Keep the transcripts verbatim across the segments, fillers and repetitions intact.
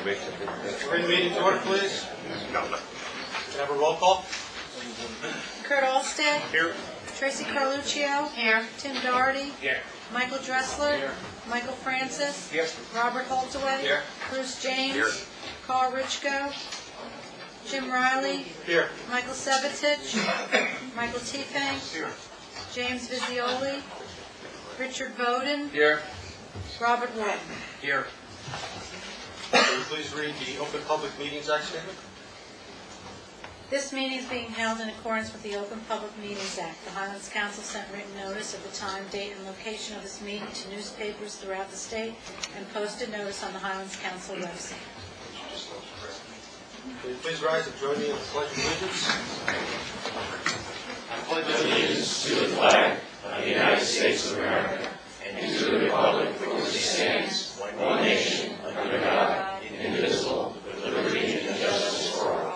Bring the meeting to order, please. Can I have a roll call? Kurt Alstead. Here. Tracy Carluccio. Here. Tim Doherty. Here. Michael Dressler. Here. Michael Francis. Here. Robert Holtaway. Here. Bruce James. Here. Carl Richko. Jim Riley. Here. Michael Sevitich. Michael Tepeng. Here. James Visioli. Richard Bowden. Here. Robert Walton. Here. Will you please read the Open Public Meetings Act statement? This meeting is being held in accordance with the Open Public Meetings Act. The Highlands Council sent written notice of the time, date, and location of this meeting to newspapers throughout the state and posted notice on the Highlands Council website. Will you please rise and join me in the Pledge of Allegiance? I pledge allegiance to the flag of the United States of America and to the republic for which it stands, one nation, under God, indivisible, with liberty and justice for all.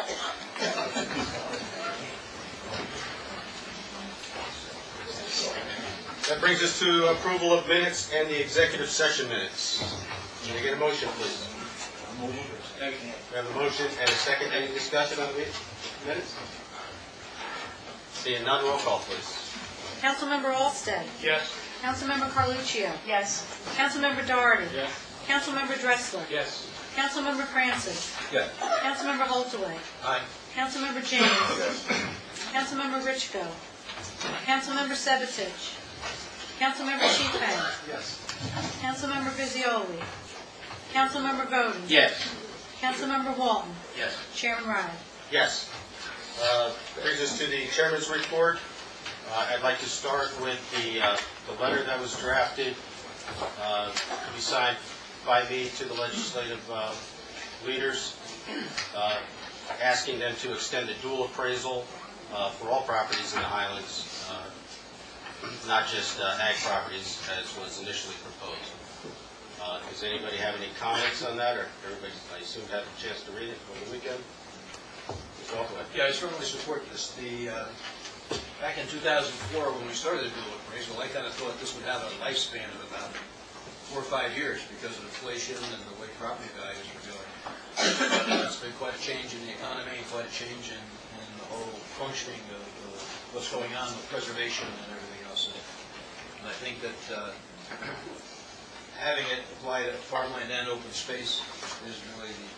That brings us to approval of minutes and the executive session minutes. Can I get a motion, please? We have a motion and a second. Any discussion on the minutes? Seeing none, roll call, please. Councilmember Alstead. Yes. Councilmember Carluccio. Yes. Councilmember Doherty. Yes. Councilmember Dressler. Yes. Councilmember Francis. Yes. Councilmember Holtaway. Aye. Councilmember James. Councilmember Richko. Councilmember Sevitich. Councilmember Tepeng. Yes. Councilmember Visioli. Councilmember Bowden. Yes. Councilmember Walton. Yes. Chairman Riley. Yes. Uh, brings us to the chairman's report. Uh, I'd like to start with the, uh, the letter that was drafted uh, to be signed by me to the legislative uh, leaders, uh, asking them to extend the dual appraisal uh, for all properties in the Highlands, uh, not just uh, ag properties as was initially proposed. Uh, does anybody have any comments on that, or everybody, I assume, had a chance to read it over the weekend? Yeah, I certainly support this. The uh, back in two thousand four, when we started the dual appraisal, I kind of thought this would have a lifespan of about four or five years because of inflation and the way property values were going. Uh, it's been quite a change in the economy, quite a change in, in the whole functioning of uh, what's going on with preservation and everything else. And I think that uh, having it apply to farmland and open space is really the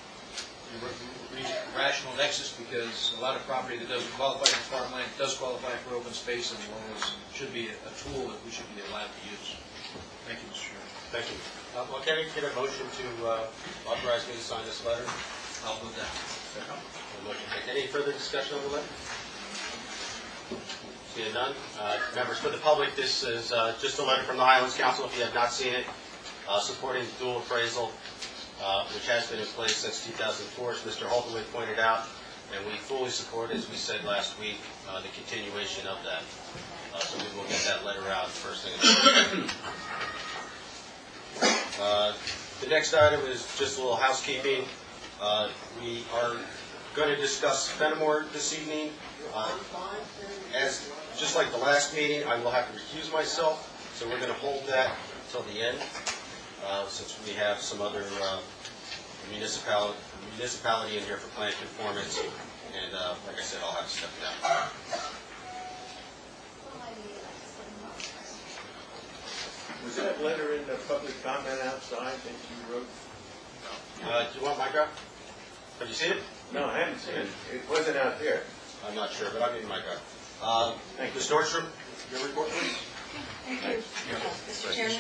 rational nexus, because a lot of property that doesn't qualify for farmland does qualify for open space, and always should be a tool that we should be allowed to use. Thank you, Mister Chairman. Thank you. Uh, well, can I get a motion to uh, authorize me to sign this letter? I'll move that. Motion taken. Any further discussion on the letter? Seeing none. Uh, members, for the public, this is uh, just a letter from the Highlands Council, if you have not seen it, uh, supporting the dual appraisal, Uh, which has been in place since two thousand four, as Mister Holtaway pointed out, and we fully support, as we said last week, uh, the continuation of that. Uh, so we will get that letter out first thing in the morning. Uh, the next item is just a little housekeeping. Uh, we are going to discuss Fenimore this evening. Uh, as just like the last meeting, I will have to recuse myself, so we're going to hold that until the end. Uh, since we have some other uh, municipality, municipality in here for plan conformance, and uh, like I said, I'll have to step down. Was that letter in the public comment outside that you wrote? Uh, do you want my draft? Have you seen it? No, I haven't seen it. It wasn't out there. I'm not sure, but I'll give you my draft. Uh, Miz Nordstrom, your report, please. Thank you, Mister Chairman.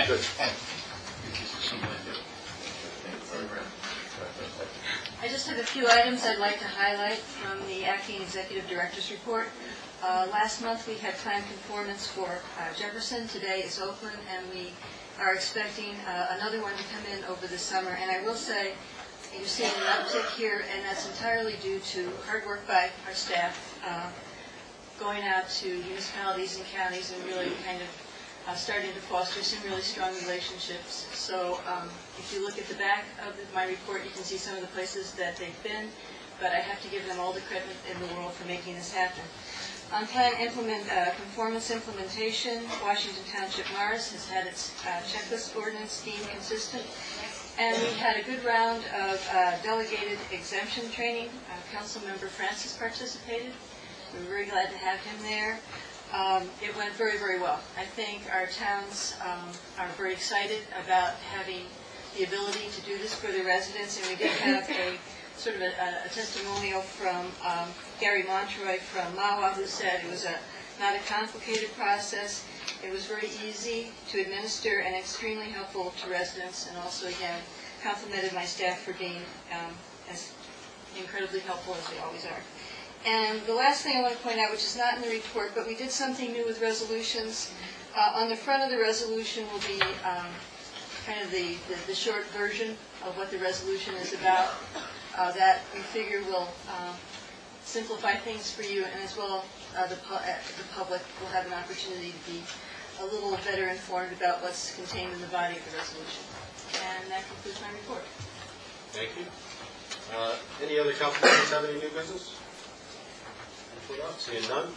I just have a few items I'd like to highlight from the Acting Executive Director's report. Uh, last month we had plan conformance for uh, Jefferson. Today is Oakland, and we are expecting uh, another one to come in over the summer. And I will say, you're seeing an uptick here, and that's entirely due to hard work by our staff, uh, going out to municipalities and counties and really kind of Uh, starting to foster some really strong relationships. So um, if you look at the back of the, my report, you can see some of the places that they've been, but I have to give them all the credit in the world for making this happen. On plan implement, uh, conformance implementation, Washington Township Mars has had its uh, checklist ordinance deemed consistent. And we had a good round of uh, delegated exemption training. Uh, Councilmember Francis participated. We were very glad to have him there. Um, it went very, very well. I think our towns um, are very excited about having the ability to do this for their residents, and we did have a sort of a, a testimonial from um, Gary Montroy from MAWA, who said it was a not a complicated process. It was very easy to administer and extremely helpful to residents, and also, again, complimented my staff for being um, as incredibly helpful as they always are. And the last thing I want to point out, which is not in the report, but we did something new with resolutions. Uh, on the front of the resolution will be um, kind of the, the, the short version of what the resolution is about. Uh, that we figure will uh, simplify things for you, and as well uh, the, pu uh, the public will have an opportunity to be a little better informed about what's contained in the body of the resolution. And that concludes my report. Thank you. Uh, any other council members have any new business? Seeing none.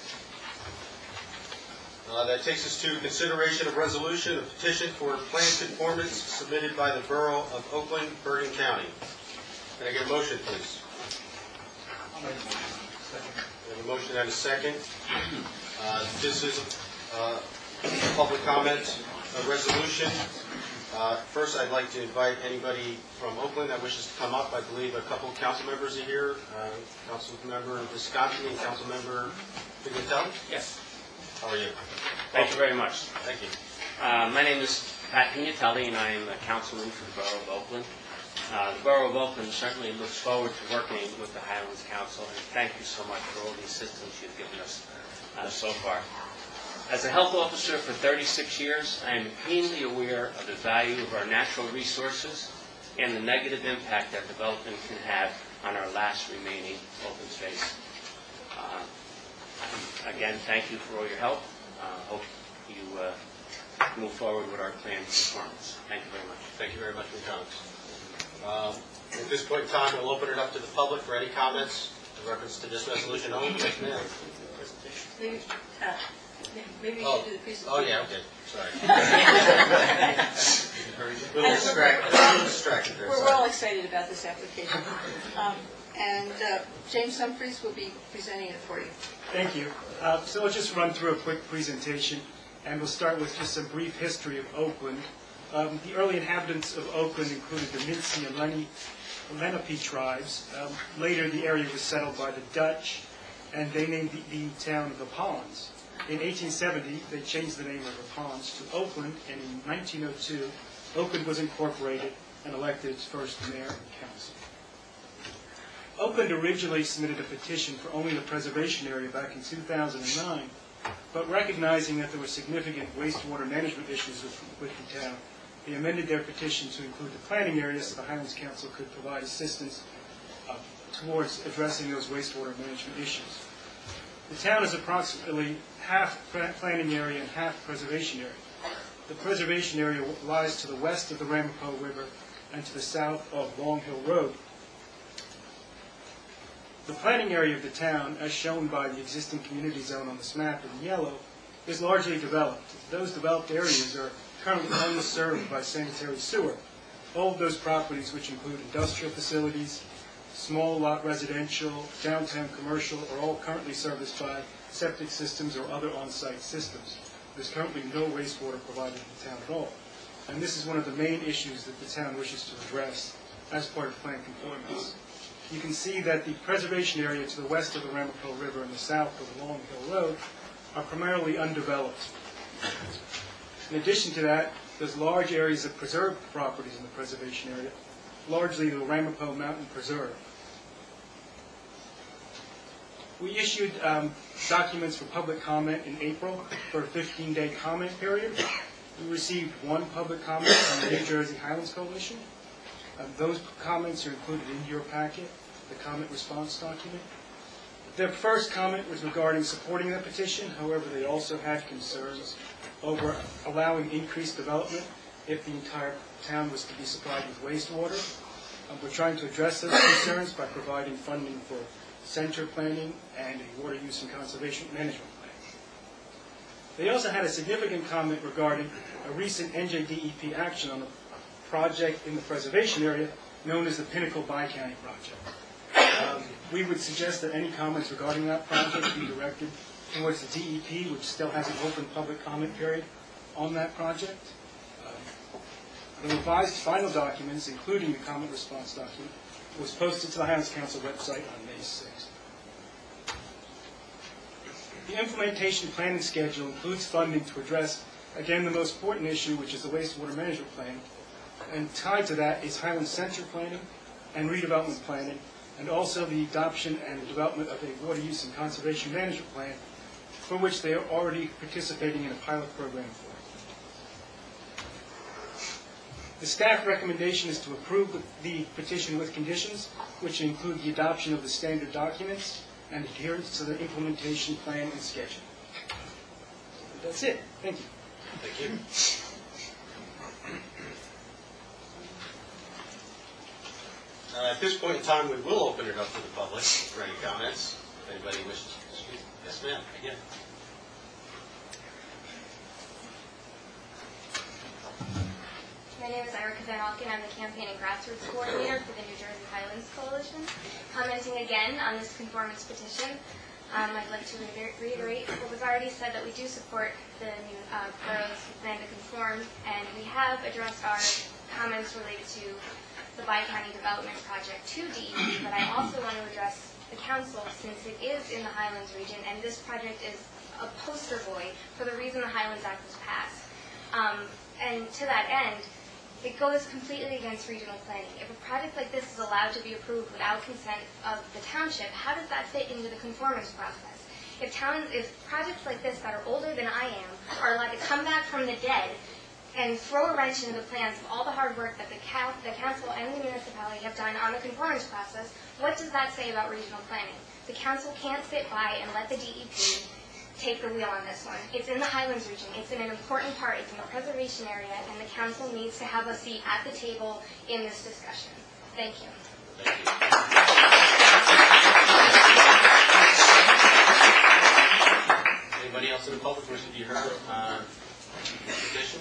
Uh, that takes us to consideration of resolution of petition for plan conformance submitted by the Borough of Oakland, Bergen County. Can I get a motion, please? We have a motion and a second. Uh, this is uh, a public comment a resolution. Uh, first, I'd like to invite anybody from Oakland that wishes to come up. I believe a couple of council members are here. Uh, Council Member Visconti and Council Member Pignatelli. Yes. How are you? Thank you very much. Thank you. Uh, my name is Pat Pignatelli, and I am a councilman for the Borough of Oakland. Uh, the Borough of Oakland certainly looks forward to working with the Highlands Council, and thank you so much for all the assistance you've given us uh, so far. As a health officer for thirty-six years, I am keenly aware of the value of our natural resources and the negative impact that development can have on our last remaining open space. Uh, again, thank you for all your help. I uh, hope you uh, move forward with our plan performance. Thank you very much. Thank you very much for your comments. Um, at this point in time, we'll open it up to the public for any comments in reference to this resolution only. Yes, ma'am. Maybe, uh, maybe we Oh. should do the presentation. Oh, yeah, okay. Sorry. A little distracted. A little distracted there. We're, Sorry. we're all excited about this application. Um, and uh, James Humphreys will be presenting it for you. Thank you. Uh, so I'll just run through a quick presentation, and we'll start with just some brief history of Oakland. Um, the early inhabitants of Oakland included the Minsi and Lenni, Lenape tribes. Um, later, the area was settled by the Dutch, and they named the, the town the Ponds. In eighteen seventy, they changed the name of the Ponds to Oakland, and in nineteen oh two, Oakland was incorporated and elected its first mayor and council. Oakland originally submitted a petition for only the preservation area back in two thousand nine, but recognizing that there were significant wastewater management issues with, with the town, they amended their petition to include the planning area so the Highlands Council could provide assistance uh, towards addressing those wastewater management issues. The town is approximately half planning area and half preservation area. The preservation area lies to the west of the Ramapo River and to the south of Long Hill Road. The planning area of the town, as shown by the existing community zone on this map in yellow, is largely developed. Those developed areas are currently unserved by sanitary sewer. All of those properties, which include industrial facilities, small lot residential, downtown commercial, are all currently serviced by septic systems or other on-site systems. There's currently no wastewater provided in the town at all. And this is one of the main issues that the town wishes to address as part of plan conformance. You can see that the preservation area to the west of the Ramapo River and the south of Long Hill Road are primarily undeveloped. In addition to that, there's large areas of preserved properties in the preservation area, largely the Ramapo Mountain Preserve. We issued um, documents for public comment in April for a fifteen-day comment period. We received one public comment from the New Jersey Highlands Coalition. Uh, those comments are included in your packet, the comment response document. Their first comment was regarding supporting the petition. However, they also had concerns over allowing increased development if the entire town was to be supplied with wastewater. Um, we're trying to address those concerns by providing funding for center planning and a water use and conservation management plan. They also had a significant comment regarding a recent N J D E P action on the project in the preservation area known as the Pinnacle Bi-County Project. Um, We would suggest that any comments regarding that project be directed towards the D E P, which still has an open public comment period on that project. Um, The revised final documents, including the comment response document, was posted to the Highlands Council website on May sixth. The implementation planning schedule includes funding to address, again, the most important issue, which is the wastewater management plan, and tied to that is Highlands Center planning and redevelopment planning, and also the adoption and development of a water use and conservation management plan, for which they are already participating in a pilot program for. The staff recommendation is to approve the petition with conditions, which include the adoption of the standard documents and adherence to the implementation plan and schedule. That's it. Thank you. Thank you. Uh, At this point in time, we will open it up to the public for any comments. If anybody wishes to speak. Yes, ma'am, again. My name is Erica Van Alken. I'm the Campaign and Grassroots Coordinator for the New Jersey Highlands Coalition. Commenting again on this conformance petition, um, I'd like to reiter- reiterate what was already said, that we do support the new uh, borough's plan to conform, and we have addressed our comments related to the Bi-County Development Project to D E P, but I also want to address the council, since it is in the Highlands region, and this project is a poster boy for the reason the Highlands Act was passed. Um, and to that end, it goes completely against regional planning. If a project like this is allowed to be approved without consent of the township, how does that fit into the conformance process? If towns, if projects like this that are older than I am are allowed to come back from the dead and throw a wrench into the plans of all the hard work that the, cal- the council and the municipality have done on the conformance process, what does that say about regional planning? The council can't sit by and let the D E P take the wheel on this one. It's in the Highlands region. It's in an important part. It's in the preservation area, and the council needs to have a seat at the table in this discussion. Thank you. Thank you. Anybody else in the public wish to be heard on this petition?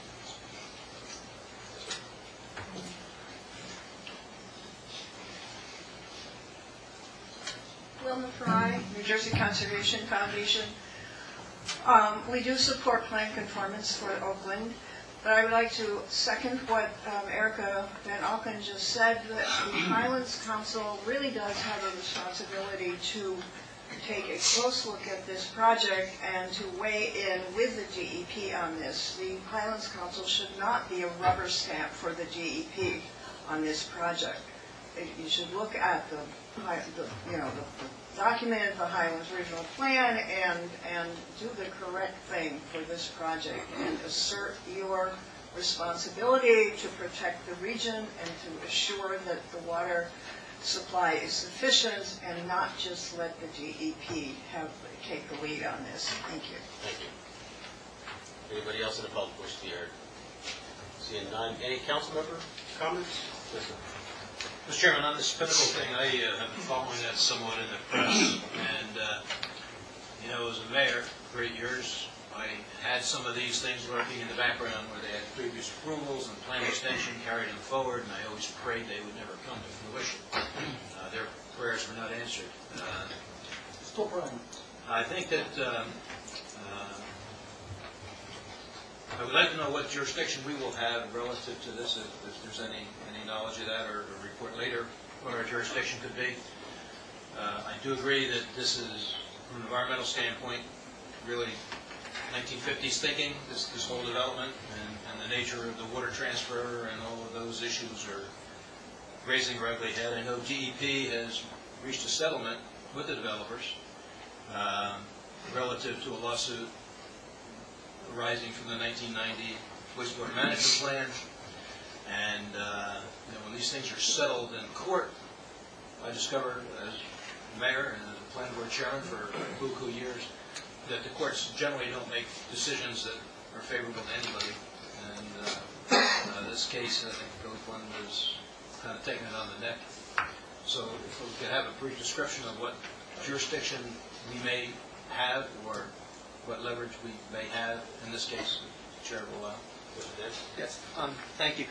Wilma Fry, New Jersey Conservation Foundation. Um, we do support plan conformance for Oakland, but I would like to second what um, Erica Van Alken just said, that the Highlands Council really does have a responsibility to take a close look at this project and to weigh in with the D E P on this. The Highlands Council should not be a rubber stamp for the D E P on this project. You should look at the, the you know, the, the document, the Highlands Regional Plan, and and do the correct thing for this project and assert your responsibility to protect the region and to assure that the water supply is sufficient, and not just let the D E P have take the lead on this. Thank you. Thank you. Anybody else in the public wish to be heard? Seeing none. Any council member comments? Yes, sir. Mister Chairman, on this Pinnacle thing, I uh, have been following that somewhat in the press, and, uh, you know, as a mayor for eight years, I had some of these things lurking in the background where they had previous approvals and plan extension, carried them forward, and I always prayed they would never come to fruition. Uh, their prayers were not answered. Uh, Still praying. I think that um, uh, I would like to know what jurisdiction we will have relative to this, if, if there's any, any knowledge of that, or a report later what our jurisdiction could be. Uh, I do agree that this is, from an environmental standpoint, really nineteen fifties thinking, this, this whole development, and, and the nature of the water transfer and all of those issues are raising their ugly head. I know D E P has reached a settlement with the developers uh, relative to a lawsuit arising from the nineteen ninety wastewater management plan. And uh, you know, when these things are settled in court, I discovered as mayor and as a planning board chairman for buku years that the courts generally don't make decisions that are favorable to anybody. And uh, uh, this case, I think Oakland is kind of taking it on the neck. So if we could have a brief description of what jurisdiction we may have, or what leverage we may have in this case, the chair will allow. Yes, um, thank you.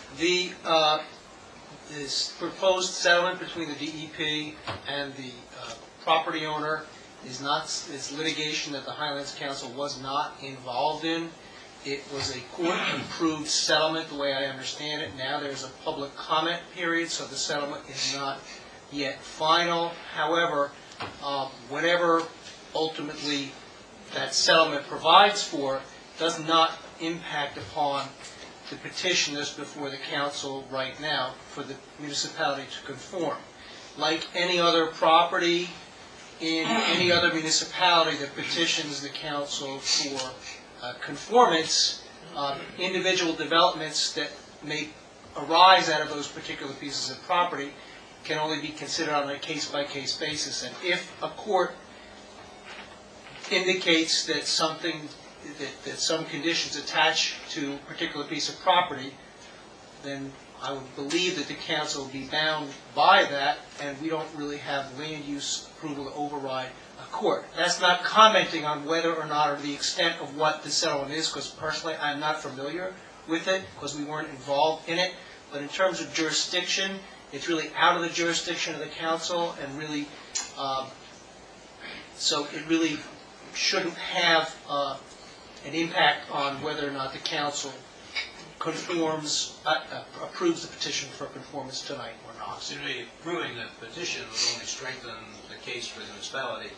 The, uh, this proposed settlement between the D E P and the uh, property owner is not, is litigation that the Highlands Council was not involved in. It was a court-approved settlement, the way I understand it. Now there's a public comment period, so the settlement is not yet final. However, uh, whatever ultimately that settlement provides for does not impact upon the petition that's before the council right now for the municipality to conform. Like any other property in any other municipality that petitions the council for uh, conformance, uh, individual developments that may arise out of those particular pieces of property can only be considered on a case-by-case basis. And if a court indicates that something, that, that some conditions attach to a particular piece of property, then I would believe that the council will be bound by that, and we don't really have land use approval to override a court. That's not commenting on whether or not, or the extent of what the settlement is, because personally I'm not familiar with it, because we weren't involved in it. But in terms of jurisdiction, it's really out of the jurisdiction of the council, and really, um, so it really shouldn't have uh, an impact on whether or not the council conforms, uh, uh, approves the petition for conformance tonight or not. So to me, approving the petition would only strengthen the case for the municipality.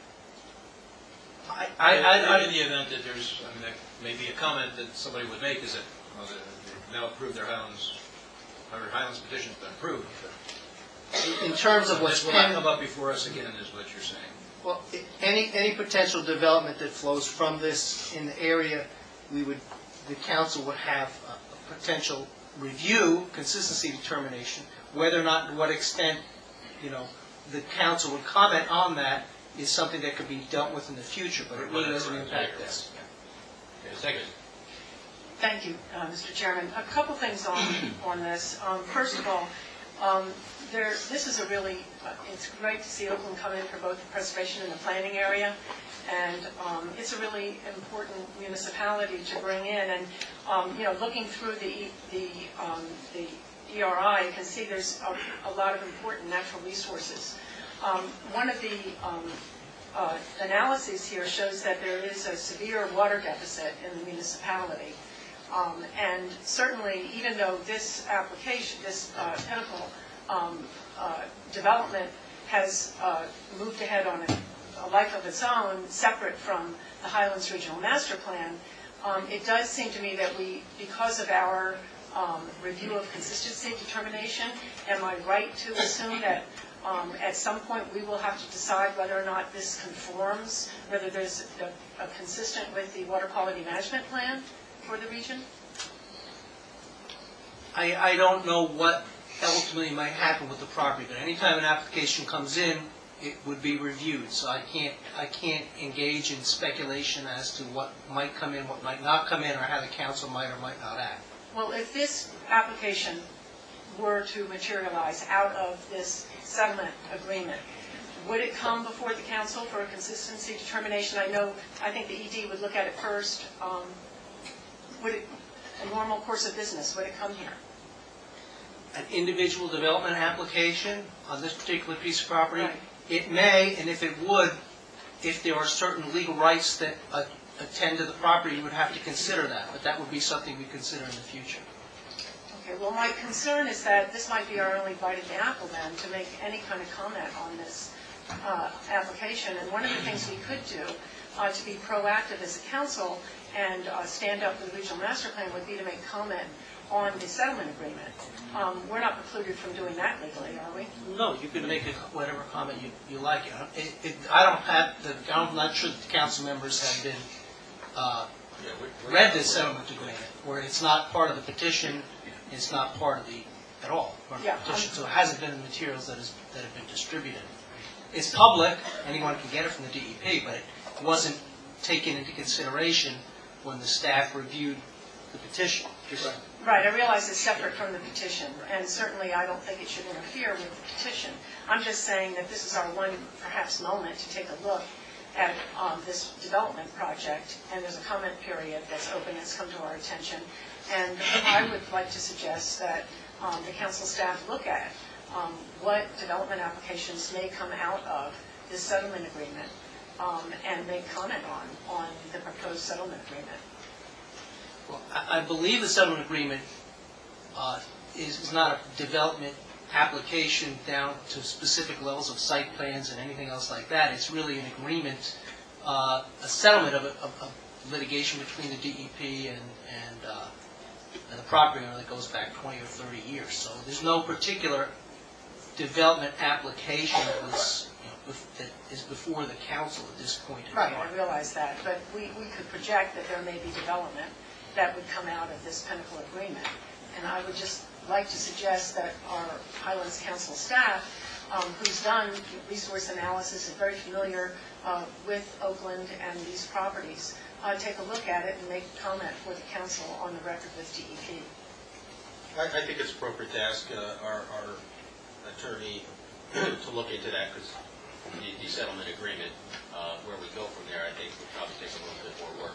I, I, I, I, in the event that there's, I mean, that may be a comment that somebody would make is that, well, they now approved their Highlands, or Highlands petition's been approved. in terms of what's This will not pending, come up before us again, is what you're saying. well, i- any, any potential development that flows from this in the area, we would, the council would have a, a potential review, consistency determination, whether or not, to what extent, you know, the council would comment on that is something that could be dealt with in the future, but it really doesn't impact this. Okay, second. Thank you, uh, Mister Chairman. A couple things on, on this. Um, First of all, um, there, this is a really, uh, it's great to see Oakland come in for both the preservation and the planning area. And um, it's a really important municipality to bring in. And, um, you know, looking through the, the, um, the E R I, you can see there's a, a lot of important natural resources. Um, one of the um, uh, analyses here shows that there is a severe water deficit in the municipality. Um, and certainly, even though this application, this uh, Pinnacle um, uh, development has uh, moved ahead on a, a life of its own, separate from the Highlands Regional Master Plan, um, it does seem to me that we, because of our um, review of consistency determination, am I right to assume that um, at some point we will have to decide whether or not this conforms, whether there's a, a consistent with the water quality management plan for the region? I, I don't know what ultimately might happen with the property, but anytime an application comes in, it would be reviewed. So I can't, I can't engage in speculation as to what might come in, what might not come in, or how the council might or might not act. Well, if this application were to materialize out of this settlement agreement, would it come before the council for a consistency determination? I know, I think the E D would look at it first. Um, would it, a normal course of business, would it come here? An individual development application on this particular piece of property, Right. it may, and if it would, if there are certain legal rights that uh, attend to the property, you would have to consider that, but that would be something we consider in the future. Okay, well, my concern is that this might be our only bite at the apple then, to make any kind of comment on this uh, application. And one of the things we could do uh, to be proactive as a council and uh, stand up for the regional master plan would be to make comment on the settlement agreement. Um, we're not precluded from doing that legally, are we? No, you can make a, whatever comment you, you like. It, it, I don't have, the, I'm not sure that the council members have been, uh, Yeah, we- we- read this settlement agreement, where it's not part of the petition, it's not part of the, at all, part of the Yeah, petition, um, so it hasn't been in the materials that is, that have been distributed. It's public, anyone can get it from the D E P, but it wasn't taken into consideration when the staff reviewed the petition. Just- Right, I realize it's separate from the petition, and certainly I don't think it should interfere with the petition. I'm just saying that this is our one, perhaps, moment to take a look at um, this development project, and there's a comment period that's open, that's come to our attention. And I would like to suggest that um, the council staff look at um, what development applications may come out of this settlement agreement um, and make comment on, on the proposed settlement agreement. Well, I I believe the settlement agreement uh, is is not a development application down to specific levels of site plans and anything else like that. It's really an agreement, uh, a settlement of, a, of, of litigation between the D E P and, and, uh, and the property owner that goes back twenty or thirty years. So there's no particular development application that was, you know, bef- that is before the council at this point in Right, time. I realize that, but we, we could project that there may be development that would come out of this Pinnacle agreement. And I would just like to suggest that our Highlands Council staff, um, who's done resource analysis and very familiar uh, with Oakland and these properties, uh, take a look at it and make a comment for the council on the record with D E P. I, I think it's appropriate to ask uh, our, our attorney to look into that, because the, the settlement agreement, uh, where we go from there, I think would probably take a little bit more work.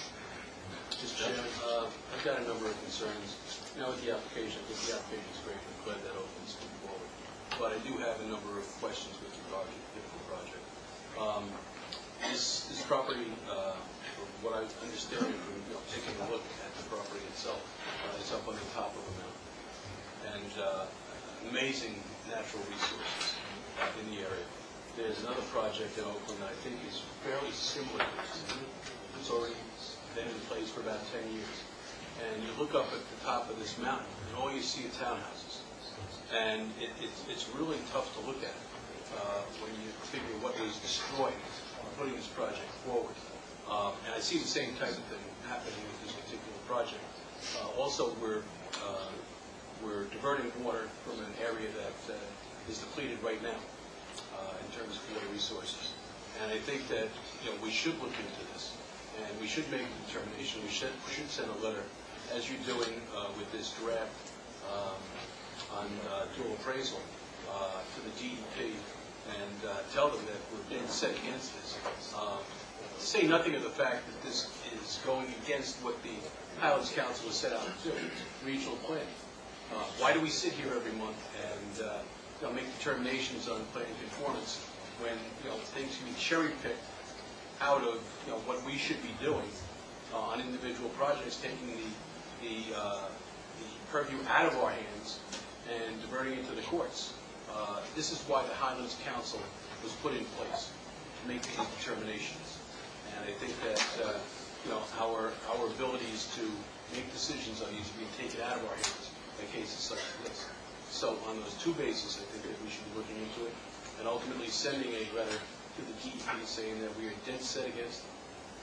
Just, Chairman, uh, I've got a number of concerns. You know, with the application, I think the application is great. I'm glad that opens to move forward. But I do have a number of questions with regard to the Pinnacle project. Um, this, this property, uh, from what I understand from you know, taking a look at the property itself, uh, it's up on the top of a mountain. And uh, amazing natural resources uh, in the area. There's another project in Oakland that I think is fairly similar to this. It's already been in place for about ten years. And you look up at the top of this mountain, and all you see are townhouses. And it, it's, it's really tough to look at uh, when you figure what was destroyed on putting this project forward. Um, and I see the same type of thing happening with this particular project. Uh, also, we're, uh, we're diverting water from an area that uh, is depleted right now uh, in terms of water resources. And I think that you know, we should look into this. And we should make a determination. We should, should send a letter, as you're doing uh, with this draft um, on uh, dual appraisal, uh, to the D E P and uh, tell them that we're being set against this. Um, say nothing of the fact that this is going against what the Highlands Council has set out to do, regional planning. Uh, why do we sit here every month and uh, you know, make determinations on planning conformance when you know, things can be cherry-picked out of you know, what we should be doing uh, on individual projects, taking the, the, uh, the purview out of our hands and diverting it to the courts. Uh, this is why the Highlands Council was put in place, to make these determinations. And I think that uh, you know, our, our abilities to make decisions on these are being taken out of our hands in cases such as this. So on those two bases, I think that we should be looking into it and ultimately sending a letter to the D E P saying that we are dead set against them.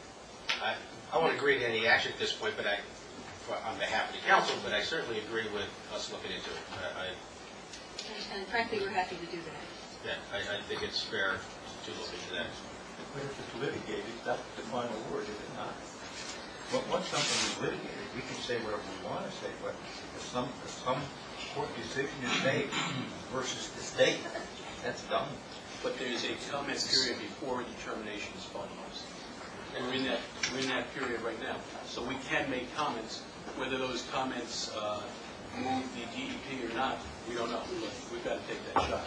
I, I won't agree to any action at this point, but I, for- on behalf of the council, but I certainly agree with us looking into it. I, I, And frankly, we're happy to do that. yeah, I, I think it's fair to look into that. But if it's litigated, that's the final word, is it not? Well, once something is litigated, we can say whatever we want to say, but if some, if some court decision is made versus this date, that's done. But there's a comment period before a determination is finalized. And we're in that, we're in that period right now. So we can make comments. Whether those comments uh, move the D E P or not, we don't know. But we've got to take that shot.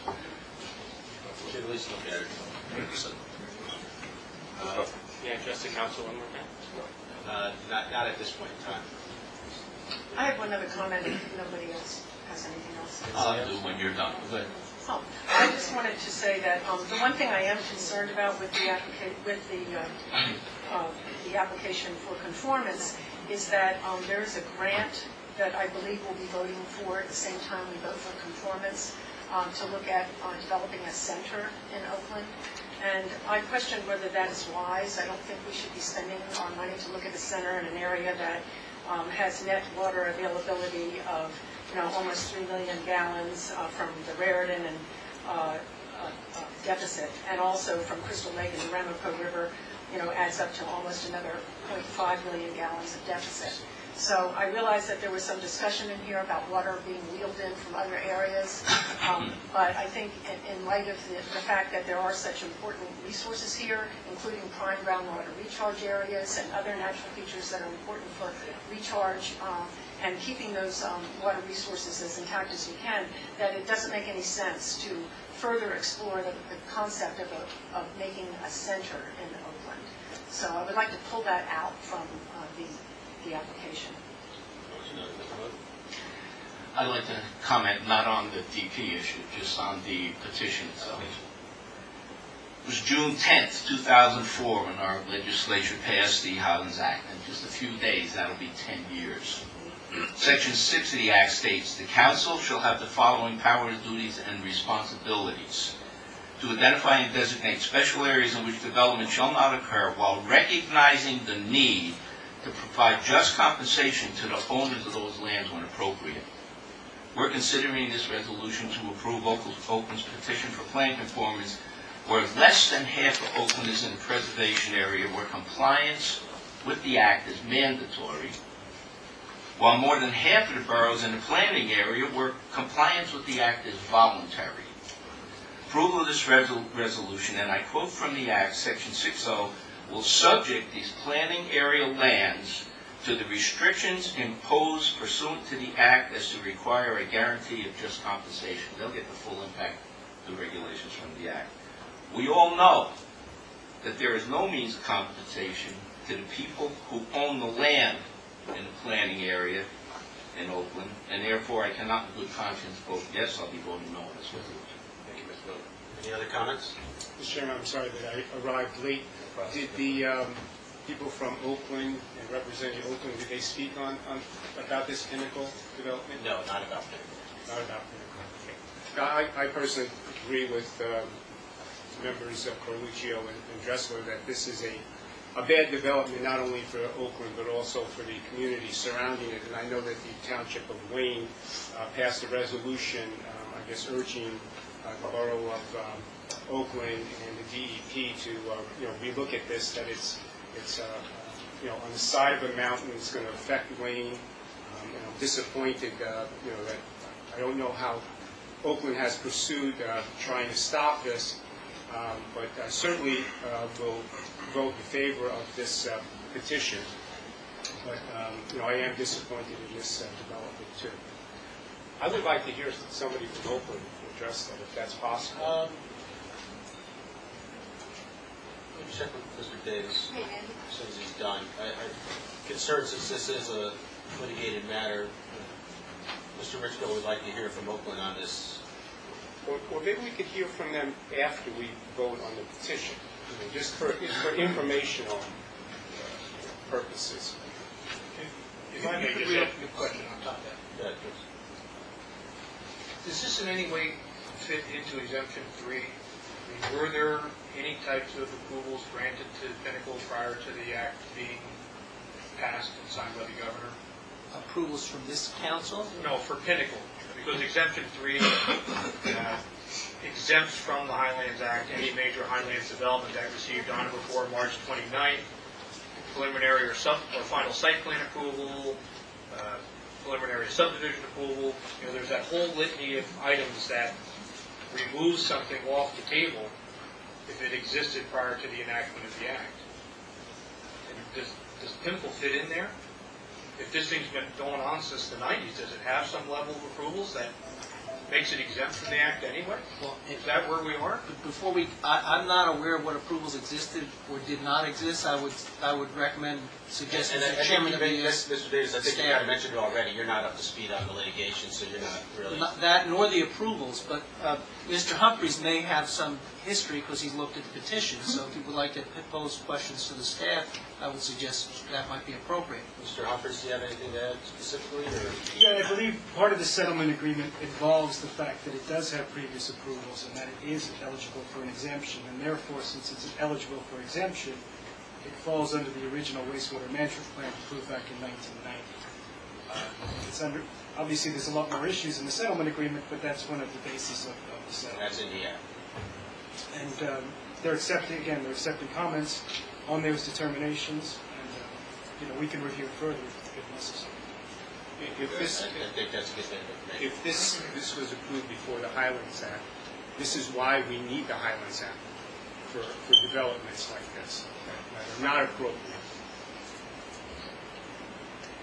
We should at least look at it. Uh, Yeah, address the council one more time. uh, not, not at this point in time. I have one other comment if nobody else has anything else. I'll do when you're done. Go ahead. Oh, I just wanted to say that um, the one thing I am concerned about with the applica- with the uh, uh, the application for conformance is that um, there is a grant that I believe we'll be voting for at the same time we vote for conformance um, to look at uh, developing a center in Oakland. And I question whether that is wise. I don't think we should be spending our money to look at a center in an area that um, has net water availability of you know, almost three million gallons uh, from the Raritan and uh, uh, uh, deficit, and also from Crystal Lake and the Ramapo River, you know, adds up to almost another zero point five million gallons of deficit. So I realize that there was some discussion in here about water being wheeled in from other areas, um, but I think in, in light of the, the fact that there are such important resources here, including prime groundwater recharge areas and other natural features that are important for recharge, um, and keeping those um, water resources as intact as we can, that it doesn't make any sense to further explore the, the concept of, a, of making a center in Oakland. So I would like to pull that out from uh, the, the application. I'd like to comment not on the D P issue, just on the petition itself. It was June tenth, two thousand four, when our legislature passed the Highlands Act. In just a few days, that'll be ten years. Section six of the Act states, the council shall have the following powers, duties, and responsibilities: to identify and designate special areas in which development shall not occur while recognizing the need to provide just compensation to the owners of those lands when appropriate. We're considering this resolution to approve Oakland's petition for plan conformance where less than half of Oakland is in the preservation area where compliance with the Act is mandatory, while more than half of the boroughs in the planning area where compliance with the Act is voluntary. Approval of this resol resolution, and I quote from the Act, Section six oh, will subject these planning area lands to the restrictions imposed pursuant to the Act as to require a guarantee of just compensation. They'll get the full impact of the regulations from the Act. We all know that there is no means of compensation to the people who own the land in the planning area in Oakland, and therefore I cannot in good conscience vote yes. I'll be voting no on this resolution. Thank you, Mister Miller. Any other comments? Mister Chairman, I'm sorry that I arrived late. Did the um, people from Oakland and representing Oakland, did they speak on, on about this Pinnacle development? No, not about Pinnacle. Not about Pinnacle. Okay. I, I personally agree with um, members of Carluccio and, and Dressler that this is a, a bad development not only for Oakland but also for the community surrounding it. And I know that the Township of Wayne uh, passed a resolution, um, I guess, urging uh, the borough of um, Oakland and the D E P to uh, you know relook at this. That it's it's uh, you know on the side of a mountain. It's going to affect Wayne. Um, and I'm disappointed. Uh, you know that I don't know how Oakland has pursued uh, trying to stop this. Um, but uh, certainly uh, will vote in favor of this uh, petition. But um, you know, I am disappointed in this uh, development too. I would like to hear somebody from Oakland address that, if that's possible. Um, let me check with Mister Davis Hey, Andy. as soon as he's done. I, I concerned since this is a litigated matter, Mister Richfield would like to hear from Oakland on this. Or, or maybe we could hear from them after we vote on the petition, you know, just for, for informational purposes. If I may just ask a question on top of that. Yeah, please. Does this in any way fit into exemption three? I mean, were there any types of approvals granted to Pinnacle prior to the act being passed and signed by the governor? Approvals from this council? No, for Pinnacle, because exemption three uh, exempts from the Highlands Act any major Highlands development that received on or before March twenty-ninth, preliminary or sub or final site plan approval, uh, preliminary subdivision approval. You know, there's that whole litany of items that removes something off the table if it existed prior to the enactment of the act. And does does Pinnacle fit in there? If this thing's been going on since the nineties, does it have some level of approvals that makes it exempt from the act anyway? Well, Is that where we are? But before we, I, I'm not aware of what approvals existed or did not exist. I would, I would recommend, suggest And I- I Mister think Chairman you of made- the Mister Davis, I think you staff. kind of mentioned it already. You're not up to speed on the litigation, so you're not really. Not that nor the approvals, but uh, Mister Humphreys may have some history because he's looked at the petition. So if he would like to pose questions to the staff, I would suggest that might be appropriate. Mister Humphries, do you have anything to add specifically? Or? Yeah, I believe part of the settlement agreement involves the fact that it does have previous approvals and that it is eligible for an exemption, and therefore, since it's eligible for exemption, it falls under the original wastewater management plan approved back in nineteen ninety. Uh, it's under, obviously, there's a lot more issues in the settlement agreement, but that's one of the bases of, of the settlement. That's in the act. And um, they're accepting, again, they're accepting comments on those determinations, and uh, you know, we can review it further if necessary. If this, I I think that's a good thing to make. if this, this was approved before the Highlands Act, this is why we need the Highlands Act for, for developments like this that are not appropriate.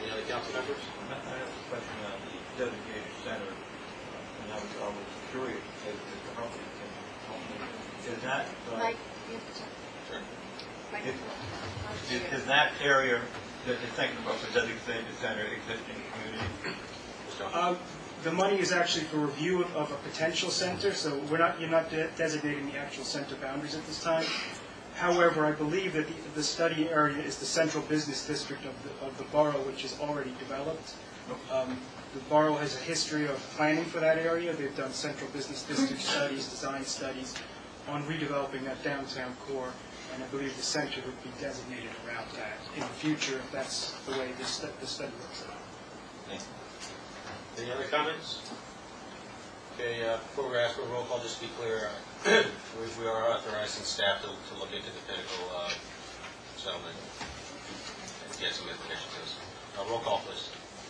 Any other council members? I I have a question on the designated center, uh, and I was always curious as to how we can help me. Is that, uh, Mike, Sure. Mike. is, is that area that you're thinking about the designated center existing community? Mister Johnson? Um, The money is actually for review of- of a potential center, so we're not, you're not de- designating the actual center boundaries at this time. However, I believe that the, the study area is the central business district of the, of the borough, which is already developed. Um, The borough has a history of planning for that area. They've done central business district studies, design studies on redeveloping that downtown core, and I believe the center would be designated around that in the future if that's the way this, stu- the study looks at. Any other comments? Okay, uh, before we ask for a roll call, just to be clear, uh, we we are authorizing staff to to look into the Pinnacle uh, settlement and get some information to us. Uh, Roll call, please.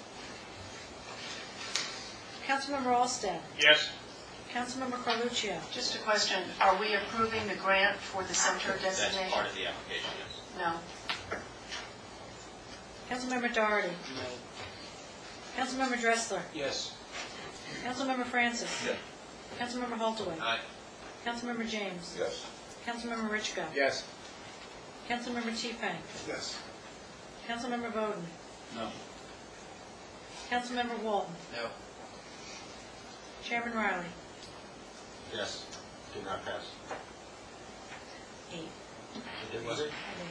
Councilmember Olsted. Yes. Councilmember Carluccio. Just a question, are we approving the grant for the center That's designation? part of the application, yes. No. Councilmember Doherty. No. Councilmember Dressler. Yes. Councilmember Francis. Yes. Councilmember Holtaway. Aye. Councilmember James. Yes. Councilmember Richko. Yes. Councilmember Teefank. Yes. Councilmember Bowden. No. Councilmember Walton. No. Chairman Riley. Yes, did not pass. Eight. It did, was it?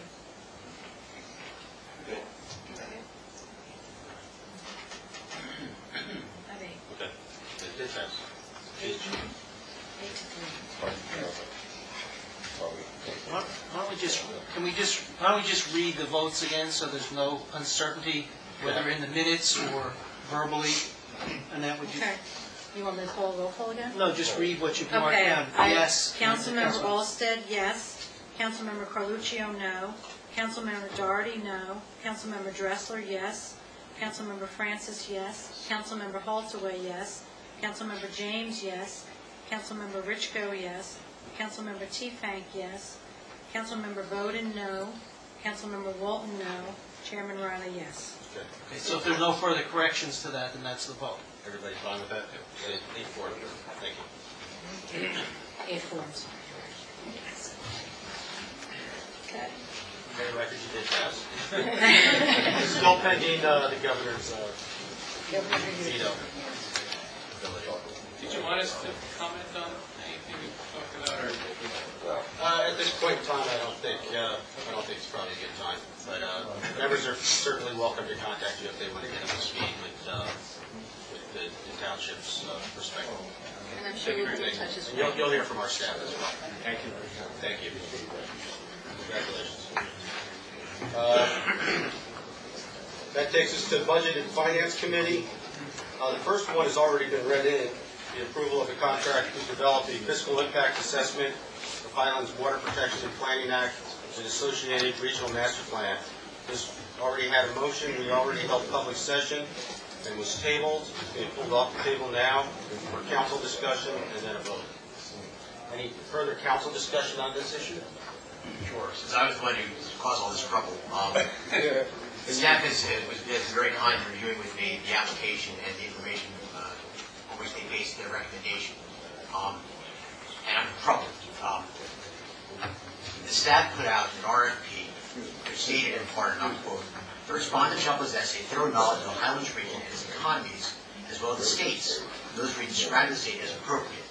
Five eight. Okay, it did pass. Eight to three. Why why don't we just, can we just, why don't we just read the votes again so there's no uncertainty, whether in the minutes or verbally? And that would just, Okay. You want me to call a roll call again? no, just read what you've marked Okay. down. I- Yes. Councilmember Olsted, yes. Councilmember Carluccio, no. Councilmember Doherty, no. Councilmember Dressler, yes. Councilmember Francis, yes. Councilmember Holtaway, yes. Councilmember James, yes. Councilmember Richko, yes. Councilmember Teefank, yes. Councilmember Bowden, no. Councilmember Walton, no. Chairman Riley, yes. Okay, Okay, so if there's no further corrections to that, then that's the vote. everybody fine with that? Eight, eight, four, thank you. Eight forms. Okay. For the record, you did pass. It's still pending uh, the governor's uh, veto. Did you want us to comment on anything we talked about, or? Uh, At this point in time, I don't think, uh, I don't think it's probably a good time, but uh, members are certainly welcome to contact you if they want to get up to speed with uh, with the the township's uh, perspective. And I'm sure we'll be in touch as And well. You'll you'll hear from our staff as well. Thank you. Thank you. Congratulations. Uh, That takes us to Budget and Finance Committee. Uh, The first one has already been read in, the approval of the contract to develop the fiscal impact assessment of Highlands Water Protection and Planning Act and associated regional master plan. This already had a motion, we already held public session, and was tabled. It's being pulled off the table now for council discussion and then a vote. Any further council discussion on this issue? Sure, since I was the one who caused all this trouble. Um, the staff is, was, is very kind in reviewing with me the application and the information uh, on which they based their recommendation. Um, and I'm troubled. Um, the staff put out an R F P which stated in part, and I'm quoting, the respondent shall possess a thorough knowledge of the Highlands region and its economies, as well as the states, and those regions surrounding the state as appropriate.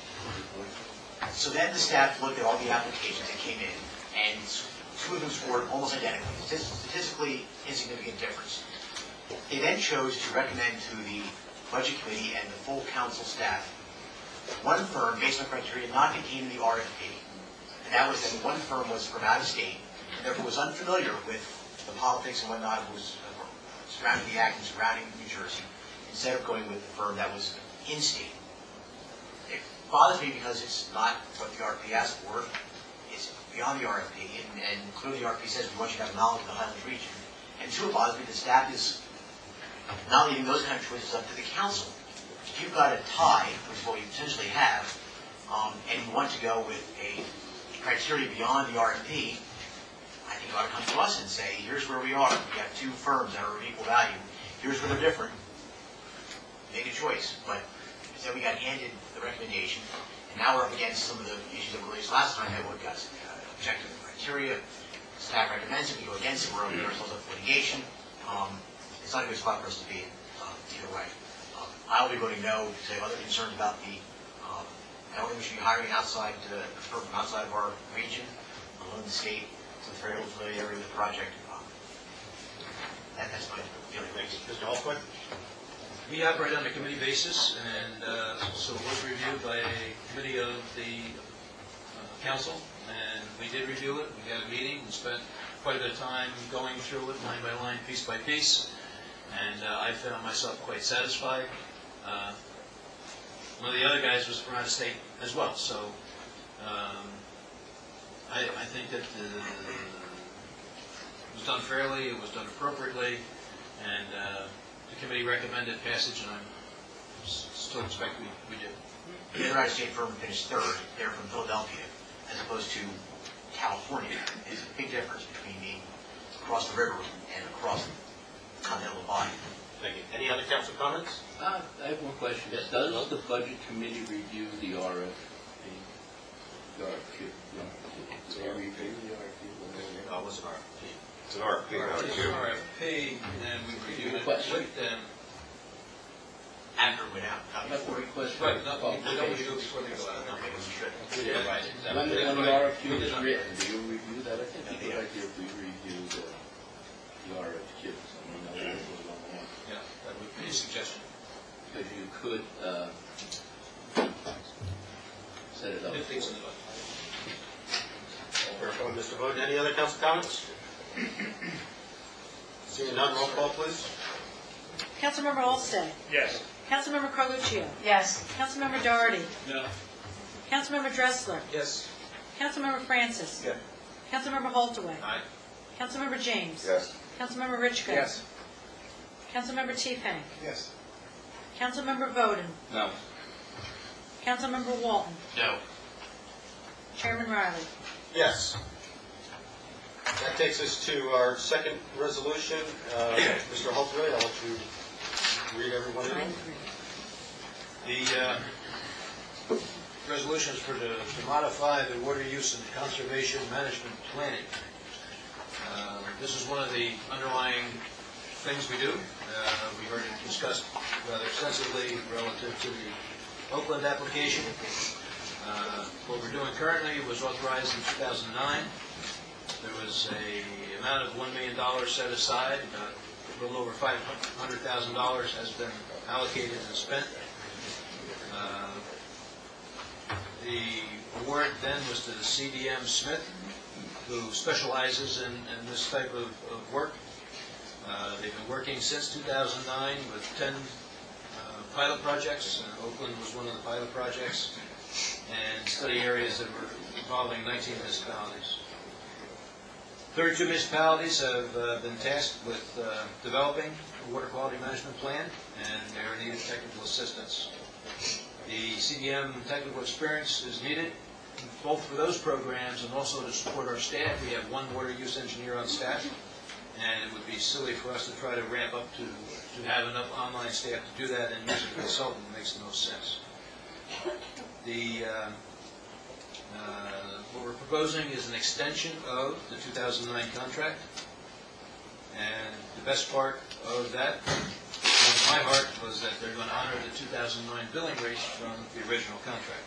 So then the staff looked at all the applications that came in, and two of them scored almost identically, statistically insignificant difference. They then chose to recommend to the Budget Committee and the full council staff one firm based on criteria not contained in the R F P, and that was that one firm was from out of state, and therefore was unfamiliar with the politics and whatnot that was surrounding the act and surrounding New Jersey, instead of going with the firm that was in-state. It bothers me because it's not what the R F P asked for. It's beyond the R F P, and, and clearly the R F P says we want you to have knowledge of the Highlands region. And two, it bothers me that staff is not leaving those kind of choices up to the council. If you've got a tie, which is what we potentially have, um, and you want to go with a criteria beyond the R F P, I think you ought to come to us and say, here's where we are. We have two firms that are of equal value. Here's where they're different. Make a choice. But instead we got handed the recommendation, and now we're up against some of the issues that were raised last time that would got uh, objective criteria. Staff recommends it, we go against it, we're opening ourselves up for litigation. Um, it's not a good spot for us to be in, uh, either way. Um, I'll be voting no because I have other concerns about the, um, I don't think we should be hiring outside, uh, from outside of our region, alone the state, so it's very familiar with the project. Um, that, that's my feeling. Thanks. Mister Holtzman? We operate on a committee basis, and uh, so it was reviewed by a committee of the uh, council, and we did review it. We had a meeting, we spent quite a bit of time going through it line by line, piece by piece, and uh, I found myself quite satisfied. Uh, one of the other guys was from out of state as well, so um, I, I think that the, it was done fairly, it was done appropriately, and uh, the committee recommended passage, and I still expect we, we do. The United States firm finished third. They're from Philadelphia, as opposed to California. There's a big difference between being across the river and across the continental divide. Thank you. Any other council comments? Uh, I have one question. Yes, Does Bill? the budget committee review the R F P? The R F Q? The R F P? Oh, it was an R F P. It's an R F P. It's an R F P, and we reviewed it Question. with them. After it went out, not Not the before. request. Right, no, we don't review before they go out. No, maybe we should. Yeah, right. When the when the R F Q is written, do you review that? I think it'd be a good idea if we review the, the R F Q. So we know what goes on there. Yeah, that would be a suggestion. Because you could, uh, set it up. If things in the budget. From Mister Bowden, any other council comments? Seeing none, roll call, please. Councilmember Olsted. Yes. Councilmember Carluccio. Yes. Councilmember Doherty. No. Councilmember Dressler. Yes. Councilmember Francis. Yes. Councilmember Holtaway. Aye. Councilmember James. Yes. Councilmember Richko. Yes. Councilmember Teepank. Yes. Councilmember Bowden. No. Councilmember Walton. No. Chairman Riley. Yes. That takes us to our second resolution. Uh, Mister Holtzman, I'll let you read every one of them. The uh, resolution is for the, to modify the water use and conservation management planning. Uh, This is one of the underlying things we do. Uh, We heard it discussed rather extensively relative to the Oakland application. Uh, What we're doing currently was authorized in two thousand nine. There was a amount of one million dollars set aside. Uh, a little over five hundred thousand dollars has been allocated and spent. Uh, The award then was to the C D M Smith, who specializes in, in this type of, of work. Uh, they've been working since two thousand nine with ten uh, pilot projects. Uh, Oakland was one of the pilot projects, and study areas that were involving nineteen municipalities. thirty-two municipalities have uh, been tasked with uh, developing a water quality management plan, and they are needed technical assistance. The C D M technical experience is needed both for those programs and also to support our staff. We have one water use engineer on staff, and it would be silly for us to try to ramp up to, to have enough online staff to do that and use a consultant. It makes no sense. The uh, Uh, what we're proposing is an extension of the two thousand nine contract, and the best part of that, in my heart, was that they're going to honor the two thousand nine billing rates from the original contract.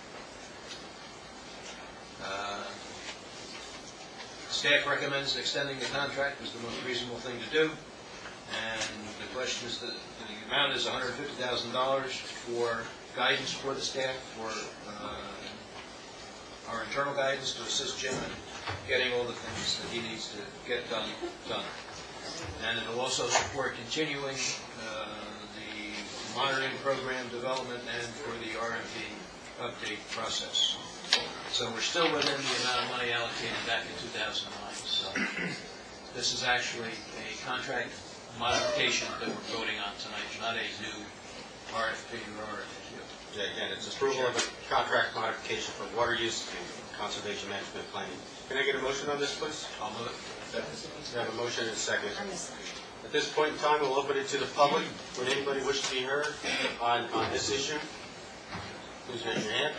Uh, Staff recommends extending the contract is the most reasonable thing to do, and the question is that the amount is one hundred fifty thousand dollars for guidance for the staff, for uh, our internal guidance to assist Jim in getting all the things that he needs to get done, done. And it will also support continuing uh, the monitoring program development and for the R M P update process. So we're still within the amount of money allocated back in two thousand nine. So this is actually a contract modification that we're voting on tonight, not a new R F P or R F Q. Yeah, again, it's approval of a contract modification for water use and conservation management planning. Can I get a motion on this, please? I'll move it. We have a motion and a second. At this point in time, we'll open it to the public. Would anybody wish to be heard on, on this issue? Please raise your hand.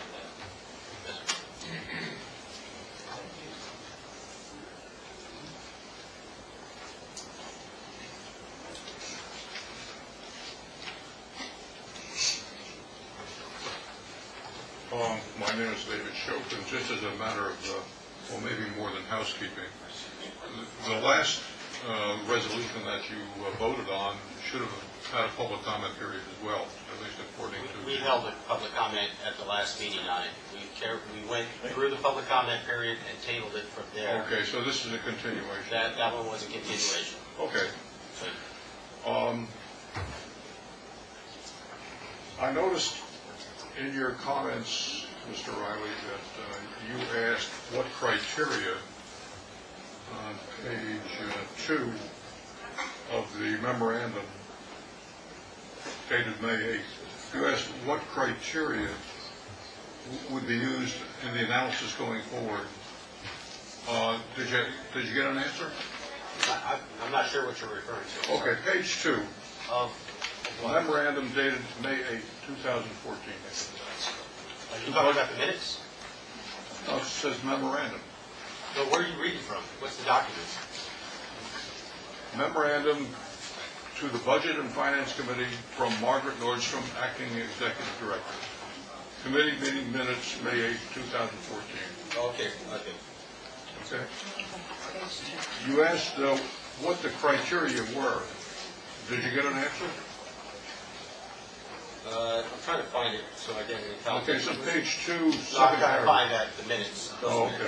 Um, my name is David Shope, and just as a matter of, uh, well, maybe more than housekeeping, the, the last uh, resolution that you uh, voted on should have had a public comment period as well, at least according to... We held a public comment at the last meeting on it. We, care, we went through the public comment period and tabled it from there. Okay, so this is a continuation. That, that one was a continuation. Okay. So, Um, I noticed in your comments, Mister Riley, that uh, you asked what criteria on page uh, two of the memorandum dated May eighth. You asked what criteria w- would be used in the analysis going forward. Uh, did you did you get an answer? I, I'm not sure what you're referring to. Okay, page two. Of Memorandum dated May eighth, two thousand fourteen. Are you talking about the minutes? No, it says memorandum. No, where are you reading from? What's the document? Memorandum to the Budget and Finance Committee from Margaret Nordstrom, Acting Executive Director. Committee meeting minutes, May eighth, two thousand fourteen. Okay, okay. Okay. You asked uh, what the criteria were. Did you get an answer? Uh, I'm trying to find it so I get it. Okay, so page two, No, I'm second trying to paragraph. find that, the minutes. those Oh, minutes. okay.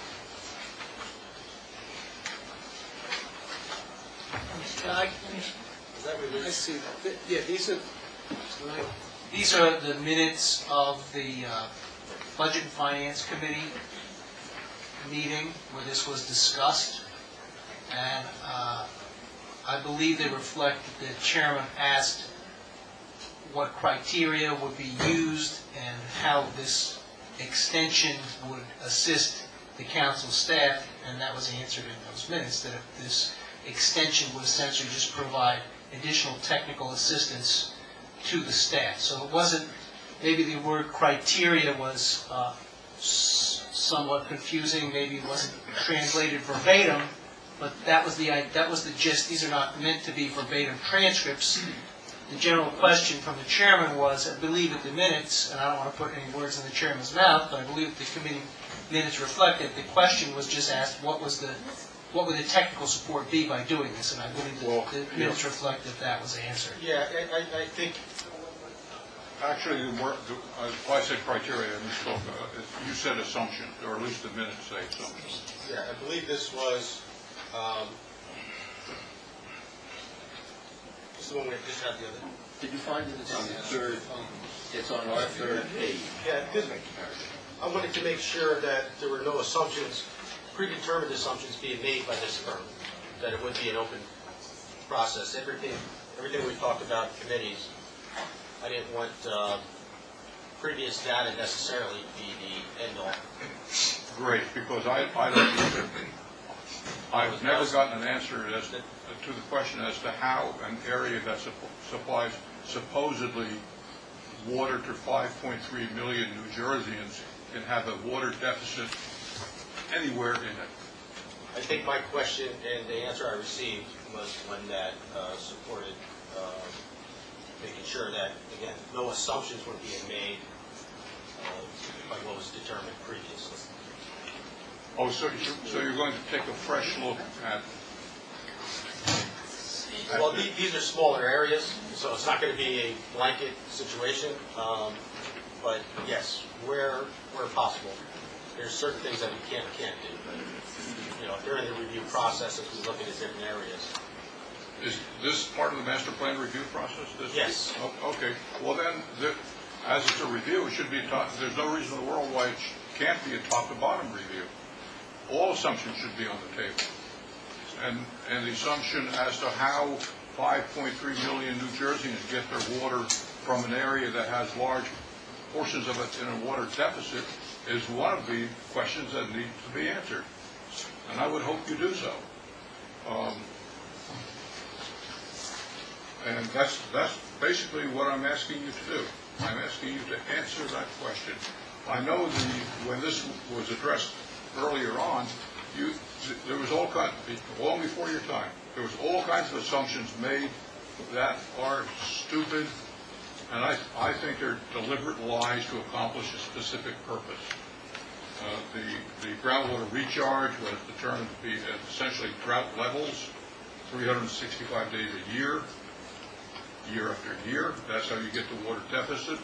I Is that what it I is? see. Th- Yeah, these are, these are the minutes of the uh, Budget and Finance Committee meeting where this was discussed. And uh, I believe they reflect that the chairman asked what criteria would be used and how this extension would assist the council staff, and that was answered in those minutes, that if this extension would essentially just provide additional technical assistance to the staff. So it wasn't, maybe the word criteria was uh, s- somewhat confusing, maybe it wasn't translated verbatim, but that was the, i- that was the gist. These are not meant to be verbatim transcripts. The general question from the chairman was, I believe at the minutes, and I don't want to put any words in the chairman's mouth, but I believe the committee minutes reflected, the question was just asked, what was the, what would the technical support be by doing this? And I believe Well, the the minutes reflect that that was answered. Yeah, I, I, I think, Actually, the word, the- uh, if I said criteria, I misspoke. Uh, You said assumption, or at least the minutes say assumption. yeah, I believe this was, um, this is the one we just had the other. Did you find that it's on the third, it's on our third page? Yeah, this, I wanted to make sure that there were no assumptions, predetermined assumptions being made by this firm, that it would be an open process. Everything, everything we talked about in committees, I didn't want uh, previous data necessarily be the end all. Great, because I, I don't either. I've never gotten an answer as to, to the question as to how an area that supp- supplies supposedly water to five point three million New Jerseyans can have a water deficit anywhere in it. I think my question and the answer I received was one that uh, supported uh, making sure that, again, no assumptions were being made uh, by what was determined previously. Oh, so, you- so you're going to take a fresh look at... Well, the- these are smaller areas, so it's not going to be a blanket situation. Um, But yes, where, where possible, there's certain things that we can and can't do. But, you know, during the review process, as we look at different areas. Is this part of the master plan review process? This- Yes. O- Okay, well then, the- as it's a review, it should be, a top- there's no reason in the world why it sh- can't be a top-to-bottom review. All assumptions should be on the table. And, and the assumption as to how five point three million New Jerseyans get their water from an area that has large portions of it in a water deficit is one of the questions that need to be answered. And I would hope you do so. Um, and that's, that's basically what I'm asking you to do. I'm asking you to answer that question. I know the, when this was addressed earlier on, you, there was all kinds, long before your time, there was all kinds of assumptions made that are stupid, and I, I think they're deliberate lies to accomplish a specific purpose. Uh, the, the groundwater recharge was determined to be at essentially drought levels, three hundred sixty-five days a year, year after year. That's how you get to water deficits.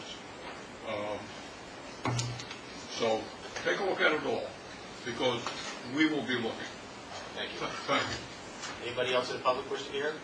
Um, so take a look at it all, because we will be looking. Thank you. Thank you. Anybody else in the public wish to be heard?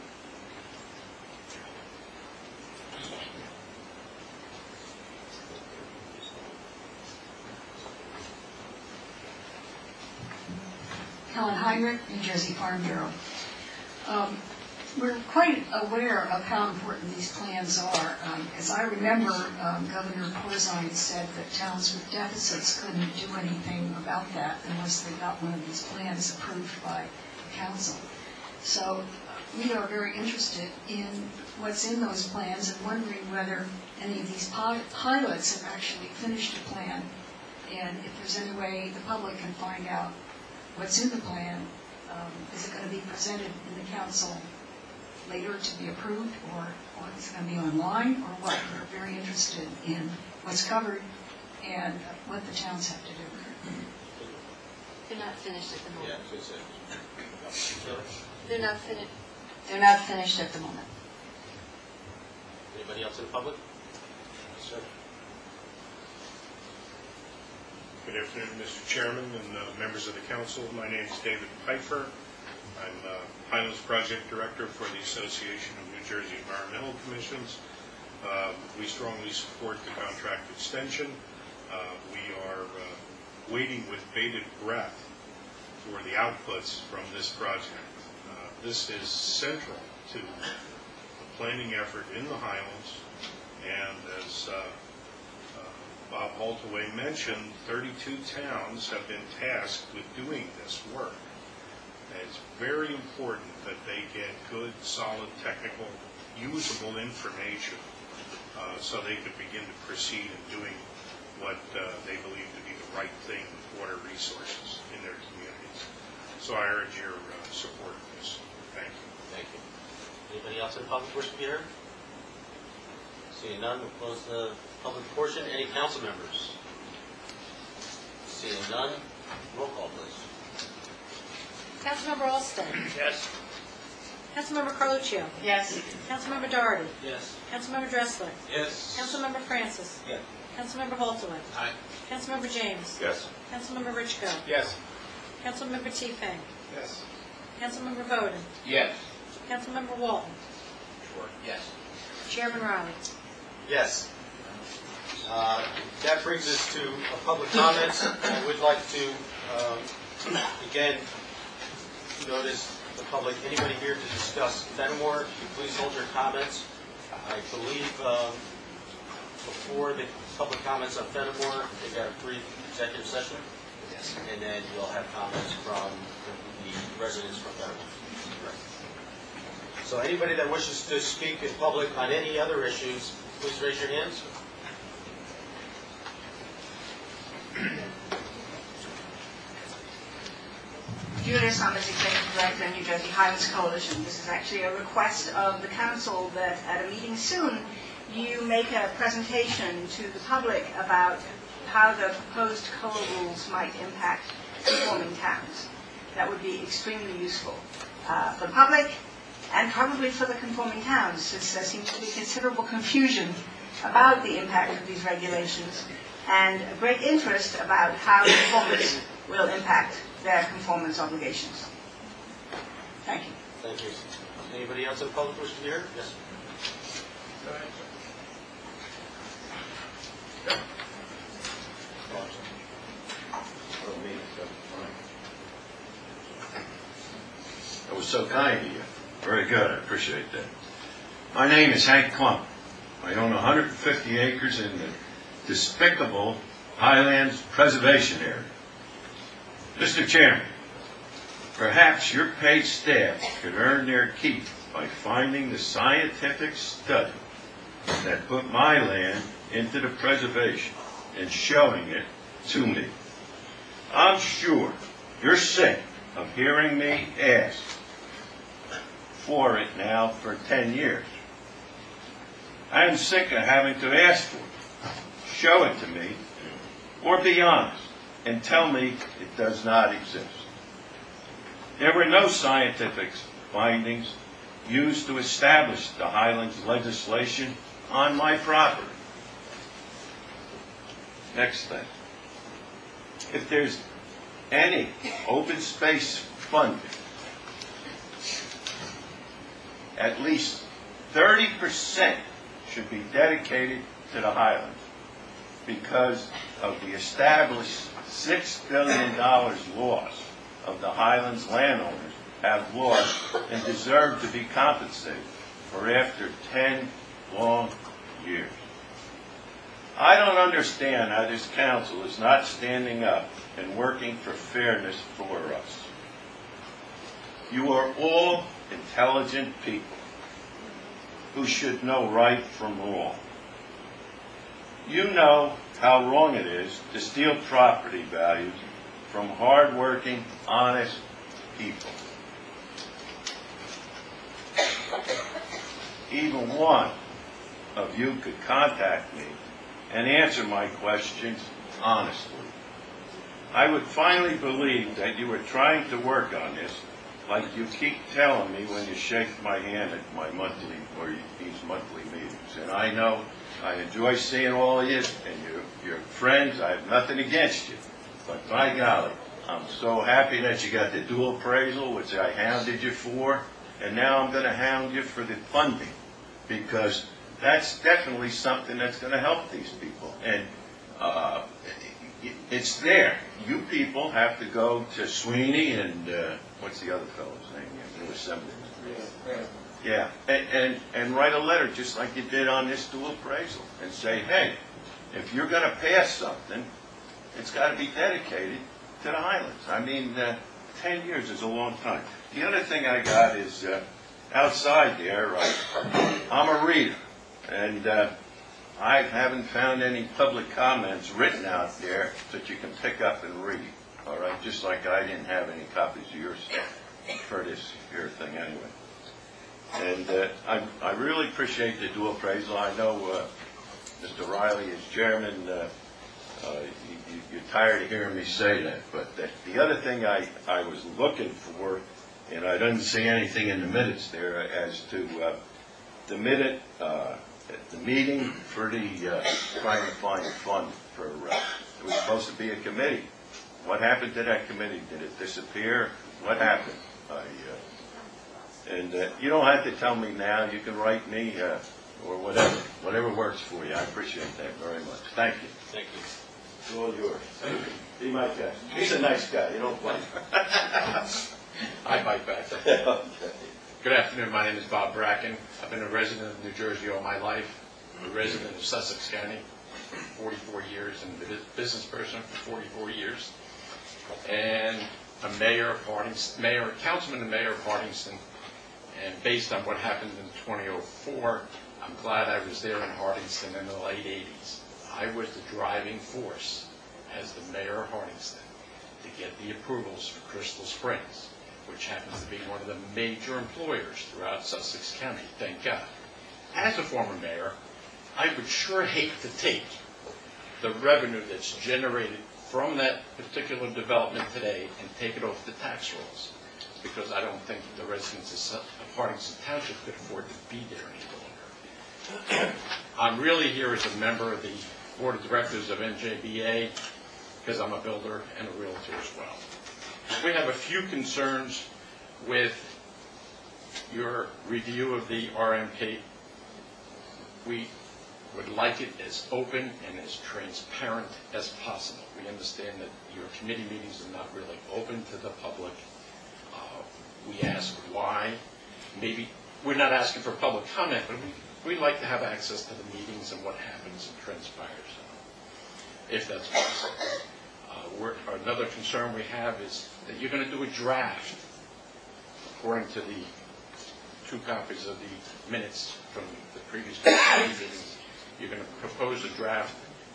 Helen Heinrich, New Jersey Farm Bureau. Um, we're quite aware of how important these plans are. Um, as I remember, um, Governor Corzine said that towns with deficits couldn't do anything about that unless they got one of these plans approved by the council. So we are very interested in what's in those plans and wondering whether any of these pi pilots have actually finished a plan, and if there's any way the public can find out what's in the plan. Um, is it going to be presented in the council later to be approved, or, or is it going to be online, or what? We're very interested in what's covered and what the towns have to do. They're not finished at the moment. Yeah, that's what I said. They're not finished. They're not finished at the moment. Anybody else in the public? Yes, sir. Good afternoon, Mister Chairman and uh, members of the council. My name is David Pfeiffer. I'm uh, Highlands Project Director for the Association of New Jersey Environmental Commissions. Uh, we strongly support the contract extension. Uh, we are uh, waiting with bated breath for the outputs from this project. Uh, this is central to the planning effort in the Highlands, and as uh, Bob Holtaway mentioned, thirty-two towns have been tasked with doing this work. And it's very important that they get good, solid, technical, usable information uh, so they can begin to proceed in doing what uh, they believe to be the right thing with water resources in their communities. So I urge your uh, support of this. Thank you. Thank you. Anybody else in the public wish to be heard? Seeing none, we'll close the public portion. Any council members? Seeing none, roll call, please. Councilmember Alston. Yes. Councilmember Carluccio. Yes. Councilmember Doherty. Yes. Councilmember Dressler. Yes. Councilmember Francis. Yes. Councilmember Holtaway. Aye. Councilmember James. Yes. Councilmember Richco. Yes. Councilmember Tiefeng. Yes. Councilmember Bowden. Yes. Councilmember Walton. Sure. Yes. Chairman Riley. Yes. Uh, That brings us to uh, public comments. I would like to, um, again, notice the public, anybody here to discuss Fenimore, if you please hold your comments. I believe um, before the public comments on Fenimore, they got a brief executive session. Yes. And then you'll have comments from the residents from Fenimore. So anybody that wishes to speak in public on any other issues, please raise your hands. Julia Summers, Executive Director of New Jersey Highlands Coalition. This is actually a request of the council that at a meeting soon, you make a presentation to the public about how the proposed COLA rules might impact conforming towns. That would be extremely useful uh, for the public and probably for the conforming towns, since there seems to be considerable confusion about the impact of these regulations and a great interest about how conformance will impact their conformance obligations. Thank you. Thank you. Anybody else in the public wish to hear? Yes. Go ahead. That was so kind of you. Very good. I appreciate that. My name is Hank Klump. I own one hundred fifty acres in the despicable Highlands Preservation Area. Mister Chairman, perhaps your paid staff could earn their keep by finding the scientific study that put my land into the preservation and showing it to me. I'm sure you're sick of hearing me ask for it now for ten years. I am sick of having to ask for it. Show it to me, or be honest and tell me it does not exist. There were no scientific findings used to establish the Highlands legislation on my property. Next thing. If there's any open space funding, at least thirty percent should be dedicated to the Highlands because of the established six billion dollars loss of the Highlands landowners have lost and deserve to be compensated for after ten long years. I don't understand how this council is not standing up and working for fairness for us. You are all intelligent people who should know right from wrong. You know how wrong it is to steal property values from hard-working, honest people. Even one of you could contact me and answer my questions honestly. I would finally believe that you were trying to work on this like you keep telling me when you shake my hand at my monthly or these monthly meetings. And I know I enjoy seeing all of you and your, your friends. I have nothing against you. But by golly, I'm so happy that you got the dual appraisal, which I hounded you for. And now I'm going to hound you for the funding because that's definitely something that's going to help these people. And uh, it's there. You people have to go to Sweeney and uh, what's the other fellow's name? It was something. Yeah, and, and, and write a letter just like you did on this dual appraisal and say, hey, if you're going to pass something, it's got to be dedicated to the Highlands. I mean, uh, ten years is a long time. The other thing I got is uh, outside there, uh, I'm a reader, and uh, I haven't found any public comments written out there that you can pick up and read, all right, just like I didn't have any copies of your stuff for this here thing anyway. And uh, I, I really appreciate the dual appraisal. I know uh, Mister Riley is chairman. Uh, uh, you, you're tired of hearing me say that, but the, the other thing I, I was looking for, and I didn't see anything in the minutes there as to uh, the minute, uh, the meeting for the uh, trying to find a fund for, uh, it was supposed to be a committee. What happened to that committee? Did it disappear? What happened? I, uh, and uh, you don't have to tell me now. You can write me uh, or whatever, whatever works for you. I appreciate that very much. Thank you. Thank you. It's all yours. Be my guest. He's a nice guy. You don't bite. I bite back. Okay. Good afternoon. My name is Bob Bracken. I've been a resident of New Jersey all my life. I'm a resident of Sussex County for forty-four years and a business person for forty-four years. And a mayor of Hardingston, mayor, councilman and mayor of Hardingston. And based on what happened in twenty oh four, I'm glad I was there in Hardingston in the late eighties. I was the driving force as the mayor of Hardingston to get the approvals for Crystal Springs, which happens to be one of the major employers throughout Sussex County, thank God. As a former mayor, I would sure hate to take the revenue that's generated from that particular development today and take it off the tax rolls, because I don't think the residents of Hardingston Township could afford to be there any longer. I'm really here as a member of the Board of Directors of N J B A because I'm a builder and a realtor as well. We have a few concerns with your review of the R M P. We would like it as open and as transparent as possible. We understand that your committee meetings are not really open to the public. Uh, we ask why. Maybe we're not asking for public comment, but we, we like to have access to the meetings and what happens and transpires. if that's possible. Uh, we're, another concern we have is that you're going to do a draft, according to the two copies of the minutes from the previous meetings. You're going to propose a draft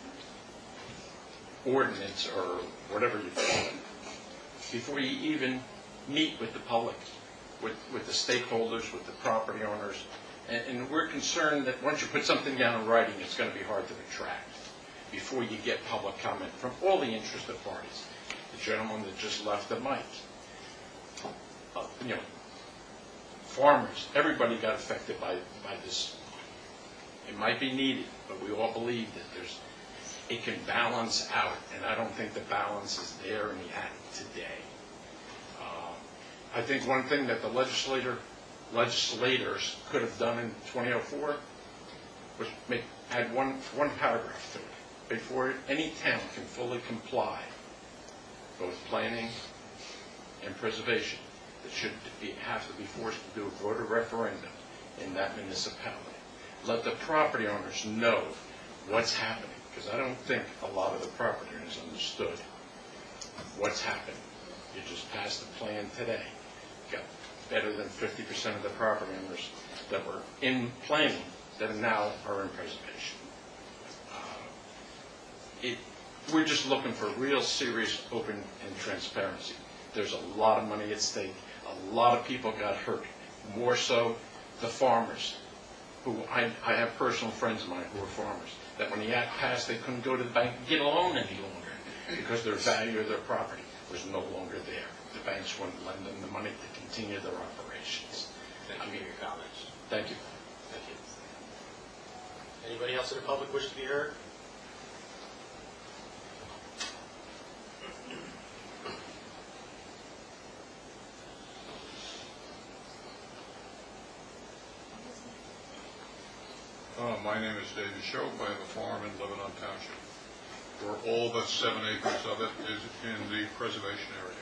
ordinance or whatever you call it before you even meet with the public, with, with the stakeholders, with the property owners. And, and we're concerned that once you put something down in writing, it's going to be hard to retract before you get public comment from all the interested parties. The gentleman that just left the mic, uh, you know, farmers, everybody got affected by, by this. It might be needed, but we all believe that there's, it can balance out, and I don't think the balance is there in the act today. Uh, I think one thing that the legislator, legislators could have done in twenty oh four was make, add one, one paragraph to it. Before any town can fully comply, both planning and preservation, it should be, have to be forced to do a voter referendum in that municipality. Let the property owners know what's happening, because I don't think a lot of the property owners understood what's happening. You just passed a plan today. You got better than fifty percent of the property owners that were in planning that now are in preservation. It, we're just looking for real serious open and transparency. There's a lot of money at stake. A lot of people got hurt. More so the farmers, who I, I have personal friends of mine who are farmers, that when the act passed, they couldn't go to the bank and get a loan any longer because their value of their property was no longer there. The banks wouldn't lend them the money to continue their operations. Thank you for your comments. Thank you. Thank you. Anybody else in the public wish to be heard? Uh, my name is David Shope. I have a farm in Lebanon Township, where all but seven acres of it is in the preservation area.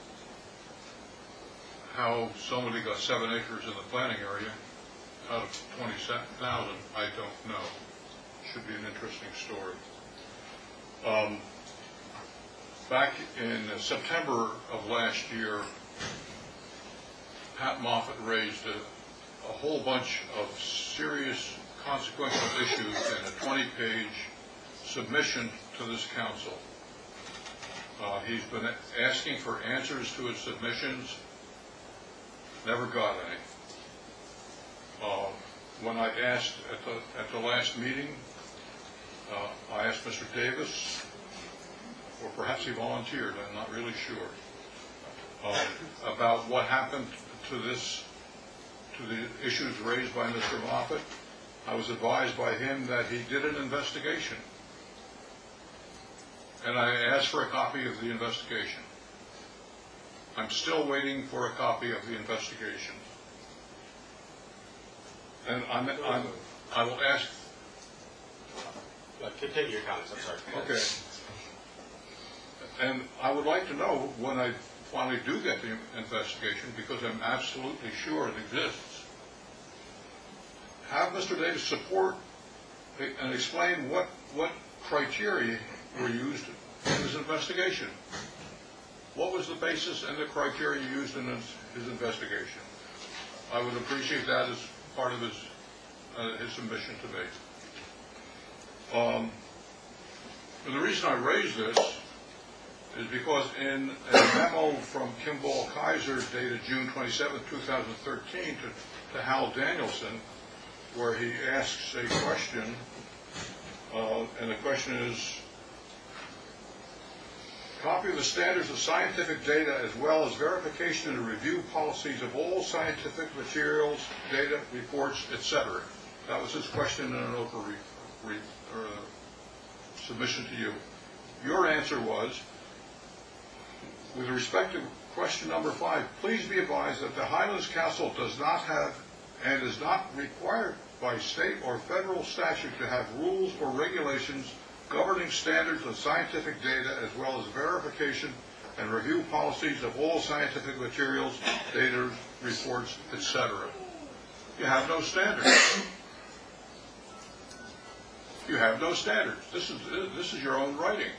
How somebody got seven acres in the planning area out of twenty thousand, I don't know. Should be an interesting story. Um, back in September of last year, Pat Moffett raised a, a whole bunch of serious consequential issues in a twenty-page submission to this council. Uh, he's been asking for answers to his submissions, never got any. Uh, when I asked at the, at the last meeting, uh, I asked Mister Davis, or perhaps he volunteered, I'm not really sure, uh, about what happened to this, to the issues raised by Mister Moffett. I was advised by him that he did an investigation. And I asked for a copy of the investigation. I'm still waiting for a copy of the investigation. And I'm, I'm, I will ask... Continue your comments, I'm sorry. Okay. And I would like to know when I finally do get the investigation, because I'm absolutely sure it exists. Have Mister Davis support and explain what, what criteria were used in his investigation. What was the basis and the criteria used in his, his investigation? I would appreciate that as part of his, uh, his submission to me. Um, and the reason I raise this is because in a memo from Kimball Kaiser dated June twenty-seventh, two thousand thirteen to, to Hal Danielson, where he asks a question, uh, and the question is, copy of the standards of scientific data as well as verification and review policies of all scientific materials, data, reports, et cetera. That was his question in an open re, re, or, uh, submission to you. Your answer was, with respect to question number five, please be advised that the Highlands Council does not have and is not required by state or federal statute to have rules or regulations governing standards of scientific data as well as verification and review policies of all scientific materials, data, reports, et cetera. You have no standards. You have no standards. This is, this is your own writing.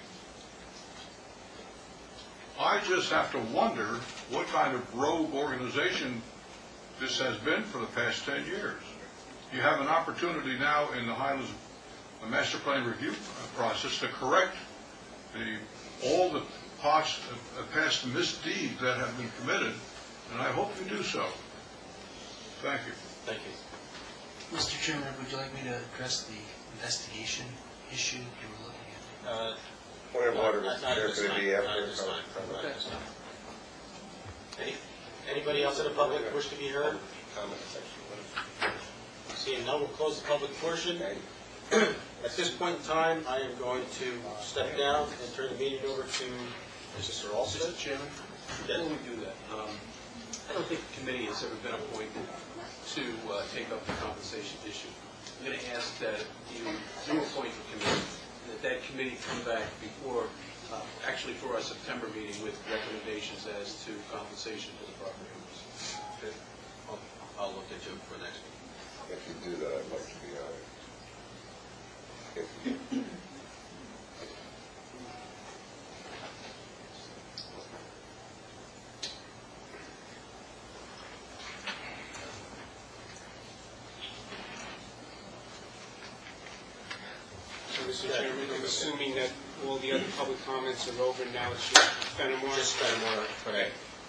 I just have to wonder what kind of rogue organization this has been for the past ten years. You have an opportunity now in the Highlands uh, Master Plan Review process to correct the, all the past, uh, past misdeeds that have been committed, and I hope you do so. Thank you. Thank you. Mister Chairman, would you like me to address the investigation issue you were looking at? Uh, Point of order, Not- Mister not at Chair, this could it time. be Not after? at this time. Not at Okay. this time. Any, anybody else in the public wish to be heard? Comment section. Seeing none, we'll close the public portion. At this point in time, I am going to step down and turn the meeting over to Mister Olson. Mister Chairman, before we do that, um, I don't think the committee has ever been appointed to uh, take up the compensation issue. I'm going to ask that you do appoint the committee, and that that committee come back before, uh, actually for our September meeting with recommendations as to compensation to the property owners. Okay. I'll, I'll look into it for next meeting. If you do that, I'd like to be on it. If you- So, Mister Chairman, I'm assuming that all the other public comments are over, now it's just Fenimore. Just Fenimore, okay.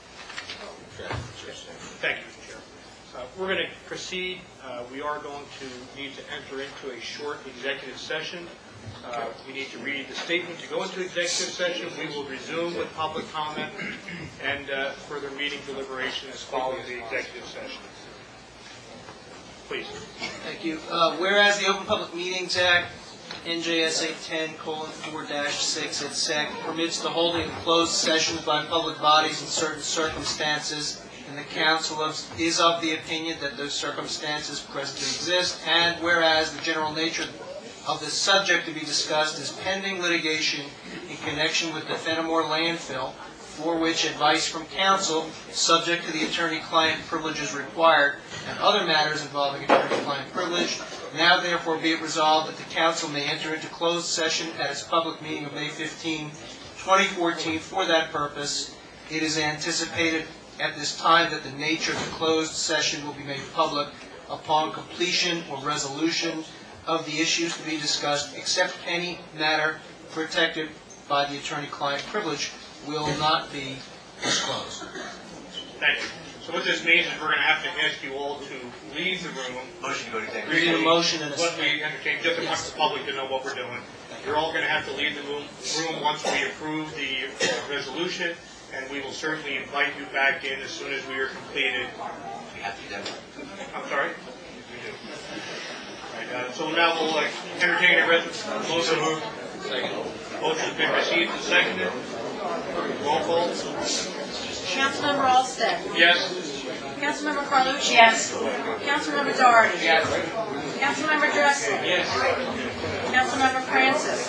Thank you, Mister Chairman. Uh, We're going to proceed. Uh, We are going to need to enter into a short executive session. Uh, We need to read the statement to go into executive session. We will resume with public comment and uh, further meeting deliberation as following the executive session. Please. Thank you. Uh, Whereas the Open Public Meetings Act, N J S A ten colon four dash six et sec, permits the holding of closed sessions by public bodies in certain circumstances, and the council of- is of the opinion that those circumstances presently exist, and whereas the general nature of the subject to be discussed is pending litigation in connection with the Fenimore landfill, for which advice from counsel, subject to the attorney-client privileges required, and other matters involving attorney-client privilege, now therefore be it resolved that the council may enter into closed session at its public meeting of May fifteenth, twenty fourteen for that purpose. It is anticipated at this time that the nature of the closed session will be made public upon completion or resolution of the issues to be discussed, except any matter protected by the attorney-client privilege will not be disclosed. Thank you. So what this means is we're going to have to ask you all to leave the room. Motion to go to executive. We need a motion and a Let me entertain, just to want the public to know what we're doing. You're all going to have to leave the room, room once we approve the uh, resolution, and we will certainly invite you back in as soon as we are completed. We have to do that. I'm sorry? We do. Right, uh, So now we'll uh, entertain a res- motion. Motion's been received and seconded. Roll call. Councilmember Olsted. Yes. Councilmember Carlucci. Yes. Councilmember Doherty. Yes. Councilmember Dressler. Yes. Councilmember Francis.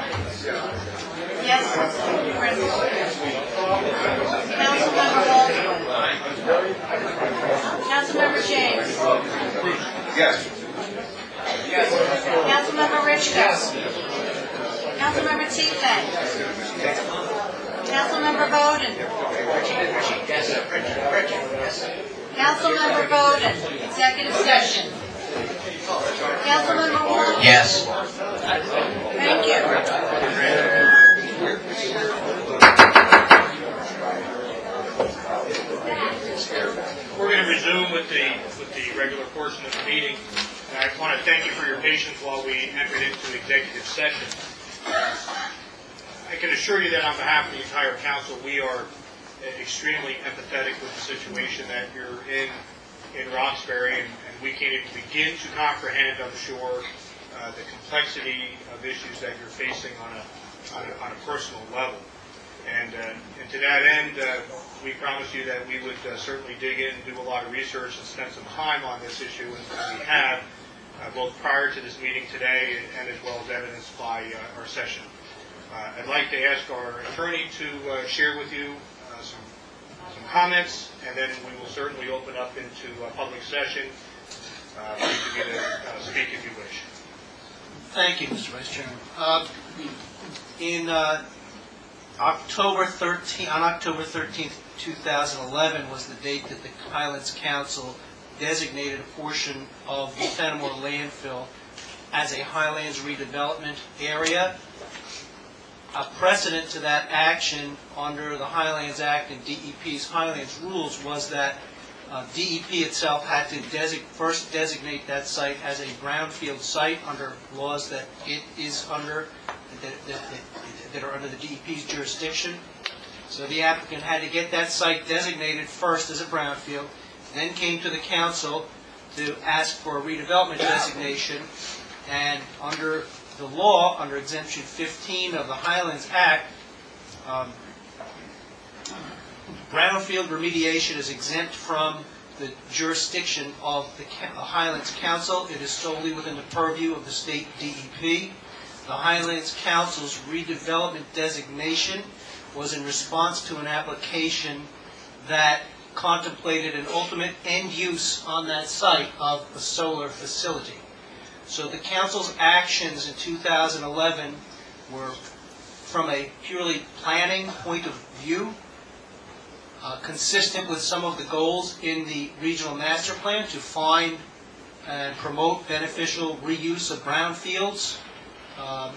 Yes. Francis. Councilmember Baldwin. Councilmember James. Yes. Councilmember Richko. Councilmember Teague. Councilmember Bowden. Councilmember Bowden, executive session. Councilmember Ward. Yes. Thank you. We're going to resume with the, with the regular portion of the meeting. And I want to thank you for your patience while we entered into executive session. I can assure you that on behalf of the entire council, we are extremely empathetic with the situation that you're in in Roxbury, and, and we can't even begin to comprehend, I'm sure, uh, the complexity of issues that you're facing on a on a, on a personal level. And, uh, and to that end, uh, we promise you that we would uh, certainly dig in and do a lot of research and spend some time on this issue, and we have, uh, both prior to this meeting today and as well as evidenced by uh, our session. Uh, I'd like to ask our attorney to uh, share with you uh, some, some comments, and then we will certainly open up into a public session uh, for you to get a, uh, speak if you wish. Thank you, Mister Vice Chairman. Uh, In uh, October thirteenth, on October thirteenth, two thousand eleven was the date that the Highlands Council designated a portion of the Fenimore landfill as a Highlands redevelopment area. A precedent to that action under the Highlands Act and D E P's Highlands rules was that uh, D E P itself had to desi- first designate that site as a brownfield site under laws that it is under, that, that, that, that are under the D E P's jurisdiction. So the applicant had to get that site designated first as a brownfield, then came to the council to ask for a redevelopment designation, and under the law, under exemption fifteen of the Highlands Act, um, brownfield remediation is exempt from the jurisdiction of the Highlands Council. It is solely within the purview of the state D E P. The Highlands Council's redevelopment designation was in response to an application that contemplated an ultimate end use on that site of a solar facility. So the council's actions in two thousand eleven were, from a purely planning point of view, uh, consistent with some of the goals in the regional master plan to find and promote beneficial reuse of brownfields. Um,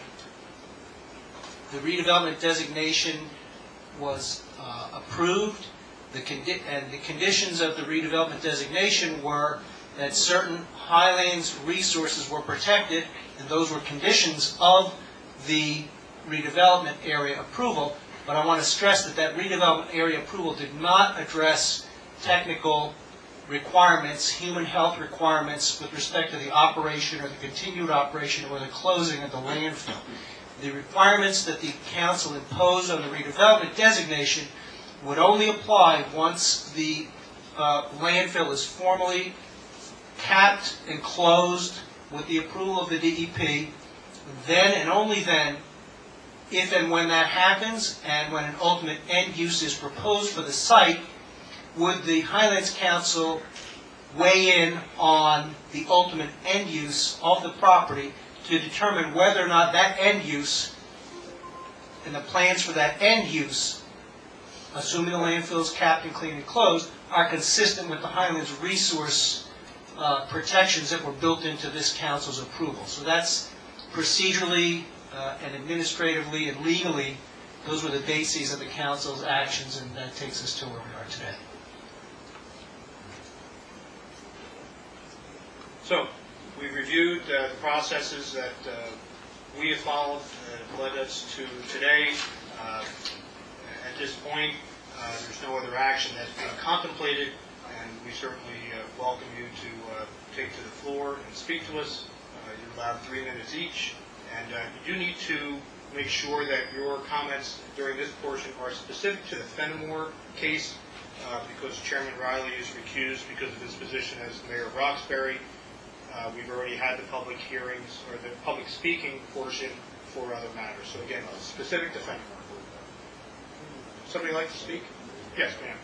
the redevelopment designation was uh, approved. The condi- and the conditions of the redevelopment designation were that certain Highlands resources were protected, and those were conditions of the redevelopment area approval. But I want to stress that that redevelopment area approval did not address technical requirements, human health requirements with respect to the operation or the continued operation or the closing of the landfill. The requirements that the council imposed on the redevelopment designation would only apply once the uh, landfill is formally capped and closed with the approval of the D E P. Then and only then, if and when that happens and when an ultimate end use is proposed for the site, would the Highlands Council weigh in on the ultimate end use of the property to determine whether or not that end use and the plans for that end use, assuming the landfill is capped and clean and closed, are consistent with the Highlands resource uh, protections that were built into this council's approval. So that's procedurally uh, and administratively and legally, those were the bases of the council's actions, and that takes us to where we are today. So, we reviewed uh, the processes that uh, we have followed that led us to today. Uh, at this point, uh, there's no other action that's being contemplated, and we certainly uh, welcome you to uh, take to the floor and speak to us. Uh, you're allowed three minutes each, and uh, you do need to make sure that your comments during this portion are specific to the Fenimore case, uh, because Chairman Riley is recused because of his position as Mayor of Roxbury. Uh, we've already had the public hearings, or the public speaking portion for other matters. So again, specific to Fenimore. Somebody like to speak? Yes, ma'am.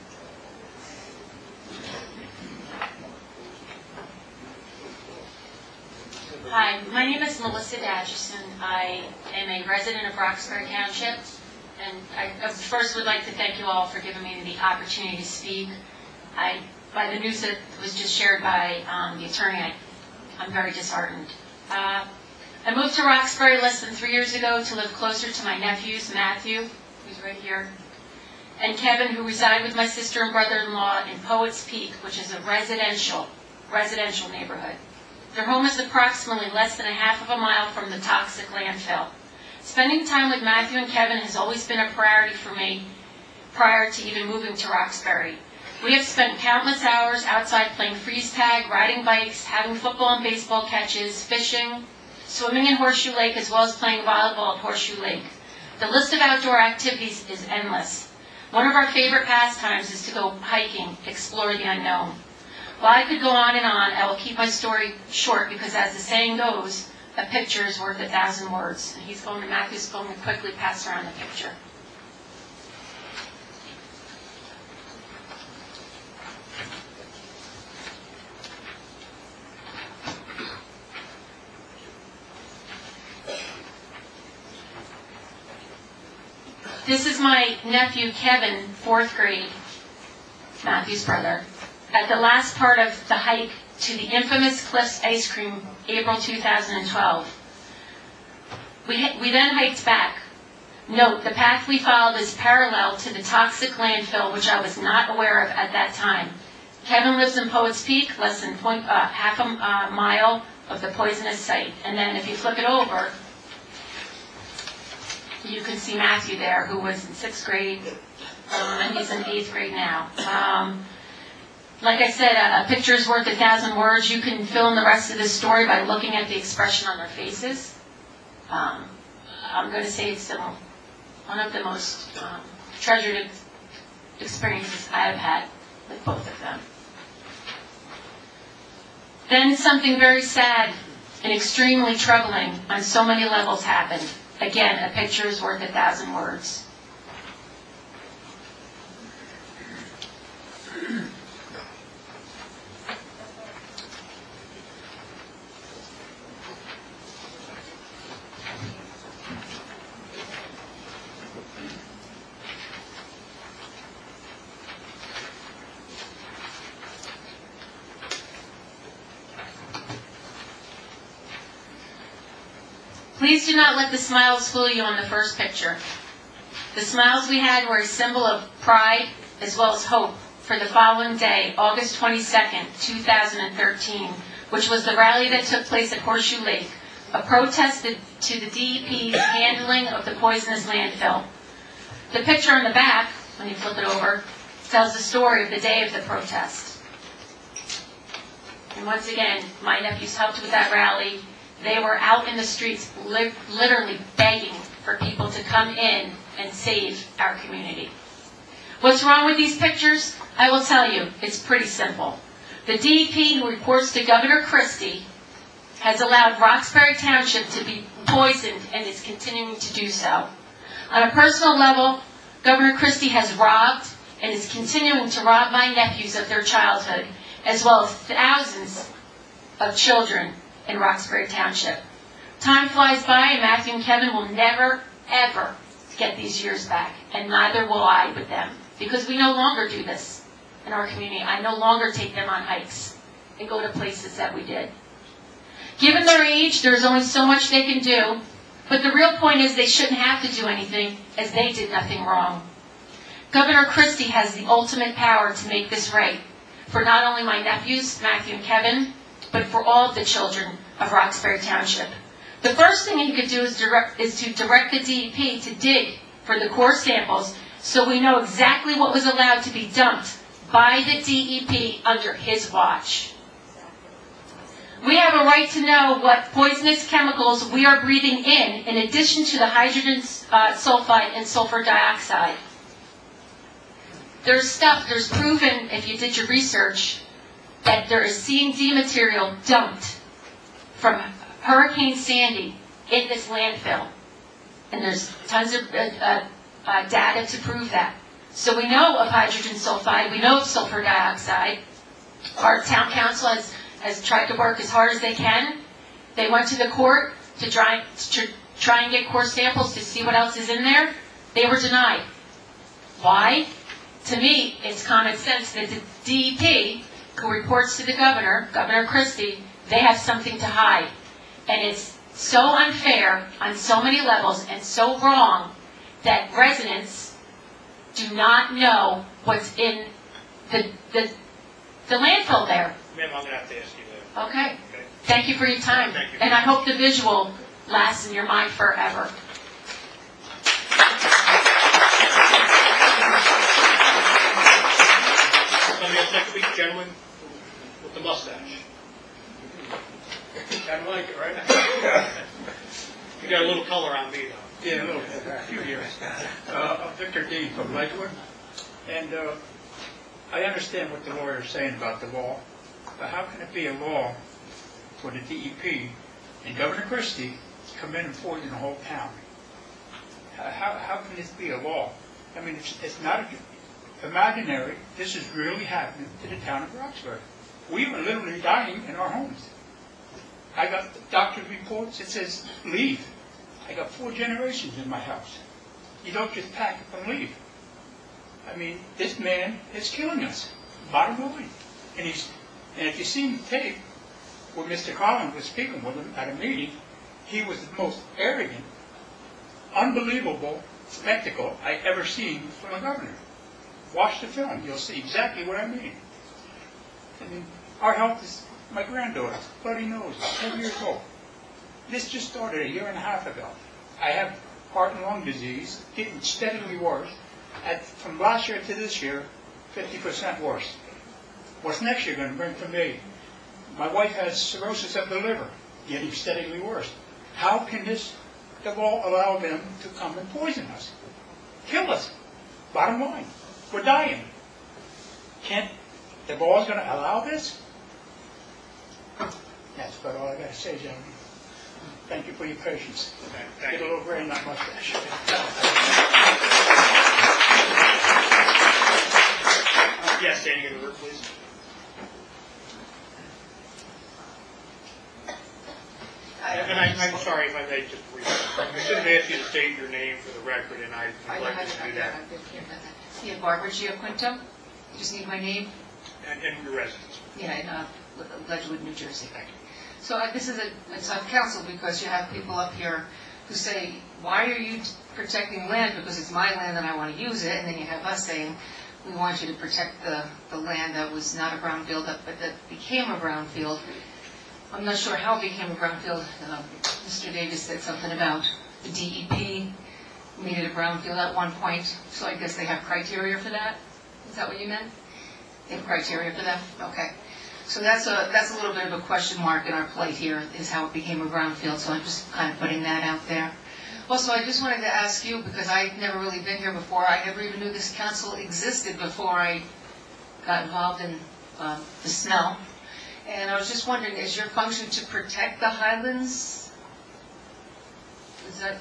Hi, my name is Melissa Datchison. I am a resident of Roxbury Township, and I first would like to thank you all for giving me the opportunity to speak. I, by the news that was just shared by um, the attorney, I, I'm very disheartened. Uh, I moved to Roxbury less than three years ago to live closer to my nephews, Matthew, who's right here, and Kevin, who reside with my sister and brother-in-law in Poets Peak, which is a residential, residential neighborhood. Their home is approximately less than a half of a mile from the toxic landfill. Spending time with Matthew and Kevin has always been a priority for me prior to even moving to Roxbury. We have spent countless hours outside playing freeze tag, riding bikes, having football and baseball catches, fishing, swimming in Horseshoe Lake, as well as playing volleyball at Horseshoe Lake. The list of outdoor activities is endless. One of our favorite pastimes is to go hiking, explore the unknown. While I could go on and on, I will keep my story short because, as the saying goes, a picture is worth a thousand words. And he's going to, Matthew's going to quickly pass around the picture. This is my nephew Kevin, fourth grade, Matthew's brother, at the last part of the hike to the infamous Cliffs Ice Cream, April two thousand twelve. We, we then hiked back. Note, the path we followed is parallel to the toxic landfill, which I was not aware of at that time. Kevin lives in Poets Peak, less than point, uh, half a uh, mile of the poisonous site. And then if you flip it over, you can see Matthew there, who was in sixth grade, um, and he's in eighth grade now. Um, like I said, a, a picture is worth a thousand words. You can fill in the rest of the story by looking at the expression on their faces. Um, I'm going to say it's the, one of the most um, treasured ex- experiences I have had with both of them. Then something very sad and extremely troubling on so many levels happened. Again, a picture is worth a thousand words. Please do not let the smiles fool you on the first picture. The smiles we had were a symbol of pride as well as hope for the following day, August twenty-second, two thousand thirteen, which was the rally that took place at Horseshoe Lake, a protest to the D E P's handling of the poisonous landfill. The picture on the back, when you flip it over, tells the story of the day of the protest. And once again, my nephews helped with that rally. They were out in the streets li- literally begging for people to come in and save our community. What's wrong with these pictures? I will tell you, it's pretty simple. The D E P, who reports to Governor Christie, has allowed Roxbury Township to be poisoned and is continuing to do so. On a personal level, Governor Christie has robbed and is continuing to rob my nephews of their childhood, as well as thousands of children in Roxbury Township. Time flies by, and Matthew and Kevin will never, ever get these years back, and neither will I with them, because we no longer do this in our community. I no longer take them on hikes and go to places that we did. Given their age, there's only so much they can do, but the real point is they shouldn't have to do anything, as they did nothing wrong. Governor Christie has the ultimate power to make this right for not only my nephews, Matthew and Kevin, but for all of the children of Roxbury Township. The first thing he could do is, direct, is to direct the D E P to dig for the core samples so we know exactly what was allowed to be dumped by the D E P under his watch. We have a right to know what poisonous chemicals we are breathing in, in addition to the hydrogen uh, sulfide and sulfur dioxide. There's stuff, there's proven, if you did your research, that there is C and D material dumped from Hurricane Sandy in this landfill. And there's tons of uh, uh, uh, data to prove that. So we know of hydrogen sulfide, we know of sulfur dioxide. Our town council has, has tried to work as hard as they can. They went to the court to try, to try and get core samples to see what else is in there. They were denied. Why? To me, it's common sense that the D E P, who reports to the governor, Governor Christie, they have something to hide. And it's so unfair on so many levels and so wrong that residents do not know what's in the, the, the landfill there. Ma'am, I'm going to have to ask you that. Okay. Okay. Thank you for your time. Thank you. And I hope the visual lasts in your mind forever. Let me ask next week, gentleman with the mustache. Kind of like it, right? You got a little color on me, though. Yeah, a little bit, a few years. Uh, I'm Victor Dean from Lakewood, and uh, I understand what the lawyer is saying about the law, but how can it be a law for the D E P and Governor Christie to come in and poison the whole town? How, how can this be a law? I mean, it's, it's not imaginary. This is really happening to the town of Roxbury. We were literally dying in our homes. I got doctor's reports that says leave. I got four generations in my house. You don't just pack up and leave. I mean, this man is killing us, bottom line. And he's, and if you see the tape where Mister Collins was speaking with him at a meeting, he was the most arrogant, unbelievable spectacle I ever seen from a governor. Watch the film, you'll see exactly what I mean. I mean, our health is, my granddaughter, bloody nose, ten years old. This just started a year and a half ago. I have heart and lung disease, getting steadily worse. At, from last year to this year, fifty percent worse. What's next year going to bring for me? My wife has cirrhosis of the liver, getting steadily worse. How can this, the law allow them to come and poison us? Kill us. Bottom line. We're dying. Can't, the law's going to allow this? That's about all I got to say, gentlemen. Thank you for your patience. Get a little gray in that mustache. Yes, standing in the room, please. And I, I'm sorry if I may just briefly. I should have asked you to state your name for the record, and I neglected to do that. Yeah, Barbara Giaquinto. You just need my name? And, and your residence. Yeah, in uh, Ledgewood, New Jersey. So uh, this is a, it's on council because you have people up here who say, why are you protecting land? Because it's my land and I want to use it. And then you have us saying, we want you to protect the, the land that was not a brownfield, but that became a brownfield. I'm not sure how it became a brownfield. Uh, Mister Davis said something about the D E P made it a brownfield at one point. So I guess they have criteria for that. Is that what you meant? They have criteria for that? Okay. So that's a, that's a little bit of a question mark in our plate here, is how it became a brownfield. So I'm just kind of putting that out there. Also, I just wanted to ask you, because I've never really been here before, I never even knew this council existed before I got involved in um, the smell. And I was just wondering, is your function to protect the Highlands? Is that...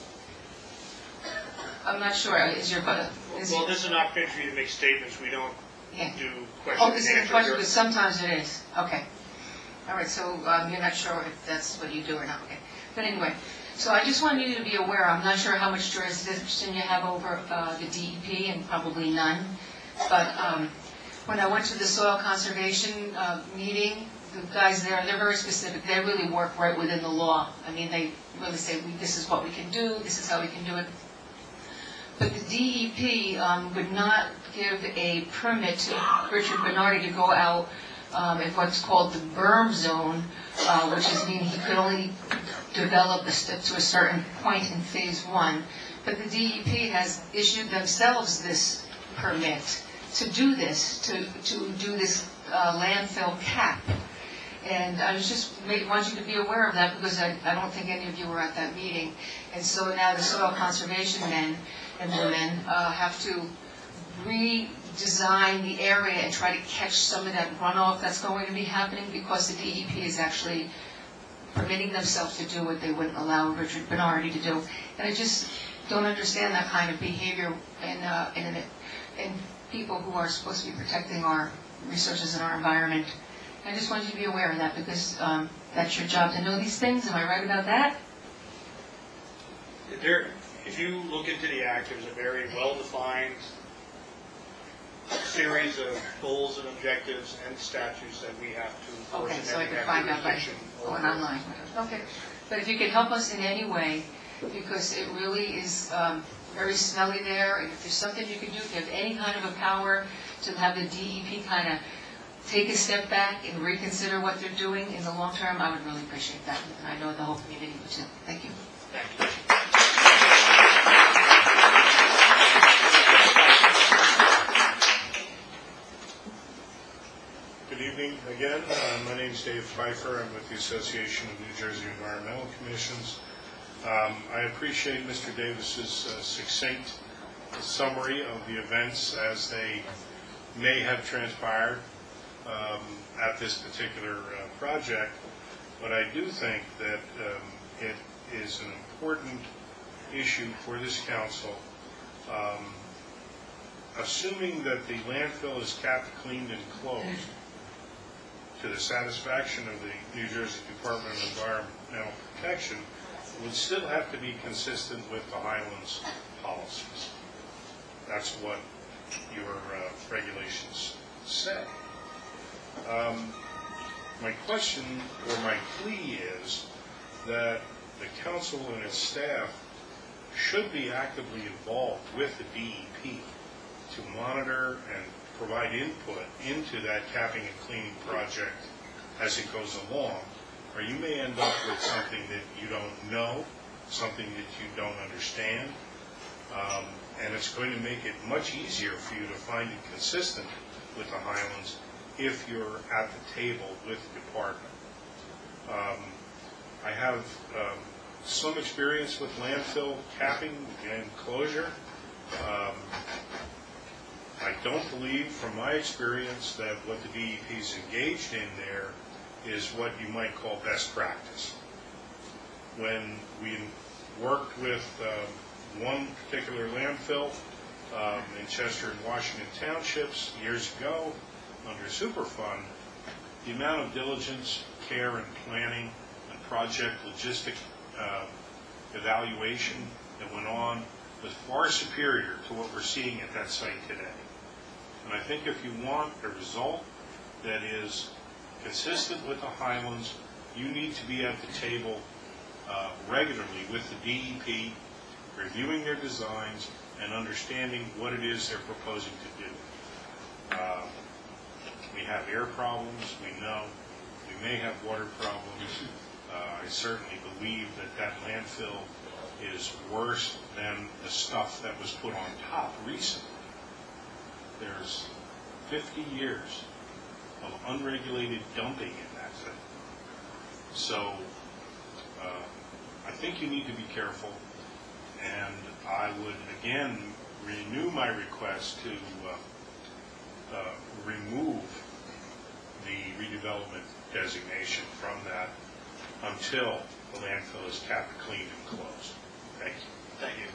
I'm not sure. Is your... Is Well, this is an opportunity for you to make statements. We don't yeah. do Oh, questions this and is a question, answers. because sometimes it is. Okay. All right, so um, you're not sure if that's what you do or not. Okay. But anyway, so I just wanted you to be aware, I'm not sure how much jurisdiction you have over uh, the D E P, and probably none. But um, when I went to the soil conservation uh, meeting, the guys there, they're very specific. They really work right within the law. I mean, they really say, we, this is what we can do, this is how we can do it. But the D E P um, would not give a permit to Richard Bernardi to go out um, in what's called the berm zone, uh, which is meaning he could only develop a step to a certain point in phase one. But the D E P has issued themselves this permit to do this, to, to do this uh, landfill cap. And I was just make, want you to be aware of that, because I, I don't think any of you were at that meeting. And so now the soil conservation men and women uh, have to redesign the area and try to catch some of that runoff that's going to be happening, because the D E P is actually permitting themselves to do what they wouldn't allow Richard Bernardi to do. And I just don't understand that kind of behavior in, uh, in, in people who are supposed to be protecting our resources and our environment. I just want you to be aware of that, because um, that's your job to know these things. Am I right about that? There, if you look into the act, there's a very well-defined series of goals and objectives and statutes that we have to enforce. Okay, and so that I we can have find out by jurisdiction going over. online. Okay, but if you could help us in any way, because it really is um, very smelly there, and if there's something you could do, if you have any kind of a power to have the D E P kind of take a step back and reconsider what they're doing in the long term, I would really appreciate that. And I know the whole community would too. Thank you. Thank you. Good evening again. Uh, my name is Dave Pfeiffer. I'm with the Association of New Jersey Environmental Commissions. Um, I appreciate Mister Davis's uh, succinct summary of the events as they may have transpired um, at this particular uh, project, but I do think that um, it is an important issue for this council. Um, assuming that the landfill is capped, cleaned, and closed to the satisfaction of the New Jersey Department of Environmental Protection, would still have to be consistent with the Highlands policy. that's what your uh, regulations say. Um, my question or my plea is that the council and its staff should be actively involved with the D E P to monitor and provide input into that capping and cleaning project as it goes along, or you may end up with something that you don't know, something that you don't understand, um, and it's going to make it much easier for you to find it consistent with the Highlands if you're at the table with the department. Um, I have um, some experience with landfill capping and closure. Um, I don't believe, from my experience, that what the D E P is engaged in there is what you might call best practice. When we worked with um, one particular landfill um, in Chester and Washington Townships years ago under Superfund, the amount of diligence, care, and planning and project logistic uh, evaluation that went on was far superior to what we're seeing at that site today. And I think if you want a result that is consistent with the Highlands, you need to be at the table uh, regularly with the D E P, reviewing their designs and understanding what it is they're proposing to do. Uh, we have air problems, we know. We may have water problems. Uh, I certainly believe that that landfill is worse than the stuff that was put on top recently. There's fifty years of unregulated dumping in that thing. So uh, I think you need to be careful, and I would again renew my request to uh, uh, remove the redevelopment designation from that until the landfill is capped, cleaned, and closed. Thank you. Thank you.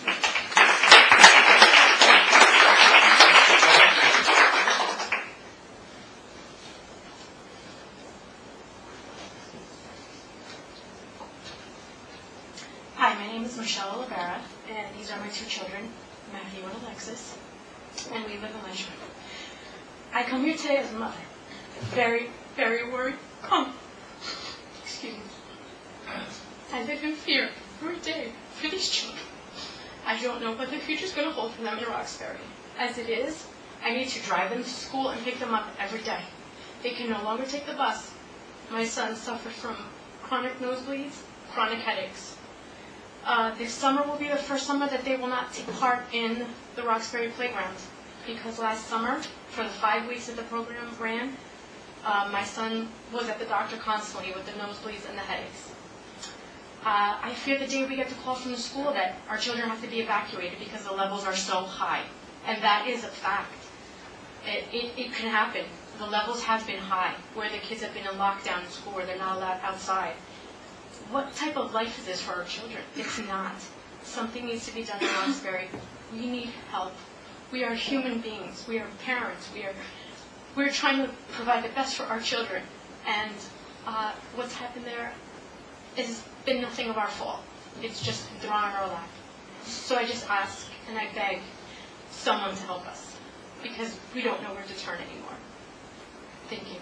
Hi, my name is Michelle Olivera, and these are my two children, Matthew and Alexis, and we live in Lynchburg. I come here today as a mother, very, very worried. Um, excuse me. I live in fear every day for these children. I don't know what the future is going to hold for them in Roxbury. As it is, I need to drive them to school and pick them up every day. They can no longer take the bus. My son suffered from chronic nosebleeds, chronic headaches. Uh, this summer will be the first summer that they will not take part in the Roxbury playground, because last summer, for the five weeks that the program ran, uh, my son was at the doctor constantly with the nosebleeds and the headaches. Uh, I fear the day we get the call from the school that our children have to be evacuated because the levels are so high, and that is a fact. It, it, it can happen. The levels have been high, where the kids have been in lockdown in school, where they're not allowed outside. What type of life is this for our children? It's not. Something needs to be done in Roxbury. We need help. We are human beings. We are parents. We are we're trying to provide the best for our children. And uh, what's happened there has been nothing of our fault. It's just been thrown on our lap. So I just ask and I beg someone to help us, because we don't know where to turn anymore. Thank you.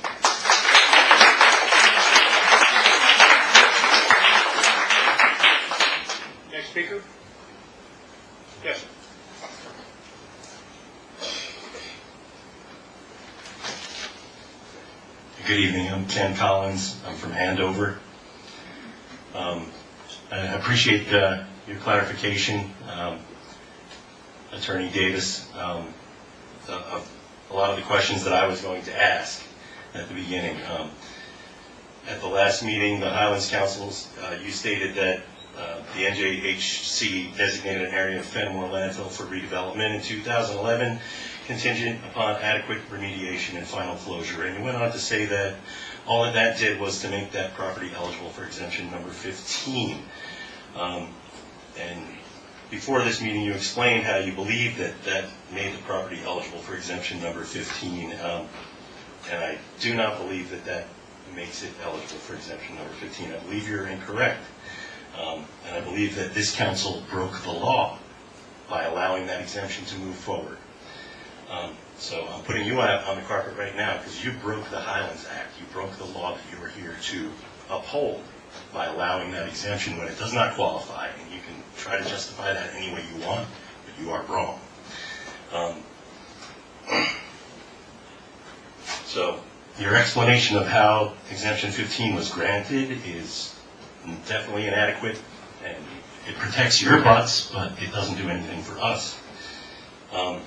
Next speaker? Yes. Good evening. I'm Ken Collins. I'm from Andover. Um, I appreciate uh, your clarification, um, Attorney Davis. Um, a, a lot of the questions that I was going to ask at the beginning. Um, at the last meeting, the Highlands Councils, uh, you stated that uh, the N J H C designated an area of Fenimore landfill for redevelopment in two thousand eleven, contingent upon adequate remediation and final closure. And you went on to say that all that that did was to make that property eligible for exemption number fifteen. Um, and before this meeting, you explained how you believe that that made the property eligible for exemption number fifteen. Um, and I do not believe that that makes it eligible for exemption number fifteen. I believe you're incorrect. Um, and I believe that this council broke the law by allowing allowing that exemption to move forward. Um, so I'm putting you out on the carpet right now because you broke the Highlands Act. You broke the law that you were here to uphold by allowing that exemption when it does not qualify. And you can try to justify that any way you want, but you are wrong. Um, so your explanation of how exemption fifteen was granted is definitely inadequate, and it protects your butts, but it doesn't do anything for us. Um,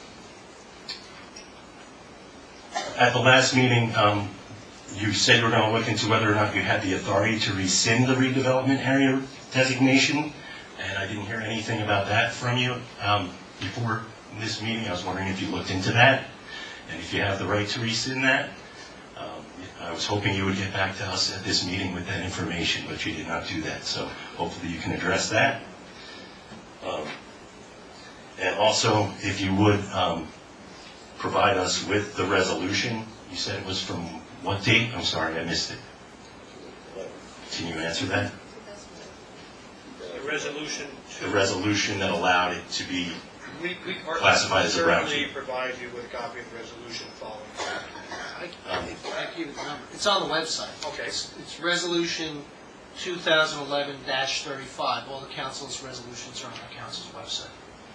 at the last meeting, um, you said you were going to look into whether or not you had the authority to rescind the redevelopment area designation, and I didn't hear anything about that from you um, before this meeting. I was wondering if you looked into that, and if you have the right to rescind that. Um, I was hoping you would get back to us at this meeting with that information, but you did not do that, so hopefully you can address that. Um, and also, if you would um, provide us with the resolution. You said it was from what date? I'm sorry, I missed it. Can you answer that? The resolution to... The resolution that allowed it to be we, we classified as a brownfield. certainly provide you with a copy of the resolution following. I, I, I give you the number. It's on the website. Okay. It's, it's resolution two thousand eleven dash thirty-five. All the council's resolutions are on the council's website.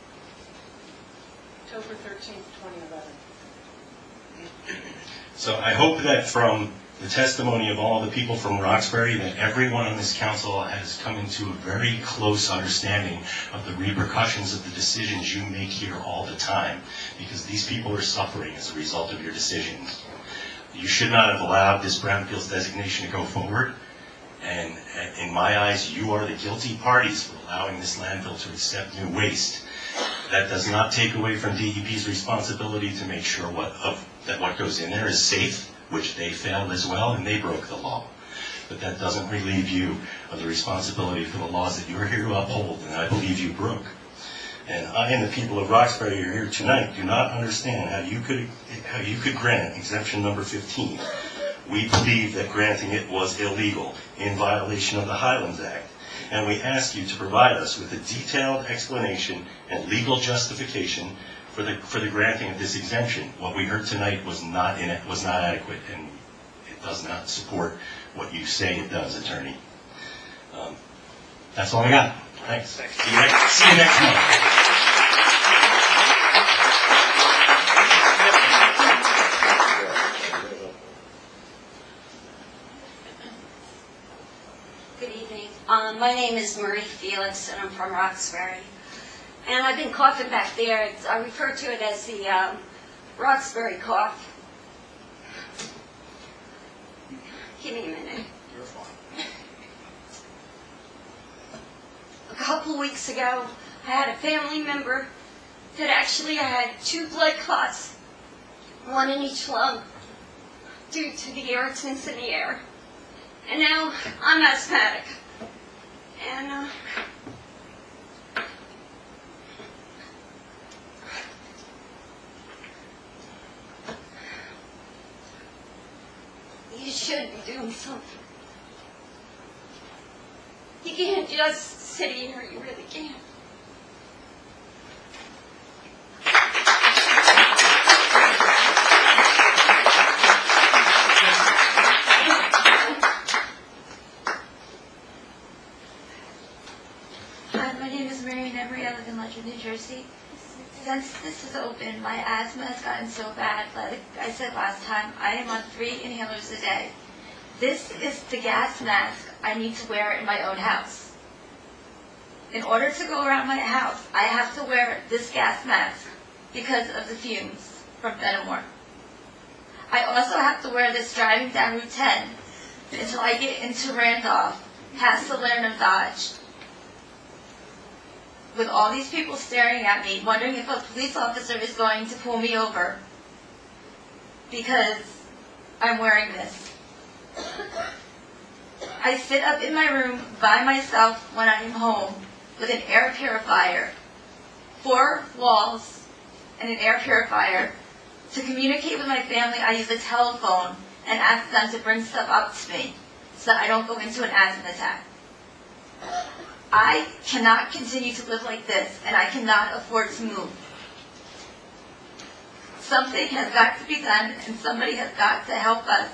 October thirteenth, twenty eleven. So I hope that from the testimony of all the people from Roxbury, that everyone on this council has come into a very close understanding of the repercussions of the decisions you make here all the time, because these people are suffering as a result of your decisions. You should not have allowed this brownfields designation to go forward, and in my eyes, you are the guilty parties for allowing this landfill to accept new waste. That does not take away from D E P's responsibility to make sure what of, that what goes in there is safe, which they failed as well, and they broke the law. But that doesn't relieve you of the responsibility for the laws that you're here to uphold, and I believe you broke. And I and the people of Roxbury who are here tonight do not understand how you could how you could grant exemption number fifteen. We believe that granting it was illegal, in violation of the Highlands Act. And we ask you to provide us with a detailed explanation and legal justification for the for the granting of this exemption. What we heard tonight was not in it was not adequate, and it does not support what you say it does, Attorney. Um, that's all I got. Thanks. Thanks. See you next, see you next month. Good evening. Um, my name is Marie Felix, and I'm from Roxbury. And I've been coughing back there. It's, I refer to it as the um, Roxbury cough. Give me a minute. You're fine. A couple weeks ago, I had a family member that actually had two blood clots, one in each lung, due to the irritants in the air. And now I'm asthmatic. And uh, you should be doing something. You can't just sit here, you really can't. Hi, my name is Marian Emery. I live in Ledger, New Jersey. Since this is open, my asthma has gotten so bad. Like I said last time, I am on three inhalers a day. This is the gas mask I need to wear in my own house. In order to go around my house, I have to wear this gas mask because of the fumes from Benamor. I also have to wear this driving down Route ten until I get into Randolph, past the Lerner Dodge, with all these people staring at me, wondering if a police officer is going to pull me over because I'm wearing this. I sit up in my room by myself when I am home with an air purifier, four walls and an air purifier. To communicate with my family, I use a telephone and ask them to bring stuff up to me so that I don't go into an asthma attack. I cannot continue to live like this, and I cannot afford to move. Something has got to be done, and somebody has got to help us.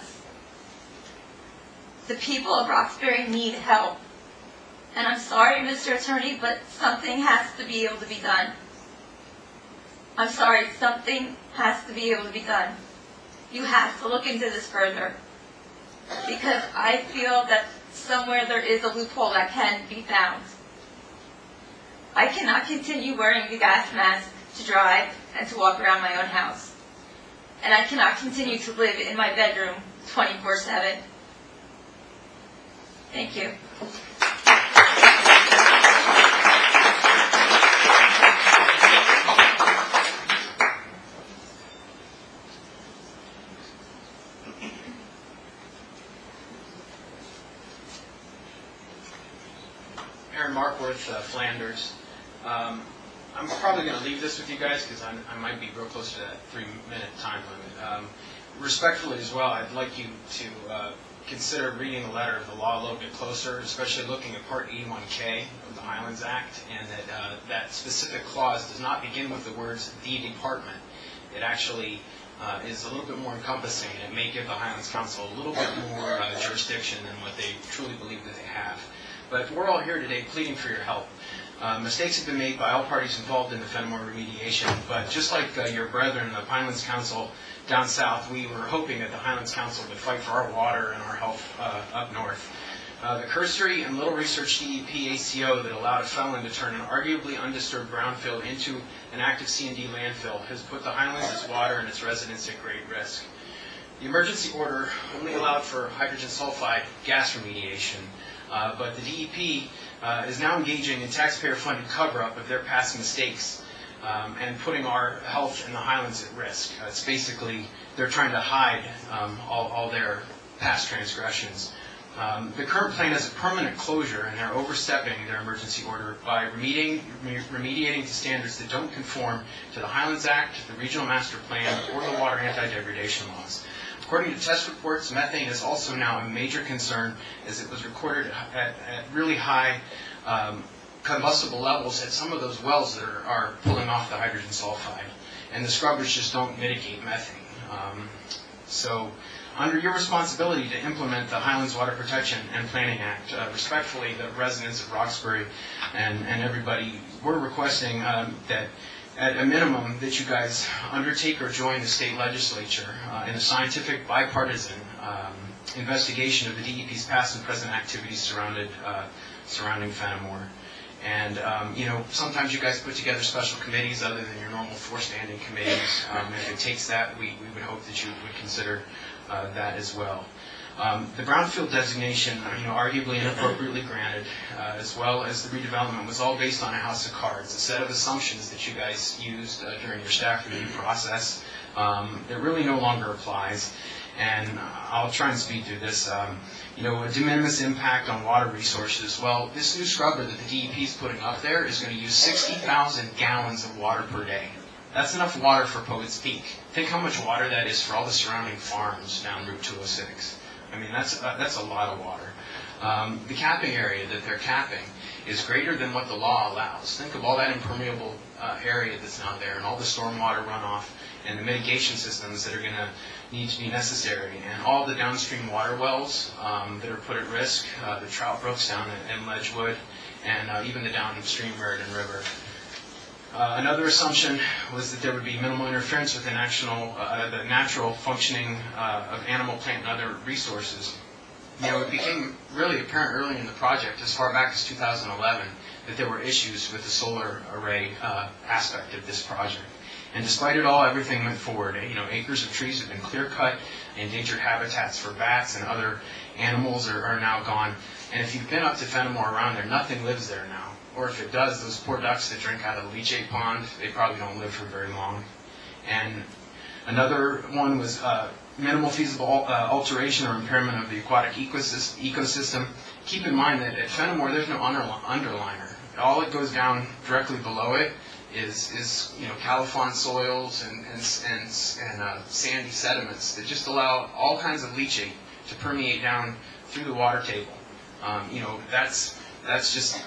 The people of Roxbury need help. And I'm sorry, Mister Attorney, but something has to be able to be done. I'm sorry, something has to be able to be done. You have to look into this further. Because I feel that somewhere there is a loophole that can be found. I cannot continue wearing the gas mask to drive and to walk around my own house. And I cannot continue to live in my bedroom twenty-four seven. Thank you. Aaron Markworth, uh, Flanders. Um, I'm probably going to leave this with you guys because I might be real close to that three-minute time limit. Um, respectfully as well, I'd like you to uh, consider reading the letter of the law a little bit closer, especially looking at Part eighty-one K of the Highlands Act, and that uh, that specific clause does not begin with the words "the department." It actually uh, is a little bit more encompassing, and it may give the Highlands Council a little bit more uh, jurisdiction than what they truly believe that they have. But we're all here today pleading for your help. Uh, mistakes have been made by all parties involved in the Fenimore remediation, but just like uh, your brethren, the Pinelands Council down south, we were hoping that the Highlands Council would fight for our water and our health uh, up north. Uh, the cursory and little researched D E P A C O that allowed a felon to turn an arguably undisturbed brownfield into an active C and D landfill has put the Highlands, its water, and its residents at great risk. The emergency order only allowed for hydrogen sulfide gas remediation, uh, but the D E P uh, is now engaging in taxpayer-funded cover-up of their past mistakes um, and putting our health in the Highlands at risk. Uh, it's basically, they're trying to hide um, all, all their past transgressions. Um, the current plan has a permanent closure, and they're overstepping their emergency order by remediating, remediating to standards that don't conform to the Highlands Act, the Regional Master Plan, or the water anti-degradation laws. According to test reports, methane is also now a major concern, as it was recorded at, at really high um, combustible levels at some of those wells that are, are pulling off the hydrogen sulfide. And the scrubbers just don't mitigate methane. Um, so under your responsibility to implement the Highlands Water Protection and Planning Act, uh, respectfully, the residents of Roxbury and, and everybody, we're requesting um, that at a minimum that you guys undertake or join the state legislature uh, in a scientific, bipartisan um, investigation of the D E P's past and present activities surrounded, uh, surrounding Fenimore. And, um, you know, sometimes you guys put together special committees other than your normal four standing committees. Um, if it takes that, we, we would hope that you would consider uh, that as well. Um, the brownfield designation, you know, arguably inappropriately granted, uh, as well as the redevelopment, was all based on a house of cards, a set of assumptions that you guys used uh, during your staff review process um, that really no longer applies. And I'll try and speed through this. Um, you know, a de minimis impact on water resources. Well, this new scrubber that the D E P is putting up there is going to use sixty thousand gallons of water per day. That's enough water for Poets Peak. Think how much water that is for all the surrounding farms down Route two oh six. I mean, that's, uh, that's a lot of water. Um, the capping area that they're capping is greater than what the law allows. Think of all that impermeable uh, area that's not there and all the stormwater runoff and the mitigation systems that are going to need to be necessary, and all the downstream water wells um, that are put at risk, uh, the trout brooks down in, in Ledgewood, and uh, even the downstream Meriden River. Uh, another assumption was that there would be minimal interference with the natural, uh, the natural functioning uh, of animal, plant, and other resources. You know, it became really apparent early in the project, as far back as two thousand eleven, that there were issues with the solar array uh, aspect of this project. And despite it all, everything went forward. You know, acres of trees have been clear-cut, endangered habitats for bats and other animals are, are now gone. And if you've been up to Fenimore around there, nothing lives there now. Or if it does, those poor ducks that drink out of the leachate pond, they probably don't live for very long. And another one was uh, minimal feasible uh, alteration or impairment of the aquatic ecosystem. Keep in mind that at Fenimore, there's no under underliner. All that goes down directly below it is, is you know, californ soils and, and, and, and uh, sandy sediments that just allow all kinds of leachate to permeate down through the water table. Um, you know, that's, that's just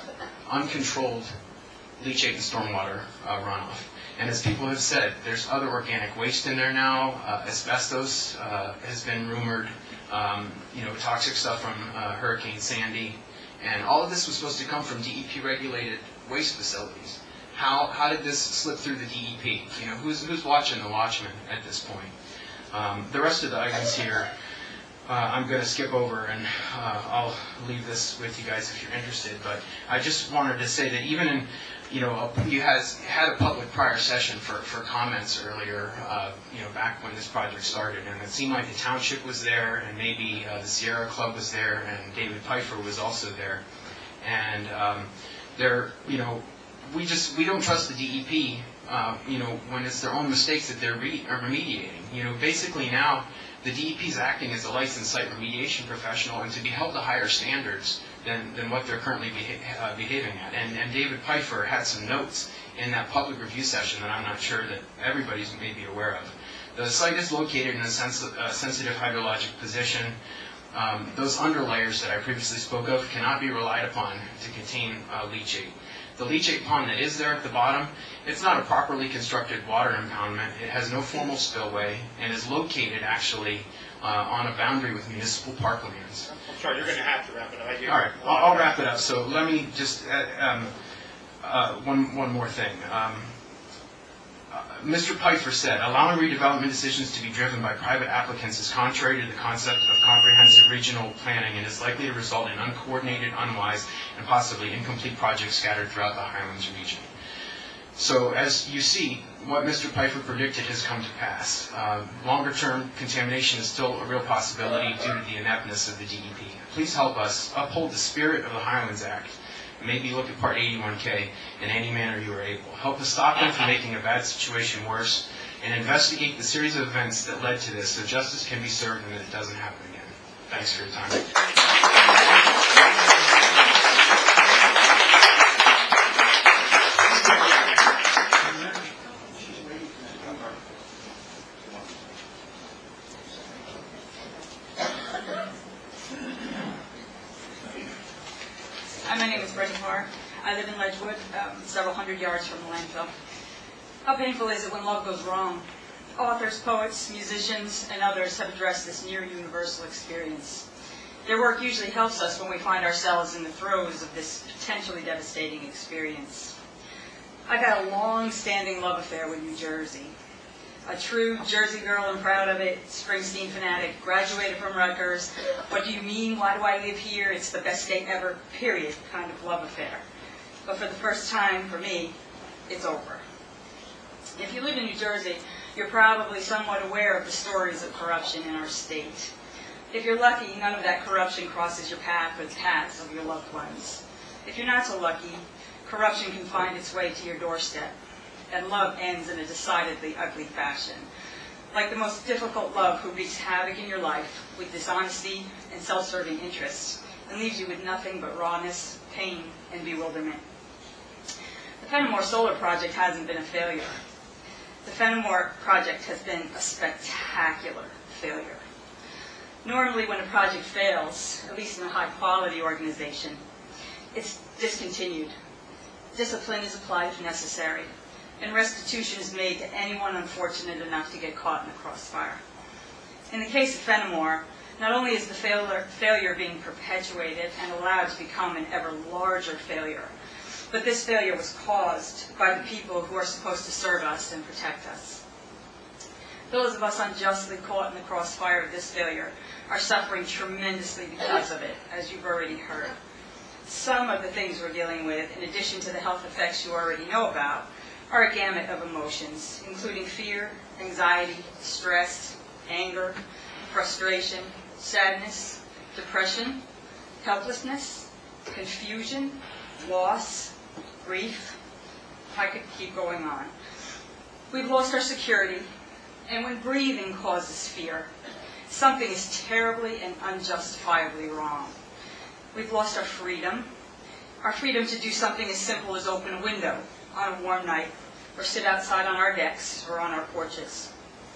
uncontrolled leachate and stormwater uh, runoff. And as people have said, there's other organic waste in there now. Uh, asbestos uh, has been rumored, um, you know, toxic stuff from uh, Hurricane Sandy. And all of this was supposed to come from D E P-regulated waste facilities. How, how did this slip through the D E P? You know, who's, who's watching the watchman at this point? Um, the rest of the items here, uh, I'm going to skip over, and uh, I'll leave this with you guys if you're interested. But I just wanted to say that even in, you know, a, you has had a public prior session for, for comments earlier, uh, you know, back when this project started, and it seemed like the township was there, and maybe uh, the Sierra Club was there, and David Pfeiffer was also there, and um, they're, you know, we just we don't trust the D E P, uh, you know, when it's their own mistakes that they're re are remediating. You know, basically now the D E P is acting as a licensed site remediation professional and to be held to higher standards than, than what they're currently beha uh, behaving at. And, and David Pfeiffer had some notes in that public review session that I'm not sure that everybody's maybe aware of. The site is located in a sens uh, sensitive hydrologic position. Um, those underlayers that I previously spoke of cannot be relied upon to contain uh, leachate. The leachate pond that is there at the bottom, it's not a properly constructed water impoundment. It has no formal spillway and is located actually uh, on a boundary with municipal parklands. I'm sorry, you're going to have to wrap it up. I hear All right, I'll, I'll wrap it up. So let me just uh, um, uh, one one more thing. Um, uh, Mister Pfeiffer said, allowing redevelopment decisions to be driven by private applicants is contrary to the concept of comprehensive regional planning and is likely to result in uncoordinated, unwise, and possibly incomplete projects scattered throughout the Highlands region. So as you see, what Mister Pfeiffer predicted has come to pass. Uh, longer-term contamination is still a real possibility due to the ineptness of the D E P. Please help us uphold the spirit of the Highlands Act. Maybe look at Part eighty-one K in any manner you are able. Help us stop them from making a bad situation worse, and investigate the series of events that led to this so justice can be served and that it doesn't happen again. Thanks for your time. Hi, my name is Brenda Parr. I live in Ledgewood, um, several hundred yards from the landfill. How painful is it when love goes wrong? Authors, poets, musicians, and others have addressed this near universal experience. Their work usually helps us when we find ourselves in the throes of this potentially devastating experience. I got a long-standing love affair with New Jersey. A true Jersey girl and proud of it, Springsteen fanatic, graduated from Rutgers. What do you mean? Why do I live here? It's the best state ever, period, kind of love affair. But for the first time, for me, it's over. If you live in New Jersey, you're probably somewhat aware of the stories of corruption in our state. If you're lucky, none of that corruption crosses your path or the paths of your loved ones. If you're not so lucky, corruption can find its way to your doorstep, and love ends in a decidedly ugly fashion. Like the most difficult love who wreaks havoc in your life with dishonesty and self-serving interests and leaves you with nothing but rawness, pain, and bewilderment. The Fenimore Solar Project hasn't been a failure. The Fenimore Project has been a spectacular failure. Normally when a project fails, at least in a high-quality organization, it's discontinued. Discipline is applied if necessary, and restitution is made to anyone unfortunate enough to get caught in the crossfire. In the case of Fenimore, not only is the failure, failure being perpetuated and allowed to become an ever larger failure, but this failure was caused by the people who are supposed to serve us and protect us. Those of us unjustly caught in the crossfire of this failure are suffering tremendously because of it, as you've already heard. Some of the things we're dealing with, in addition to the health effects you already know about, are a gamut of emotions, including fear, anxiety, stress, anger, frustration, sadness, depression, helplessness, confusion, loss, grief. I could keep going on. We've lost our security, and when breathing causes fear, something is terribly and unjustifiably wrong. We've lost our freedom, our freedom to do something as simple as open a window on a warm night, or sit outside on our decks or on our porches.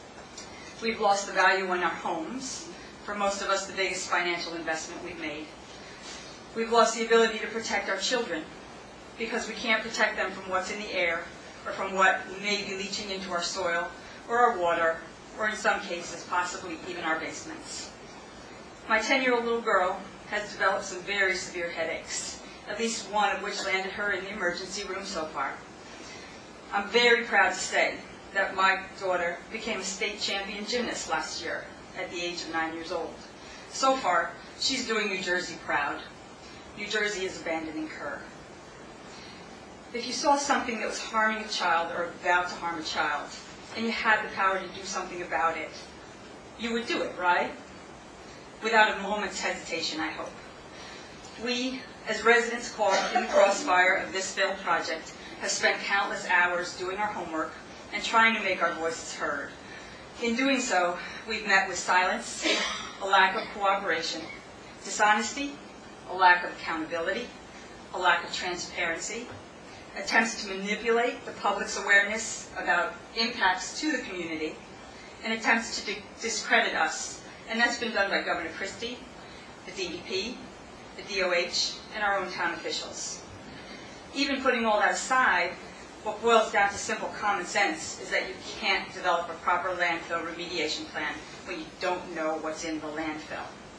We've lost the value in our homes, for most of us the biggest financial investment we've made. We've lost the ability to protect our children. because we can't protect them from what's in the air or from what may be leaching into our soil or our water, or in some cases, possibly even our basements. My ten-year-old little girl has developed some very severe headaches, at least one of which landed her in the emergency room so far. I'm very proud to say that my daughter became a state champion gymnast last year at the age of nine years old. So far, she's doing New Jersey proud. New Jersey is abandoning her. If you saw something that was harming a child or about to harm a child, and you had the power to do something about it, you would do it, right? Without a moment's hesitation, I hope. We, as residents caught in the crossfire of this failed project, have spent countless hours doing our homework and trying to make our voices heard. In doing so, we've met with silence, a lack of cooperation, dishonesty, a lack of accountability, a lack of transparency, attempts to manipulate the public's awareness about impacts to the community, and attempts to discredit us. And that's been done by Governor Christie, the D E P, the D O H, and our own town officials. Even putting all that aside, what boils down to simple common sense is that you can't develop a proper landfill remediation plan when you don't know what's in the landfill.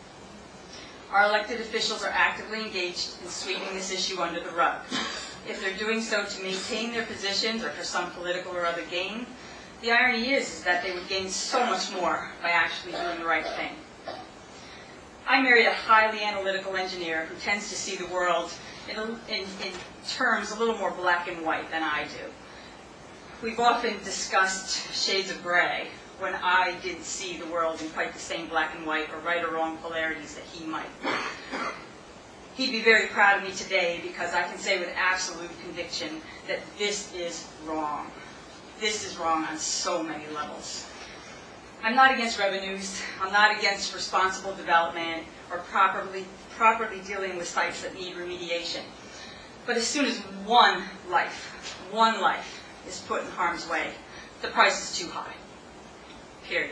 Our elected officials are actively engaged in sweeping this issue under the rug. If they're doing so to maintain their positions or for some political or other gain, the irony is, is that they would gain so much more by actually doing the right thing. I married a highly analytical engineer who tends to see the world in, a, in, in terms a little more black and white than I do. We've often discussed shades of gray when I didn't see the world in quite the same black and white or right or wrong polarities that he might. He'd be very proud of me today because I can say with absolute conviction that this is wrong. This is wrong on so many levels. I'm not against revenues. I'm not against responsible development or properly, properly dealing with sites that need remediation. But as soon as one life, one life is put in harm's way, the price is too high. Period.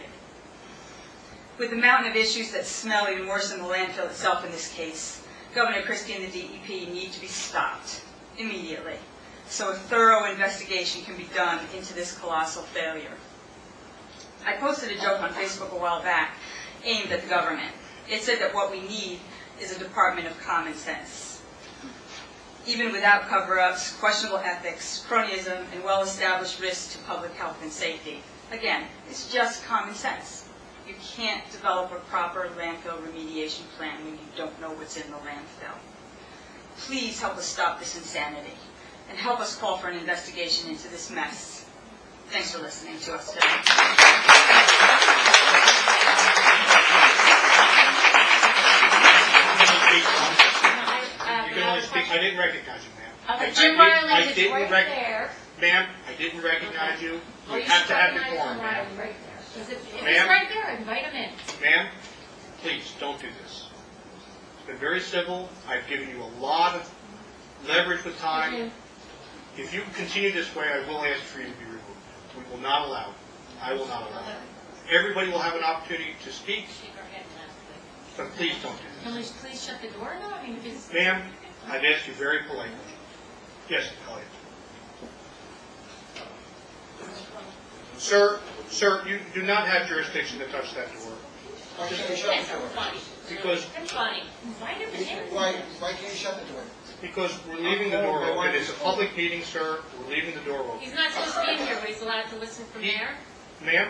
With the mountain of issues that smell even worse than the landfill itself in this case, Governor Christie and the D E P need to be stopped immediately so a thorough investigation can be done into this colossal failure. I posted a joke on Facebook a while back aimed at the government. It said that what we need is a department of common sense. Even without cover-ups, questionable ethics, cronyism, and well-established risks to public health and safety. Again, it's just common sense. You can't develop a proper landfill remediation plan when you don't know what's in the landfill. Please help us stop this insanity and help us call for an investigation into this mess. Thanks for listening to us today. You can only speak. I didn't recognize you, ma'am. Okay, I- Jim I didn't- Riley I is didn't right rec- there. Ma'am, I didn't recognize you. Oh, You you have to have recognize decorum, Jim ma'am. Riley right there. Is it- If Ma'am? he's right there, invite him in. Ma'am, please, don't do this. It's been very civil. I've given you a lot of leverage with time. If you continue this way, I will ask for you to be removed. We will not allow it. I will not allow it. Everybody will have an opportunity to speak, but please don't do Can we please shut the door now? I mean, if it's... this. Ma'am, I've asked you very politely. Yes, Elliot. Sir, sir, you do not have jurisdiction to touch that door. That's funny. Because, That's funny. Invite him in. Why, why can't you shut the door? because we're leaving the door open. It's a public meeting, sir. We're leaving the door open. He's not supposed to be in here, but he's allowed to listen from there. Ma'am,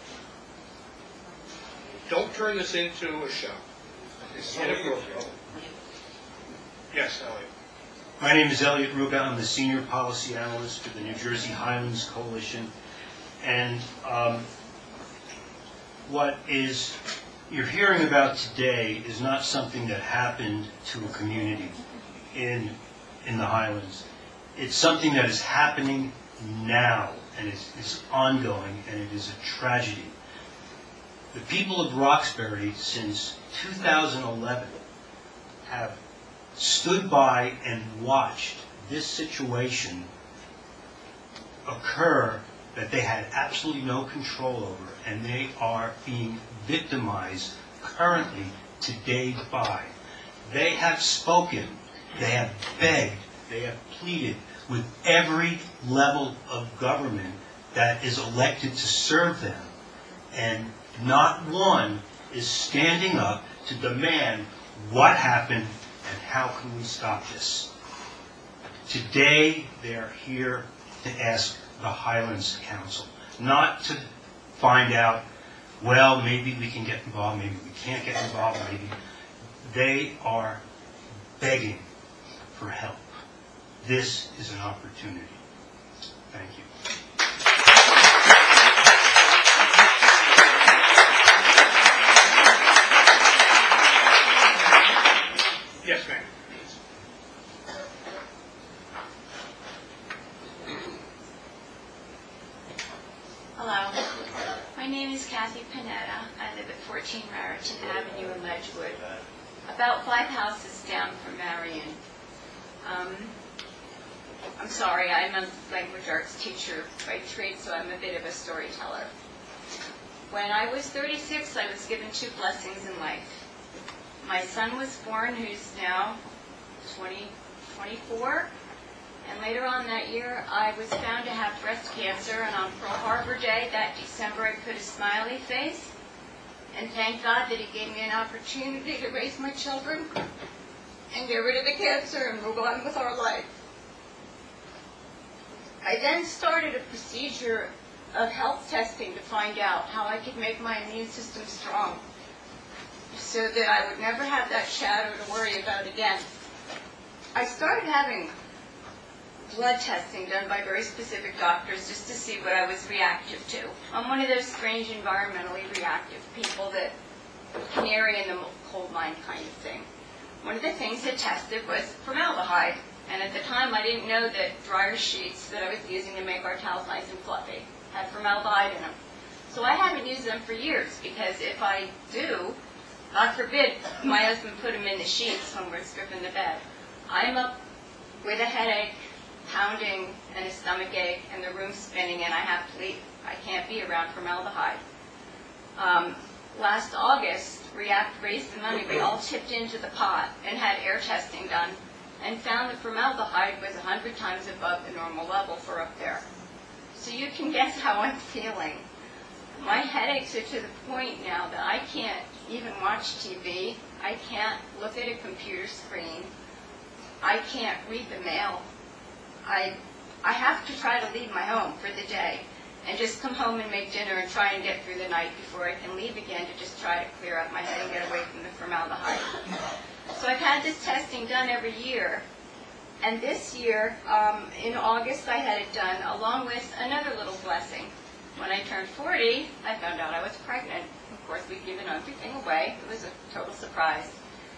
don't turn this into a show. It's inappropriate. Yes, Elliot. My name is Elliot Ruga. I'm the Senior Policy Analyst for the New Jersey Highlands Coalition. And um, what is you're hearing about today is not something that happened to a community in, in the Highlands. It's something that is happening now, and it's, it's ongoing, and it is a tragedy. The people of Roxbury, since two thousand eleven, have stood by and watched this situation occur that they had absolutely no control over, and they are being victimized currently today by. They have spoken, they have begged They have pleaded with every level of government that is elected to serve them. And not one is standing up to demand what happened and how can we stop this. Today, they are here to ask the Highlands Council, not to find out, well, maybe we can get involved, maybe we can't get involved, maybe. They are begging for help. This is an opportunity. Thank you. Yes, ma'am. Hello. My name is Kathy Panetta. I live at fourteen Raritan Avenue in Ledgewood, about five houses down from Marion. Um, I'm sorry, I'm a language arts teacher by trade, so I'm a bit of a storyteller. When I was thirty-six, I was given two blessings in life. My son was born, who's now twenty, twenty-four, and later on that year, I was found to have breast cancer, and on Pearl Harbor Day that December, I put a smiley face, and thank God that he gave me an opportunity to raise my children and get rid of the cancer and move on with our life. I then started a procedure of health testing to find out how I could make my immune system strong so that I would never have that shadow to worry about again. I started having blood testing done by very specific doctors just to see what I was reactive to. I'm one of those strange environmentally reactive people that canary in the coal mine kind of thing. One of the things that tested was formaldehyde, and at the time I didn't know that dryer sheets that I was using to make our towels nice and fluffy had formaldehyde in them. So I haven't used them for years, because if I do, God forbid, my husband put them in the sheets when we're stripping the bed. I'm up with a headache, pounding, and a stomach ache, and the room's spinning, and I have to leave. I can't be around formaldehyde. Um, last August, React raised the money. We all tipped into the pot and had air testing done, and found that formaldehyde was one hundred times above the normal level for up there. So you can guess how I'm feeling. My headaches are to the point now that I can't even watch T V. I can't look at a computer screen. I can't read the mail. I, I have to try to leave my home for the day and just come home and make dinner and try and get through the night before I can leave again to just try to clear up my head and get away from the formaldehyde. So I've had this testing done every year. And this year, um, in August, I had it done along with another little blessing. When I turned forty, I found out I was pregnant. Of course, we'd given everything away. It was a total surprise.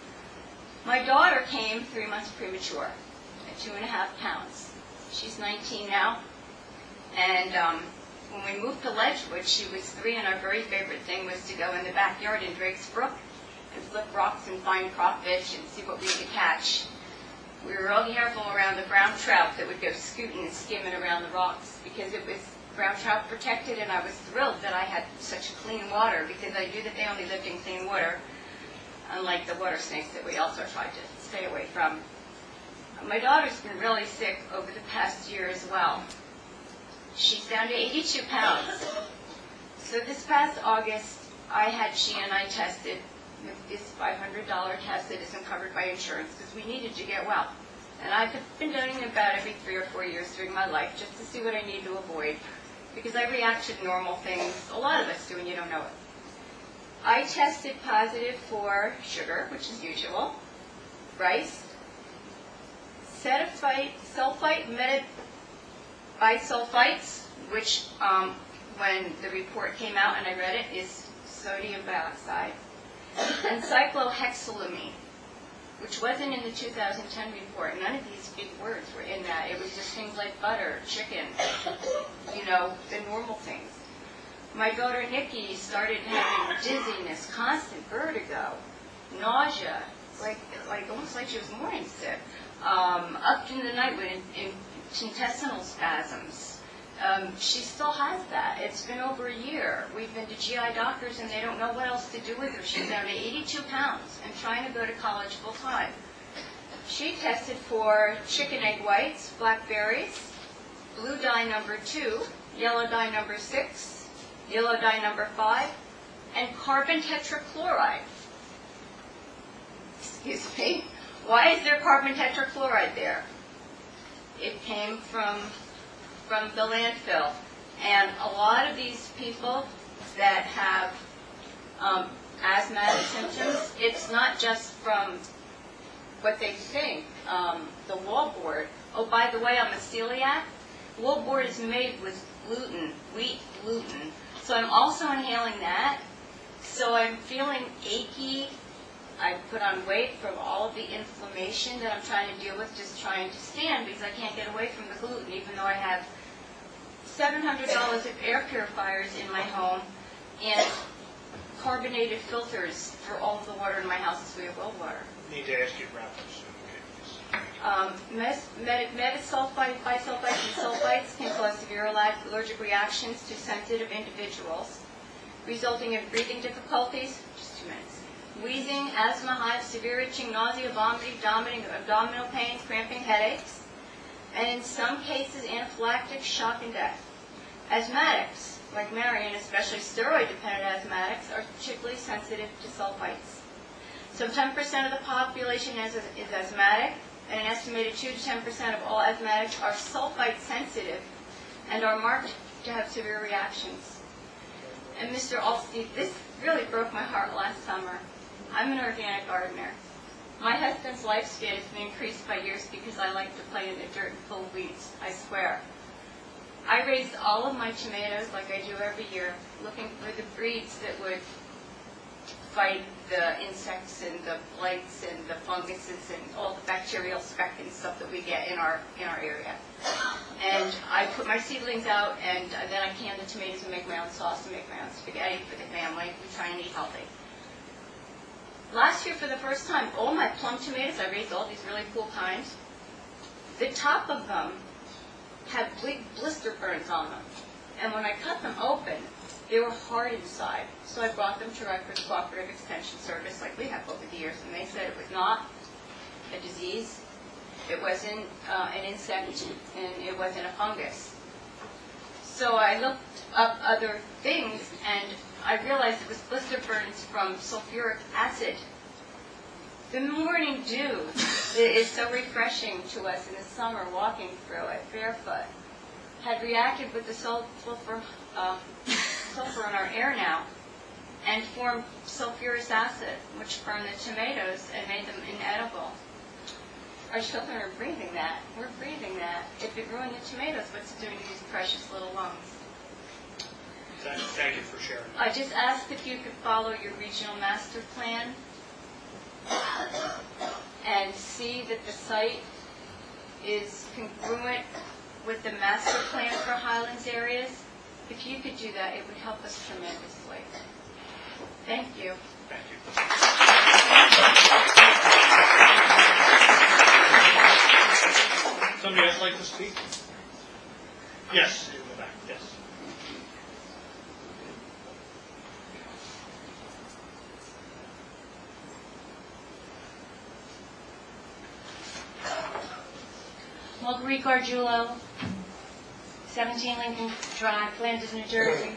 My daughter came three months premature at two and a half pounds. She's nineteen now. And um, when we moved to Ledgewood, she was three, and our very favorite thing was to go in the backyard in Drake's Brook and flip rocks and find crawfish and see what we could catch. We were real careful around the brown trout that would go scooting and skimming around the rocks, because it was brown trout protected, and I was thrilled that I had such clean water, because I knew that they only lived in clean water, unlike the water snakes that we also tried to stay away from. My daughter's been really sick over the past year as well. She's down to eighty-two pounds. So this past August, I had she and I tested with this five hundred dollar test that isn't covered by insurance, because we needed to get well. And I've been doing it about every three or four years during my life just to see what I need to avoid, because I react to normal things. A lot of us do, and you don't know it. I tested positive for sugar, which is usual, rice, sulfite, sulfite, med bisulfites, which um, when the report came out and I read it, is sodium dioxide, and cyclohexylamine, which wasn't in the two thousand ten report. None of these big words were in that. It was just things like butter, chicken, you know, the normal things. My daughter Nikki started having dizziness, constant vertigo, nausea, like like almost like she was morning sick, um, up in the night with in, in intestinal spasms. Um, she still has that. It's been over a year. We've been to G I doctors, and they don't know what else to do with her. She's down to eighty-two pounds and trying to go to college full time. She tested for chicken egg whites, blackberries, blue dye number two, yellow dye number six, yellow dye number five, and carbon tetrachloride. Excuse me. Why is there carbon tetrachloride there? It came from, from the landfill. And a lot of these people that have um, asthmatic symptoms, it's not just from what they think, um, the wallboard. Oh, by the way, I'm a celiac. Wallboard is made with gluten, wheat gluten. So I'm also inhaling that. So I'm feeling achy. I put on weight from all of the inflammation that I'm trying to deal with, just trying to stand because I can't get away from the gluten, even though I have seven hundred dollars of air purifiers in my home and carbonated filters for all of the water in my house as we have well water. Need to ask you to wrap up soon, okay, please. Um, mes- med- Metasulfite, bisulfites, and sulfites can cause severe allergic reactions to sensitive individuals, resulting in breathing difficulties, just two minutes, wheezing, asthma, hives, severe itching, nausea, vomiting, vomiting, abdominal pain, cramping, headaches, and in some cases, anaphylactic shock and death. Asthmatics, like Marion, especially steroid-dependent asthmatics, are particularly sensitive to sulfites. Some ten percent of the population is, is asthmatic, and an estimated two to ten percent of all asthmatics are sulfite sensitive and are marked to have severe reactions. And Mister Alstein, this really broke my heart last summer. I'm an organic gardener. My husband's lifespan has been increased by years because I like to play in the dirt and pull weeds, I swear. I raised all of my tomatoes like I do every year, looking for the breeds that would fight the insects and the blights and the funguses and all the bacterial speck and stuff that we get in our in our area. And I put my seedlings out, and then I can the tomatoes and make my own sauce and make my own spaghetti for the family. We try and eat healthy. Last year, for the first time, all my plum tomatoes, I raised all these really cool kinds. The top of them had big blister burns on them. And when I cut them open, they were hard inside. So I brought them to Rutgers Cooperative Extension Service, like we have over the years, and they said it was not a disease, it wasn't uh, an insect, and it wasn't a fungus. So I looked up other things, and I realized it was blister burns from sulfuric acid. The morning dew is so refreshing to us in the summer, walking through it barefoot, had reacted with the sulfur, uh, sulfur in our air now and formed sulfuric acid, which burned the tomatoes and made them inedible. Our children are breathing that. We're breathing that. If it ruined the tomatoes, what's it doing to these precious little lungs? Thank, thank you for sharing. I just asked if you could follow your regional master plan and see that the site is congruent with the master plan for Highlands areas. If you could do that, it would help us tremendously. Thank you. Thank you. Somebody else like to speak? Yes, in the back, yes. Marguerite Gargiulo, seventeen Lincoln Drive, Flanders, New Jersey.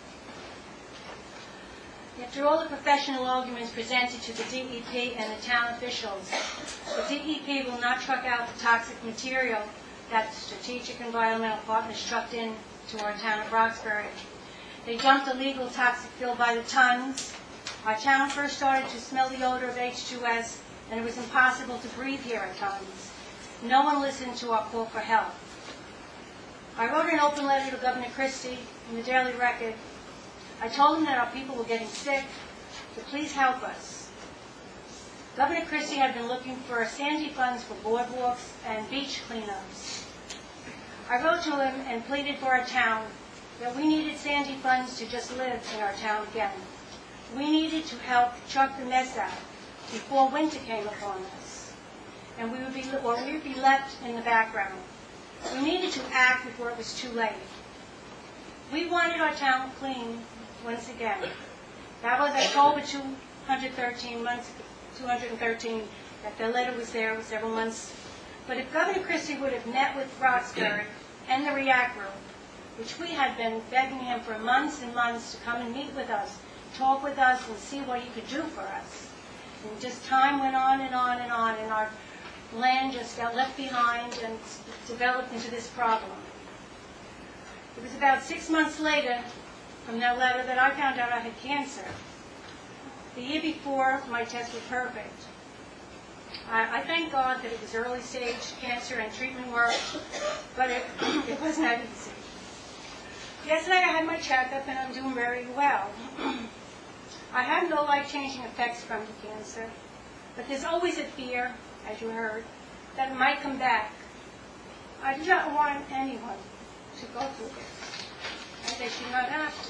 After all the professional arguments presented to the D E P and the town officials, the D E P will not truck out the toxic material that the Strategic Environmental Partners trucked in to our town of Roxbury. They dumped illegal toxic fuel by the tons. Our town first started to smell the odor of H two S, and it was impossible to breathe here at times. No one listened to our call for help. I wrote an open letter to Governor Christie in the Daily Record. I told him that our people were getting sick, to please help us. Governor Christie had been looking for sandy funds for boardwalks and beach cleanups. I wrote to him and pleaded for our town that we needed sandy funds to just live in our town again. We needed to help truck the mess out before winter came upon us, and we would be, or we would be left in the background. We needed to act before it was too late. We wanted our town clean once again. That was October two hundred thirteen months, two hundred thirteen that their letter was there several months. But if Governor Christie would have met with Roxbury and the REACT group, which we had been begging him for months and months to come and meet with us, talk with us, and see what he could do for us. And just time went on and on and on, and our land just got left behind and developed into this problem. It was about six months later from that letter that I found out I had cancer. The year before, my test was perfect. I, I thank God that it was early stage cancer and treatment worked, but it, it wasn't that easy. Yesterday I had my checkup and I'm doing very well. I have no life-changing effects from the cancer, but there's always a fear, as you heard, that it might come back. I do not want anyone to go through this, and they should not have to.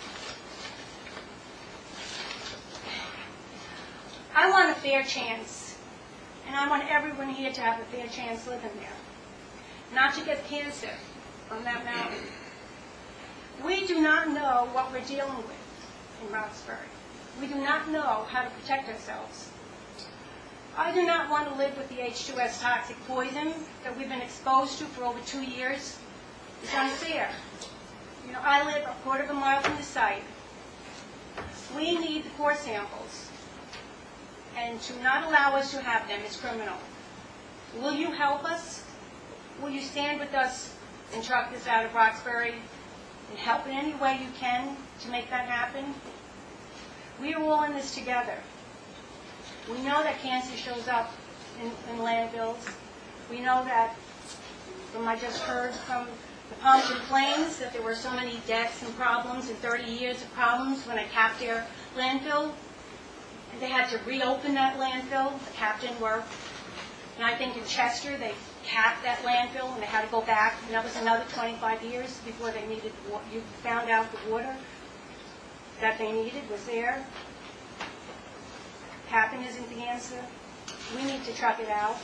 I want a fair chance, and I want everyone here to have a fair chance living there, not to get cancer from that mountain. We do not know what we're dealing with in Roxbury. We do not know how to protect ourselves. I do not want to live with the H two S toxic poison that we've been exposed to for over two years. It's unfair. You know, I live a quarter of a mile from the site. We need the core samples, and to not allow us to have them is criminal. Will you help us? Will you stand with us and truck this out of Roxbury and help in any way you can to make that happen? We are all in this together. We know that cancer shows up in, in landfills. We know that, from I just heard from the Palmton Plains, that there were so many deaths and problems and thirty years of problems when I capped their landfill. And they had to reopen that landfill. The cap didn't work. And I think in Chester, they capped that landfill and they had to go back. And that was another twenty-five years before they needed, you found out the water that they needed was there. Capping isn't the answer. We need to truck it out.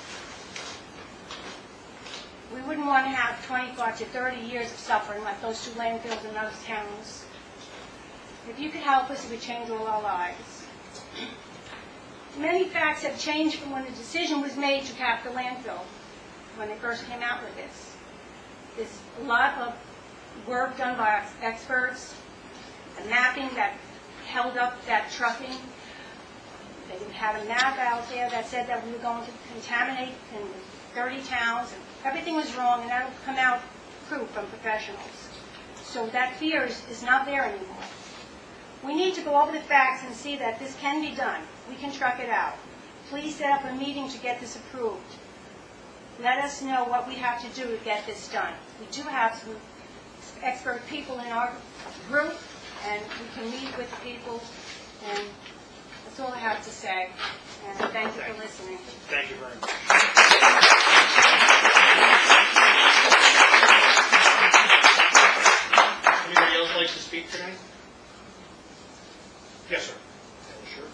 We wouldn't want to have twenty-five to thirty years of suffering like those two landfills in those towns. If you could help us, it would change all our lives. Many facts have changed from when the decision was made to cap the landfill, when they first came out with this. There's a lot of work done by experts, the mapping that held up that trucking. They had a map out there that said that we were going to contaminate in thirty towns, and everything was wrong, and that will come out proof from professionals. So that fear is, is not there anymore. We need to go over the facts and see that this can be done. We can truck it out. Please set up a meeting to get this approved. Let us know what we have to do to get this done. We do have some expert people in our group, and we can meet with the people, and that's all I have to say. And thank you for listening. Thank you very much. Anybody else like to speak tonight? Yes, sir. Sure.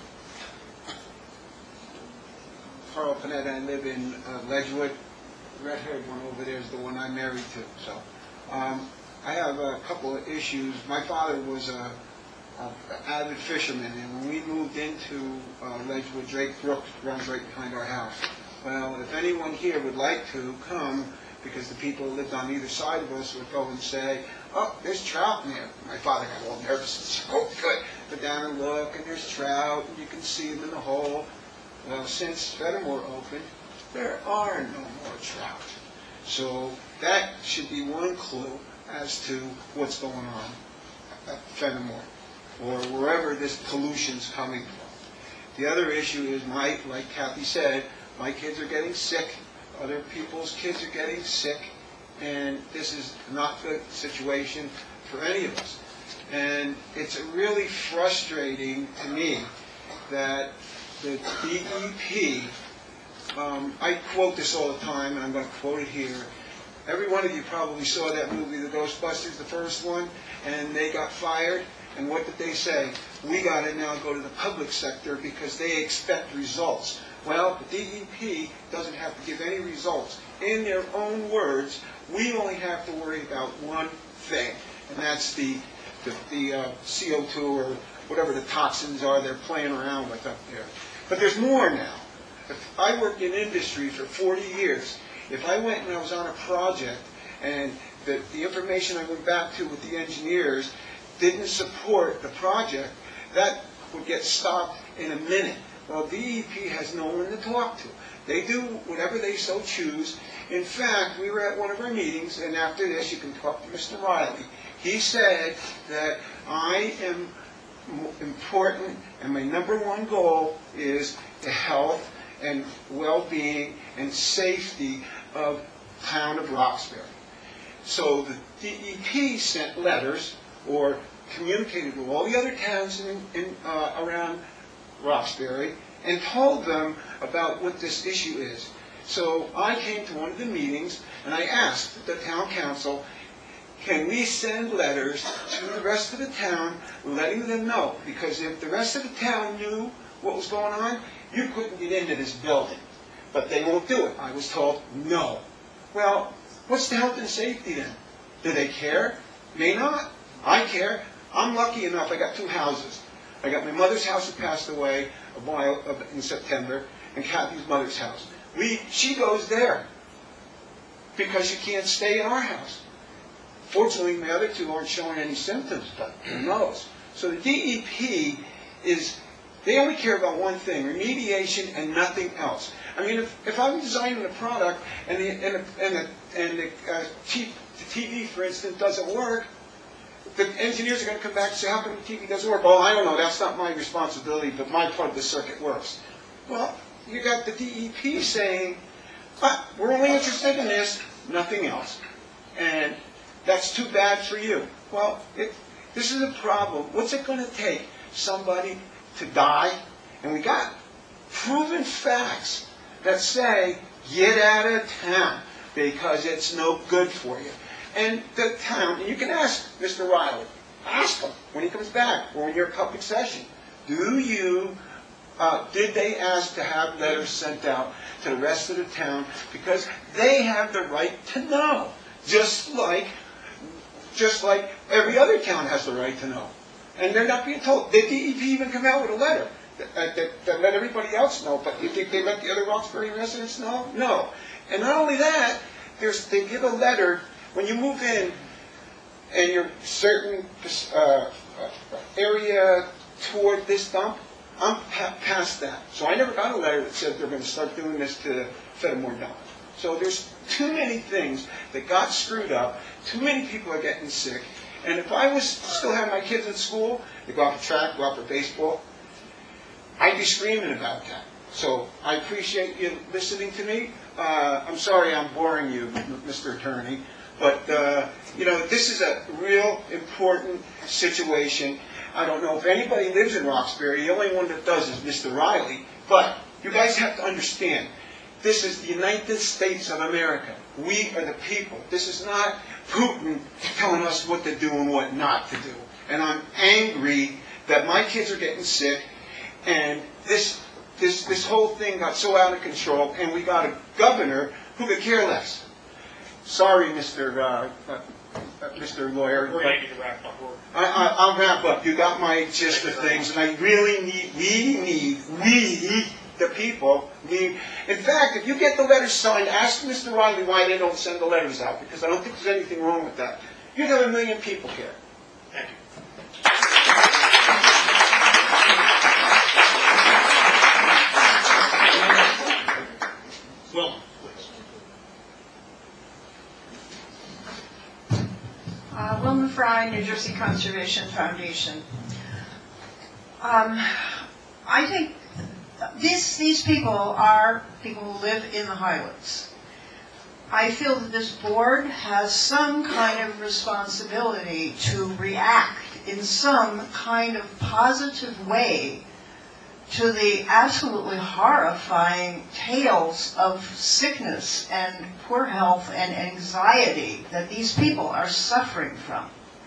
Carl Panetta, I live in uh, Ledgewood. The red-haired one over there is the one I'm married to. So um, I have a couple of issues. My father was a, a avid fisherman, and when we moved into uh, Ledgewood, Drake Brook runs right behind our house. Well, if anyone here would like to come, because the people who lived on either side of us would go and say, oh, there's trout in there. My father got all nervous and said, oh, good. Go down and look, and there's trout, and you can see them in the hole. Well, since Fenimore opened, there are no more trout. So that should be one clue as to what's going on at Fenimore, or wherever this pollution's coming from. The other issue is, my, like Kathy said, my kids are getting sick, other people's kids are getting sick, and this is not a good situation for any of us. And it's really frustrating to me that the D E P, um, I quote this all the time, and I'm going to quote it here. Every one of you probably saw that movie, The Ghostbusters, the first one, and they got fired. And what did they say? We got to now go to the public sector because they expect results. Well, the D E P doesn't have to give any results. In their own words, we only have to worry about one thing, and that's the the, the uh, C O two or whatever the toxins are they're playing around with up there. But there's more now. if I worked in industry for forty years, if I went and I was on a project and the, the information I went back to with the engineers didn't support the project, that would get stopped in a minute. Well, D E P has no one to talk to. They do whatever they so choose. In fact, we were at one of our meetings, and after this, you can talk to Mister Riley. He said that I am important, and my number one goal is the health and well-being and safety of the town of Roxbury. So the D E P sent letters or communicated with all the other towns in, in, uh, around Roxbury and told them about what this issue is. So I came to one of the meetings and I asked the town council, can we send letters to the rest of the town letting them know? Because if the rest of the town knew what was going on, you couldn't get into this building. But they won't do it. I was told no. Well, what's the health and safety then? Do they care? May not. I care. I'm lucky enough, I got two houses. I got my mother's house who passed away a while in September, and Kathy's mother's house. We, she goes there because she can't stay in our house. Fortunately, my other two aren't showing any symptoms, but who knows? So the D E P is, they only care about one thing, remediation and nothing else. I mean, if, if I'm designing a product and the, and the, and the, and the, uh, T, the T V, for instance, doesn't work, the engineers are going to come back and say, how come the T V doesn't work? Well, I don't know, that's not my responsibility, but my part of the circuit works. Well, you got the D E P saying, but we're only interested in this, nothing else. And that's too bad for you. Well, it, this is a problem. What's it going to take? Somebody to die? And we got proven facts that say, get out of town because it's no good for you. And the town, and you can ask Mister Riley, ask him when he comes back or in your public session, do you, uh, did they ask to have letters sent out to the rest of the town? Because they have the right to know, just like, just like every other town has the right to know. And they're not being told. Did D E P even come out with a letter that, that, that let everybody else know? But you think they let the other Roxbury residents know? No. And not only that, there's, they give a letter when you move in and you're certain uh, area toward this dump. I'm pa past that. So I never got a letter that said they're going to start doing this to Fenimore dump. So there's too many things that got screwed up. Too many people are getting sick. And if I was still having my kids in school, they go out for track, go out for baseball, I'd be screaming about that. So I appreciate you listening to me. Uh, I'm sorry I'm boring you, Mister Attorney. But, uh, you know, this is a real important situation. I don't know if anybody lives in Roxbury. The only one that does is Mister Riley. But you guys have to understand, this is the United States of America. We are the people. This is not Putin telling us what to do and what not to do. And I'm angry that my kids are getting sick, and this, this, this whole thing got so out of control, and we got a governor who could care less. Sorry, Mister Uh, uh, uh, Mister Lawyer. We're ready to wrap up. I, I, I'll wrap up. You got my gist of things, and I really need, we need, we, the people, need. In fact, if you get the letters signed, ask Mister Riley why they don't send the letters out, because I don't think there's anything wrong with that. You'd have a million people here. Thank you. Well, Uh, Wilma Fry, New Jersey Conservation Foundation. Um, I think these, these people are people who live in the highlands. I feel that this board has some kind of responsibility to react in some kind of positive way to the absolutely horrifying tales of sickness and poor health and anxiety that these people are suffering from.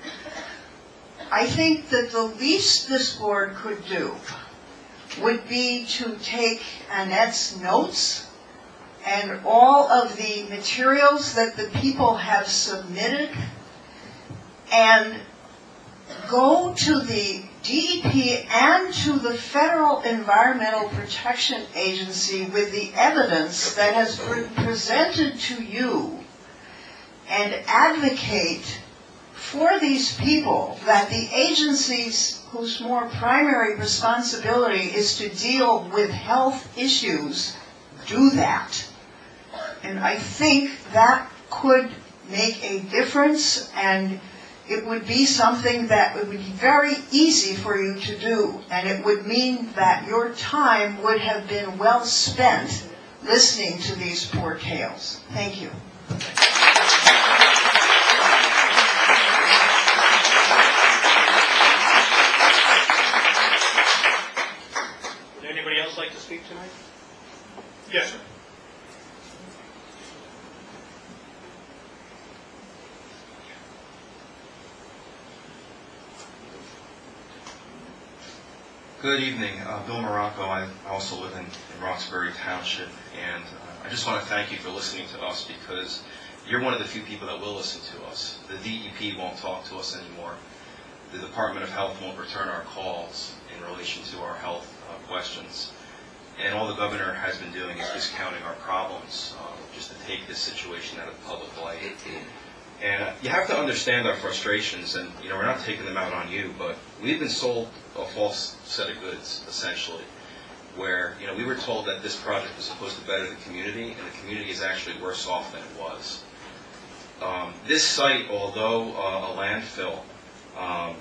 I think that the least this board could do would be to take Annette's notes and all of the materials that the people have submitted and go to the D E P and to the Federal Environmental Protection Agency with the evidence that has been presented to you and advocate for these people that the agencies whose more primary responsibility is to deal with health issues do that. And I think that could make a difference, and it would be something that would be very easy for you to do, and it would mean that your time would have been well spent listening to these poor tales. Thank you. Would anybody else like to speak tonight? Yes, sir. Good evening. Uh, Bill Morocco. I also live in, in Roxbury Township, and uh, I just want to thank you for listening to us, because you're one of the few people that will listen to us. The D E P won't talk to us anymore. The Department of Health won't return our calls in relation to our health uh, questions. And all the governor has been doing is discounting our problems, uh, just to take this situation out of the public light. And uh, you have to understand our frustrations, and you know we're not taking them out on you, but we've been sold a false set of goods, essentially, where you know we were told that this project was supposed to better the community, and the community is actually worse off than it was. Um, this site, although uh, a landfill, um,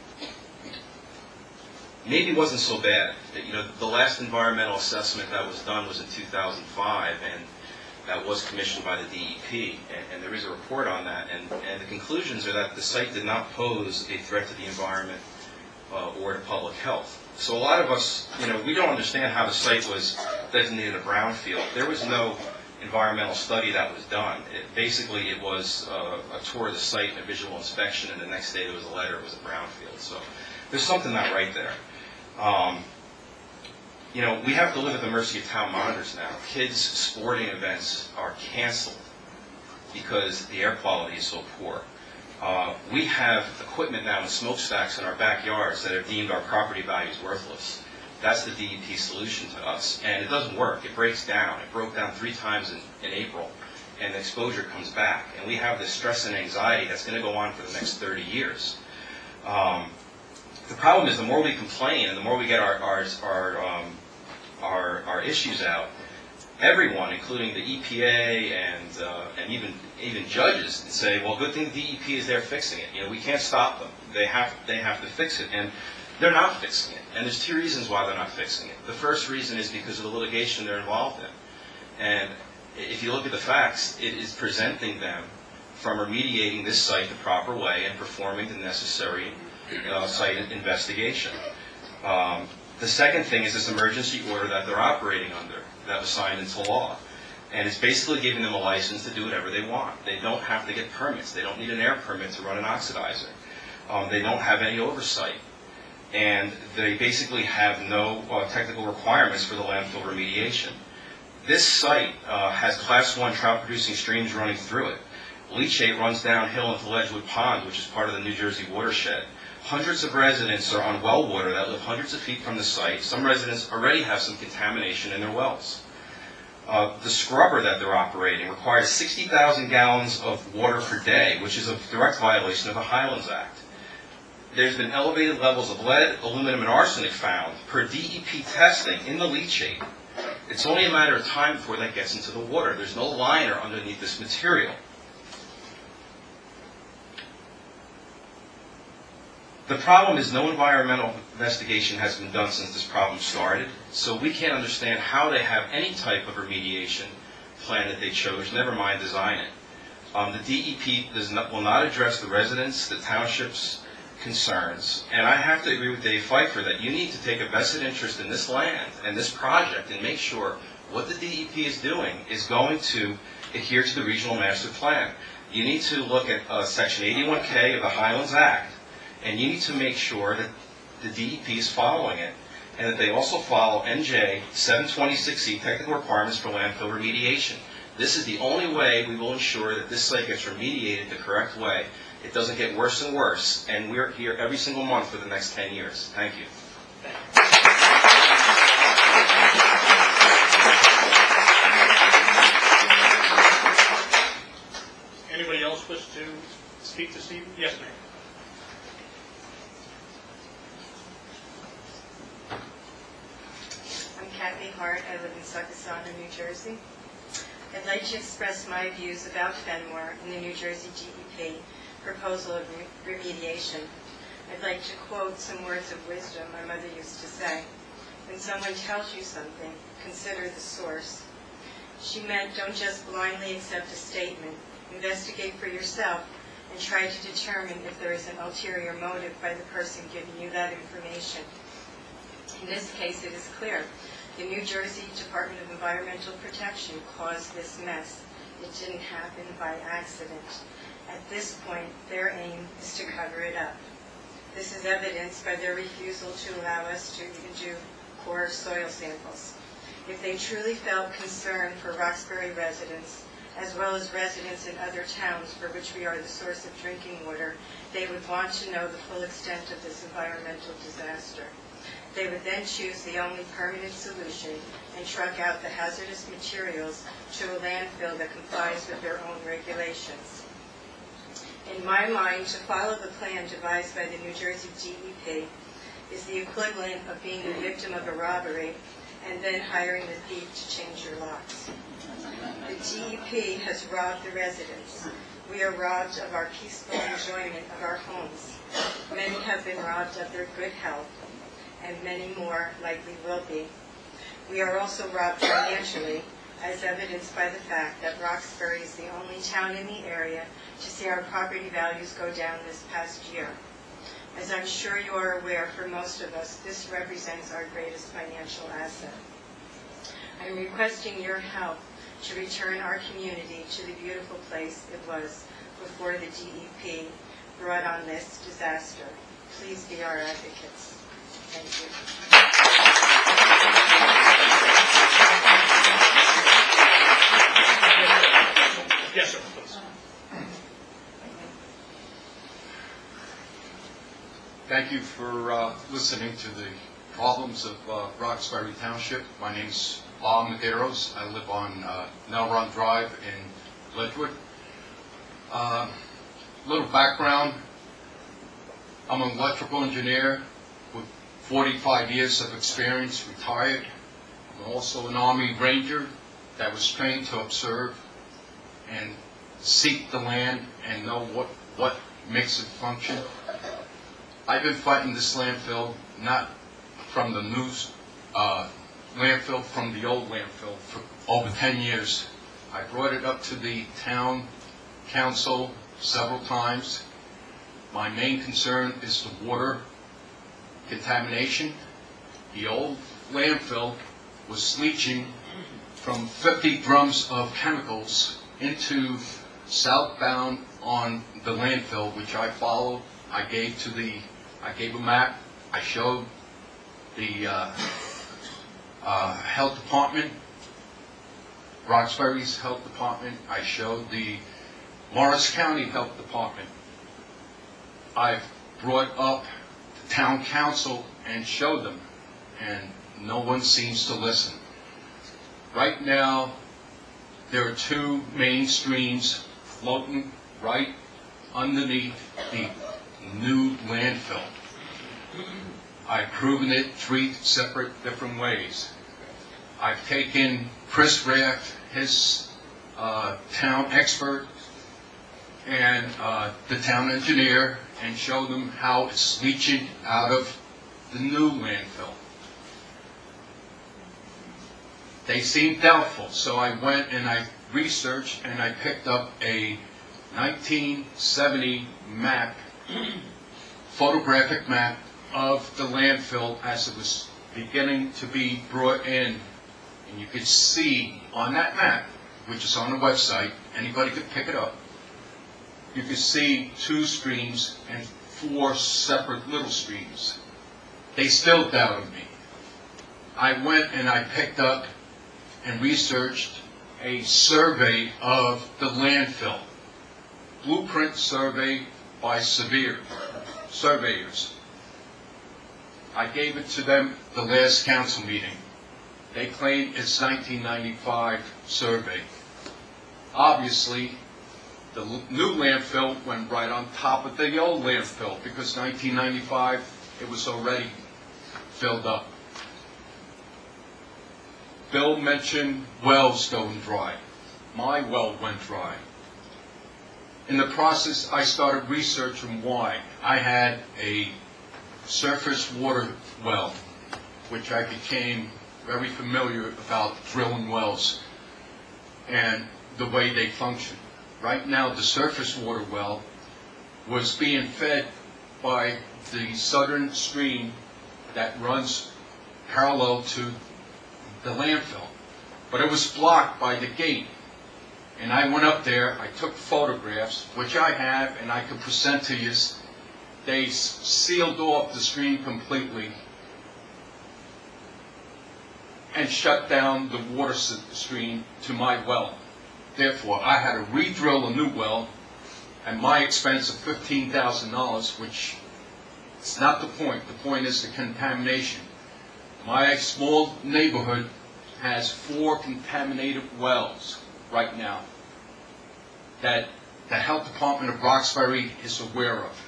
maybe wasn't so bad. You know, the last environmental assessment that was done was in two thousand five, and that was commissioned by the D E P, and, and there is a report on that, and, and the conclusions are that the site did not pose a threat to the environment uh, or to public health. So a lot of us, you know, we don't understand how the site was designated a brownfield. There was no environmental study that was done. It, basically, it was uh, a tour of the site, a visual inspection, and the next day there was a letter, it was a brownfield. So there's something not right there. Um, You know, we have to live at the mercy of town monitors now. Kids' sporting events are canceled because the air quality is so poor. Uh, we have equipment now in smokestacks in our backyards that have deemed our property values worthless. That's the D E P solution to us. And it doesn't work. It breaks down. It broke down three times in, in April, and the exposure comes back. And we have this stress and anxiety that's going to go on for the next thirty years. Um, The problem is the more we complain and the more we get our our our, um, our, our issues out, everyone, including the E P A and uh, and even even judges, say, well, good thing the D E P is there fixing it. You know, we can't stop them. They have they have to fix it, and they're not fixing it. And there's two reasons why they're not fixing it. The first reason is because of the litigation they're involved in. And if you look at the facts, it is preventing them from remediating this site the proper way and performing the necessary Uh, site investigation. Um, the second thing is this emergency order that they're operating under that was signed into law. And it's basically giving them a license to do whatever they want. They don't have to get permits. They don't need an air permit to run an oxidizer. Um, they don't have any oversight. And they basically have no uh, technical requirements for the landfill remediation. This site uh, has class one trout producing streams running through it. Leachate runs downhill into Ledgewood Pond, which is part of the New Jersey watershed. Hundreds of residents are on well water that live hundreds of feet from the site. Some residents already have some contamination in their wells. Uh, the scrubber that they're operating requires sixty thousand gallons of water per day, which is a direct violation of the Highlands Act. There's been elevated levels of lead, aluminum, and arsenic found per D E P testing in the leachate. It's only a matter of time before that gets into the water. There's no liner underneath this material. The problem is no environmental investigation has been done since this problem started, so we can't understand how they have any type of remediation plan that they chose, never mind design it. Um, the D E P does not, will not address the residents, the township's concerns, and I have to agree with Dave Pfeiffer that you need to take a vested interest in this land and this project and make sure what the D E P is doing is going to adhere to the Regional Master Plan. You need to look at uh, Section eighty-one K of the Highlands Act, and you need to make sure that the D E P is following it, and that they also follow N J seven twenty-six C, technical requirements for landfill remediation. This is the only way we will ensure that this site gets remediated the correct way it doesn't get worse and worse, and we're here every single month for the next ten years. Thank you. Anybody else wish to speak this evening? Yes, ma'am. I'm Kathy Hart. I live in Succassana, New Jersey. I'd like to express my views about Fenmore and the New Jersey D E P proposal of re- remediation. I'd like to quote some words of wisdom my mother used to say. When someone tells you something, consider the source. She meant don't just blindly accept a statement. Investigate for yourself and try to determine if there is an ulterior motive by the person giving you that information. In this case, it is clear. The New Jersey Department of Environmental Protection caused this mess. It didn't happen by accident. At this point, their aim is to cover it up. This is evidenced by their refusal to allow us to even do core soil samples. If they truly felt concern for Roxbury residents, as well as residents in other towns for which we are the source of drinking water, they would want to know the full extent of this environmental disaster. They would then choose the only permanent solution and truck out the hazardous materials to a landfill that complies with their own regulations. In my mind, to follow the plan devised by the New Jersey D E P is the equivalent of being the victim of a robbery and then hiring the thief to change your locks. The D E P has robbed the residents. We are robbed of our peaceful enjoyment of our homes. Many have been robbed of their good health, and many more likely will be. We are also robbed financially, as evidenced by the fact that Roxbury is the only town in the area to see our property values go down this past year. As I'm sure you are aware, for most of us, this represents our greatest financial asset. I'm requesting your help to return our community to the beautiful place it was before the D E P brought on this disaster. Please be our advocates. Thank you. Yes, sir, please. Thank you for uh, listening to the problems of uh, Roxbury Township. My name's Bob Medeiros. I live on uh, Nell Run Drive in Ledgewood. Uh, little background. I'm an electrical engineer with forty-five years of experience, retired. I'm also an Army Ranger that was trained to observe and seek the land and know what, what makes it function. I've been fighting this landfill, not from the new uh, landfill, from the old landfill for over ten years. I brought it up to the town council several times. My main concern is the water contamination. The old landfill was leaching from fifty drums of chemicals into southbound on the landfill, which I followed. I gave to the, I gave a map. I showed the uh, uh, health department, Roxbury's health department. I showed the Morris County Health Department. I've brought up the town council and showed them, and no one seems to listen. Right now, there are two main streams floating right underneath the new landfill. I've proven it three separate different ways. I've taken Chris Raft, his uh, town expert, and uh, the town engineer, and showed them how it's leaching out of the new landfill. They seemed doubtful, so I went and I researched and I picked up a nineteen seventy map, photographic map of the landfill as it was beginning to be brought in. And you could see on that map, which is on the website, anybody could pick it up, you could see two streams and four separate little streams. They still doubted me. I went and I picked up and researched a survey of the landfill, blueprint survey by Severe surveyors. I gave it to them the last council meeting. They claim it's nineteen ninety-five survey. Obviously, the l- new landfill went right on top of the old landfill because nineteen ninety-five, it was already filled up. Bill mentioned wells going dry. My well went dry. In the process, I started researching why. I had a surface water well, which I became very familiar about drilling wells and the way they function. Right now, the surface water well was being fed by the southern stream that runs parallel to the landfill, but it was blocked by the gate. And I went up there, I took photographs, which I have, and I can present to you. They s- sealed off the stream completely and shut down the water s- stream to my well. Therefore, I had to re-drill a new well at my expense of fifteen thousand dollars, which is not the point. The point is the contamination. My small neighborhood has four contaminated wells right now that the health department of Roxbury is aware of.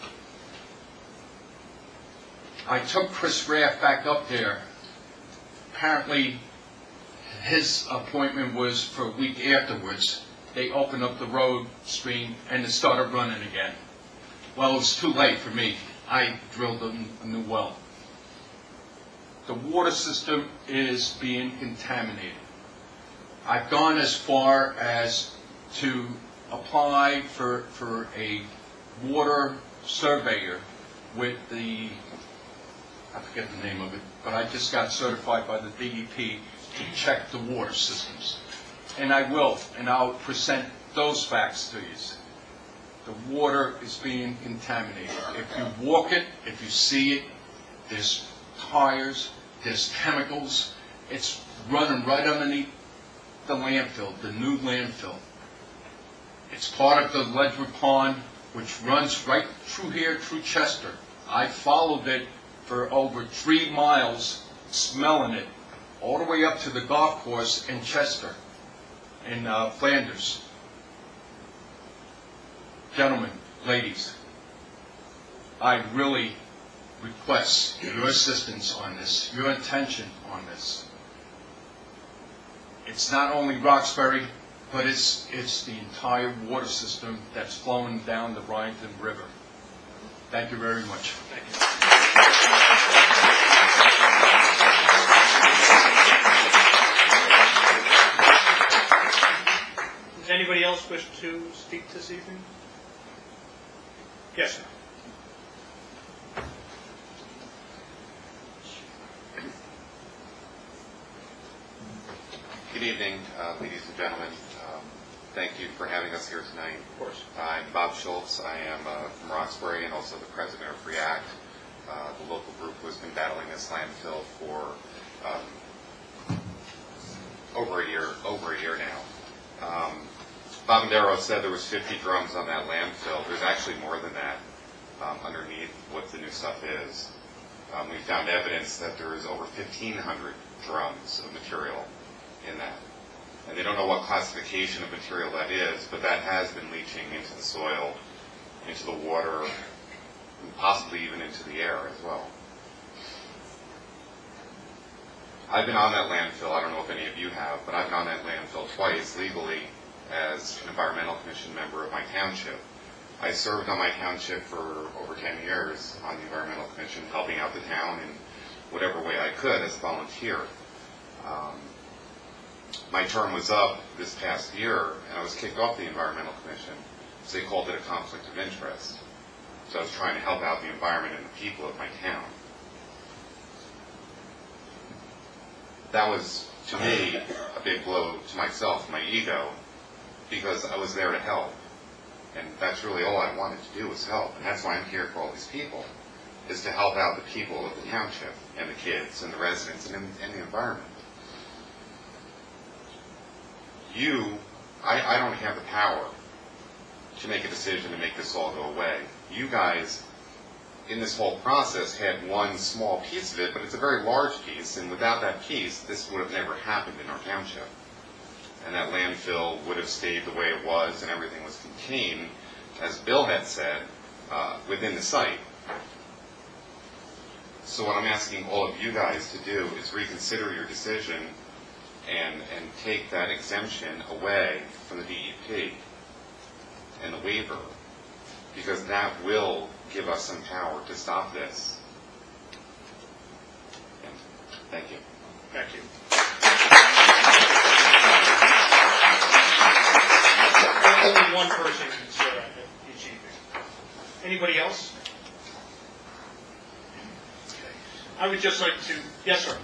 I took Chris Raff back up there. Apparently, his appointment was for a week afterwards. They opened up the road stream and it started running again. Well, it was too late for me. I drilled a, a new well. The water system is being contaminated. I've gone as far as to apply for, for a water surveyor with the, I forget the name of it, but I just got certified by the D E P to check the water systems. And I will, and I'll present those facts to you. The water is being contaminated. If you walk it, if you see it, there's tires, there's chemicals. It's running right underneath the landfill, the new landfill. It's part of the Ledgewood Pond, which runs right through here, through Chester. I followed it for over three miles, smelling it, all the way up to the golf course in Chester, in uh, Flanders. Gentlemen, ladies, I really request your assistance on this, your attention on this. It's not only Roxbury, but it's, it's the entire water system that's flowing down the Rhinton River. Thank you very much. Thank you. Does anybody else wish to speak this evening? Yes, sir. Good evening, uh, ladies and gentlemen. Um, thank you for having us here tonight. Of course. I'm Bob Schultz. I am uh, from Roxbury and also the president of REACT, uh, the local group who has been battling this landfill for um, over a year, over a year now. Um, Bob Madero said there was fifty drums on that landfill. There's actually more than that um, underneath what the new stuff is. Um, we found evidence that there is over fifteen hundred drums of material in that. And they don't know what classification of material that is, but that has been leaching into the soil, into the water, and possibly even into the air as well. I've been on that landfill, I don't know if any of you have, but I've been on that landfill twice legally as an environmental commission member of my township. I served on my township for over ten years on the environmental commission, helping out the town in whatever way I could as a volunteer. Um, my term was up this past year, and I was kicked off the environmental commission because they called it a conflict of interest. So I was trying to help out the environment and the people of my town. That was, to me, a big blow to myself, my ego, because I was there to help. And that's really all I wanted to do was help. And that's why I'm here for all these people, is to help out the people of the township and the kids and the residents and, and the environment. You, I, I don't have the power to make a decision to make this all go away. You guys, in this whole process, had one small piece of it, but it's a very large piece, and without that piece, this would have never happened in our township. And that landfill would have stayed the way it was, and everything was contained, as Bill had said, uh, within the site. So what I'm asking all of you guys to do is reconsider your decision and, and take that exemption away from the D E P and the waiver, because that will give us some power to stop this. And thank you. Thank you. Only one person can say that each evening. Anybody else? Okay. I would just like to, yes, sir.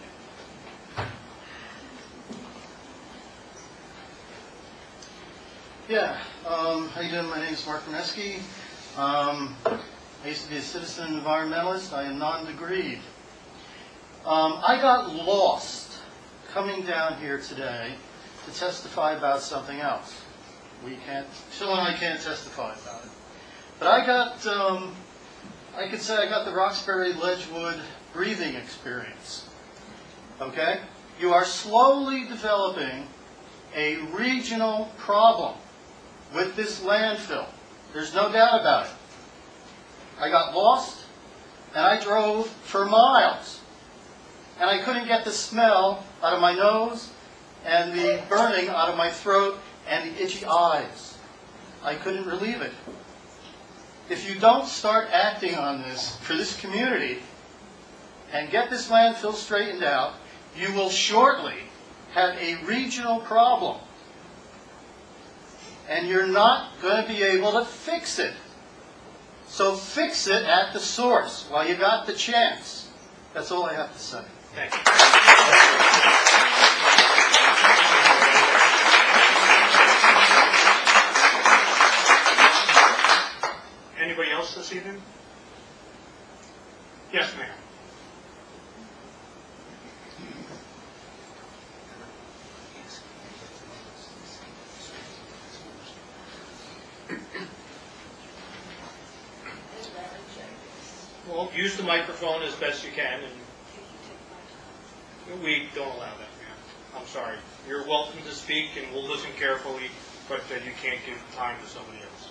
Yeah, um, how you doing? My name is Mark Reneski. Um, I used to be a citizen environmentalist. I am non-degreed. Um, I got lost coming down here today to testify about something else. We can't, Phil and I can't testify about it. But I got, um, I could say I got the Roxbury-Ledgewood breathing experience. Okay? You are slowly developing a regional problem with this landfill. There's no doubt about it. I got lost, and I drove for miles. And I couldn't get the smell out of my nose, and the burning out of my throat, and the itchy eyes. I couldn't relieve it. If you don't start acting on this for this community, and get this landfill straightened out, you will shortly have a regional problem. And you're not going to be able to fix it. So fix it at the source while you got the chance. That's all I have to say. Thank you. Anybody else this evening? Yes, ma'am. Well, use the microphone as best you can, and we don't allow that, ma'am. I'm sorry. You're welcome to speak, and we'll listen carefully, but uh, you can't give time to somebody else.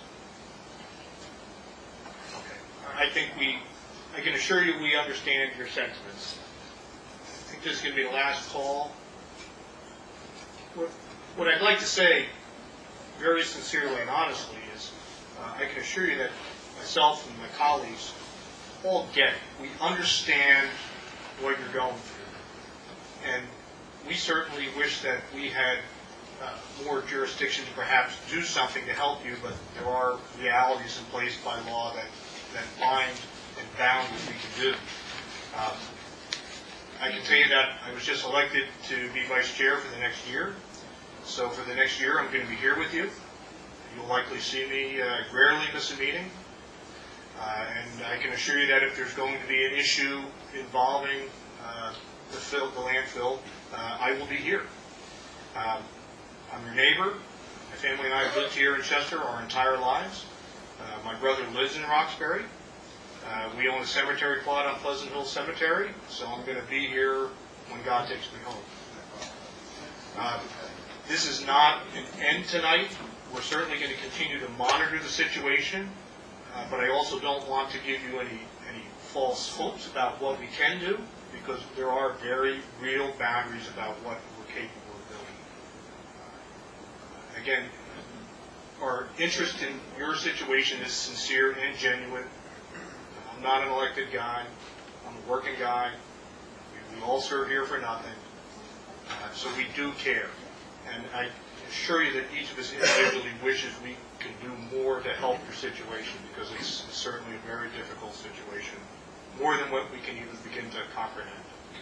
Okay. I think we, I can assure you we understand your sentiments. I think this is going to be the last call. What, what I'd like to say, very sincerely and honestly, is uh, I can assure you that myself and my colleagues all get it. We understand what you're going through. And we certainly wish that we had uh, more jurisdiction to perhaps do something to help you, but there are realities in place by law that, that bind and bound what we can do. Um, I can tell you that I was just elected to be vice chair for the next year. So for the next year, I'm going to be here with you. You'll likely see me uh, rarely miss a meeting. Uh, and I can assure you that if there's going to be an issue involving uh, the, fill, the landfill, uh, I will be here. Um, I'm your neighbor. My family and I have lived here in Chester our entire lives. Uh, my brother lives in Roxbury. Uh, we own a cemetery plot on Pleasant Hill Cemetery, so I'm going to be here when God takes me home. Uh, this is not an end tonight. We're certainly going to continue to monitor the situation. Uh, but I also don't want to give you any, any false hopes about what we can do, because there are very real boundaries about what we're capable of doing. Uh, again, our interest in your situation is sincere and genuine. I'm not an elected guy. I'm a working guy. We, we all serve here for nothing. Uh, so we do care. And I assure you that each of us individually wishes we can do more to help your situation, because it's certainly a very difficult situation, more than what we can even begin to comprehend.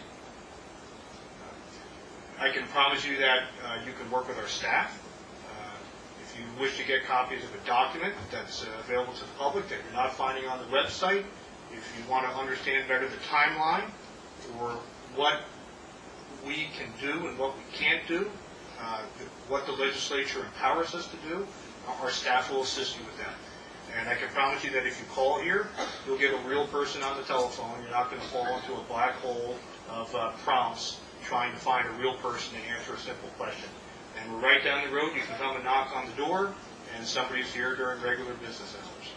Uh, I can promise you that uh, you can work with our staff. Uh, if you wish to get copies of a document that's uh, available to the public that you're not finding on the website, if you want to understand better the timeline or what we can do and what we can't do, Uh, what the legislature empowers us to do, our staff will assist you with that. And I can promise you that if you call here, you'll get a real person on the telephone. You're not going to fall into a black hole of uh, prompts trying to find a real person and answer a simple question. And we're right down the road. You can come and knock on the door, and somebody's here during regular business hours.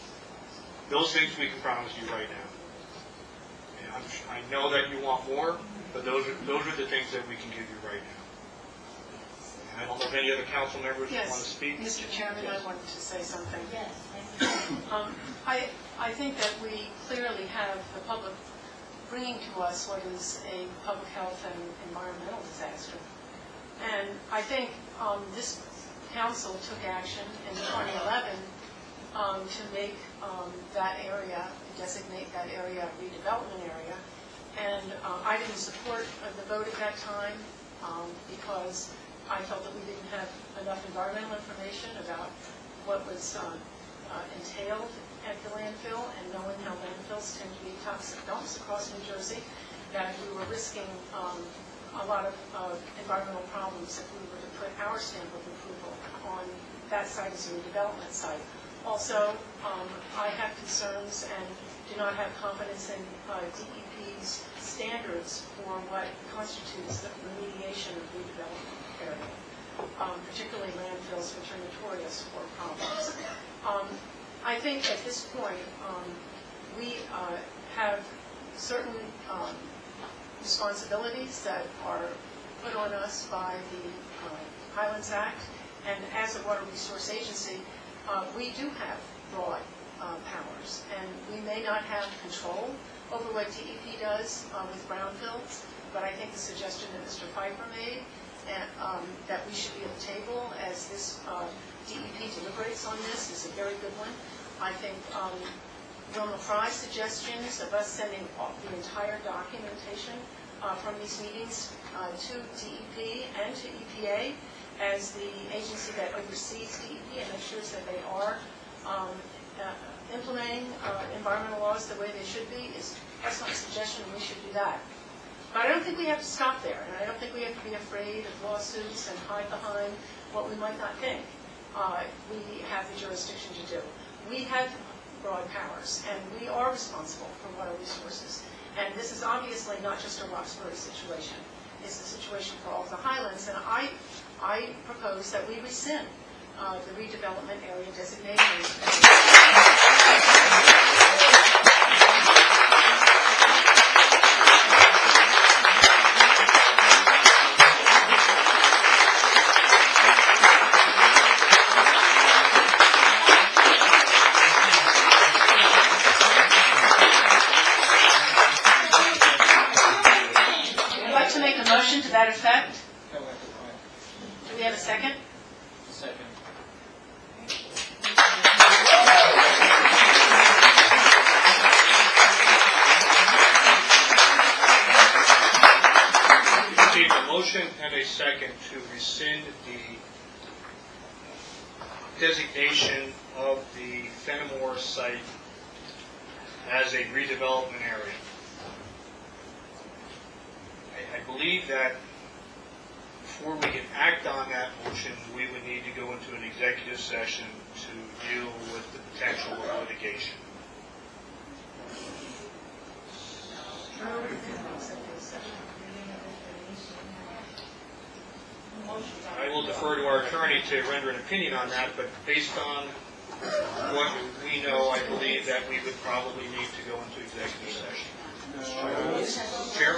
Those things we can promise you right now. And I'm, I know that you want more, but those are, those are the things that we can give you right now. And I don't know if any other council members Yes, want to speak. Mister Chairman, Yes. I wanted to say something. Yes. Um, I, I think that we clearly have the public bringing to us what is a public health and environmental disaster. And I think um, this council took action in twenty eleven um, to make um, that area, designate that area a redevelopment area. And uh, I didn't support uh, the vote at that time um, because I felt that we didn't have enough environmental information about what was uh, uh, entailed at the landfill, and knowing how landfills tend to be toxic dumps across New Jersey, that we were risking um, a lot of uh, environmental problems if we were to put our stamp of approval on that site as a redevelopment site. Also, um, I have concerns and do not have confidence in uh, D E P's standards for what constitutes the remediation of redevelopment area, um, particularly landfills which are notorious for problems. Um, I think at this point, um, we uh, have certain um, responsibilities that are put on us by the uh, Highlands Act, and as a water resource agency, uh, we do have broad uh, powers, and we may not have control over what D E P does uh, with brownfields, but I think the suggestion that Mister Pfeiffer made, and, um, that we should be at the table as this uh, D E P deliberates on this, is a very good one. I think um, Wilma Fry's suggestions of us sending off the entire documentation uh, from these meetings uh, to D E P and to E P A as the agency that oversees D E P and ensures that they are um, uh, implementing uh, environmental laws the way they should be is an excellent suggestion, and we should do that. But I don't think we have to stop there, and I don't think we have to be afraid of lawsuits and hide behind what we might not think uh, we have the jurisdiction to do. We have broad powers, and we are responsible for water resources. And this is obviously not just a Roxbury situation. It's a situation for all of the Highlands, and I, I propose that we rescind uh, the redevelopment area designation. To that effect? Do we have a second? Second. Need a motion and a second to rescind the designation of the Fenimore site as a redevelopment area. I believe that before we can act on that motion, we would need to go into an executive session to deal with the potential of litigation. I will defer to our attorney to render an opinion on that, but based on what we know, I believe that we would probably need to go into executive session. Chair?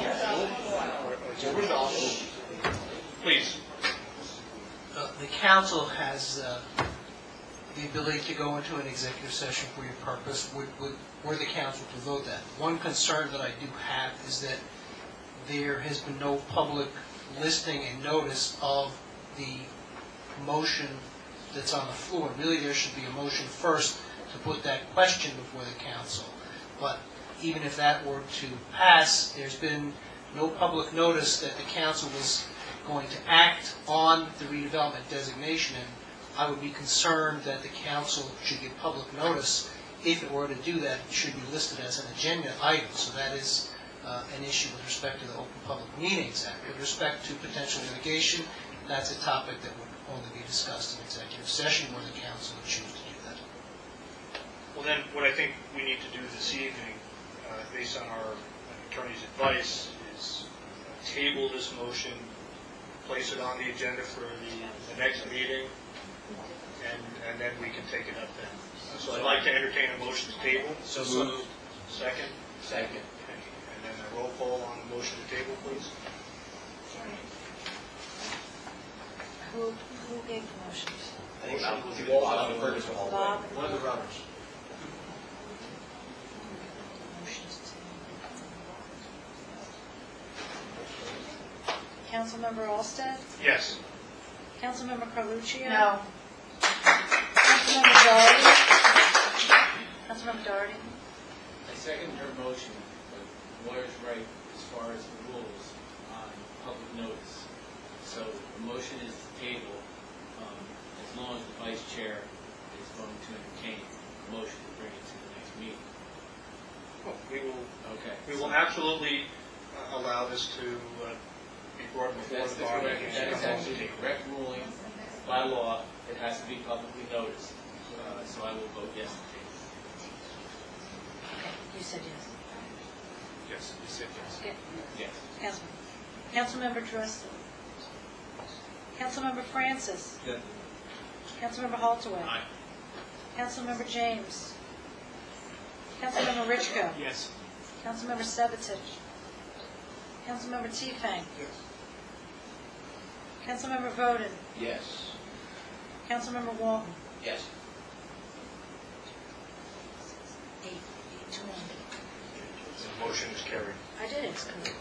Please. Uh, The council has uh, the ability to go into an executive session for your purpose, would, would, were the council to vote that. One concern that I do have is that there has been no public listing and notice of the motion that's on the floor. Really, there should be a motion first to put that question before the council. But even if that were to pass, there's been no public notice that the council was going to act on the redevelopment designation, and I would be concerned that the council should give public notice. If it were to do that, it should be listed as an agenda item, so that is uh, an issue with respect to the Open Public Meetings Act. With respect to potential litigation, that's a topic that would only be discussed in executive session where the council would choose to do that. Well, then, what I think we need to do this evening, uh, based on our attorney's advice, is table this motion, place it on the agenda for the, the next meeting, and, and then we can take it up then. So I'd like to entertain a motion to table. So moved. Second? Second. And then a roll call on the motion to table, please. Who, who gave the motions? I think Bob- Bob and Fergus were all Bob. right. One of the brothers. Councilmember Olsted? Yes. Councilmember Carlucci? No. Councilmember Doherty? Councilmember Doherty? I second her motion, but lawyer's right as far as the rules on public notice. So the motion is to table, um, as long as the vice chair is going to entertain the motion to bring it to the next meeting. Well, we will, Okay. we will absolutely uh, allow this to uh, be brought before That's the the body. correct, that is actually the correct ruling by law. It has to be publicly noticed. Uh, so I will vote yes to table. You said yes. Yes, you said yes. Okay. Yes. Councilman. Councilmember Dresser? Councilmember Francis? Yes. Councilmember Haltaway? Aye. Councilmember James? Councilmember Richko? Yes. Councilmember Sabatich? Councilmember Tiefang? Yes. Councilmember Voden? Yes. Councilmember Walton? Yes. Eight, eight to one. The motion is carried. I did, it's correct.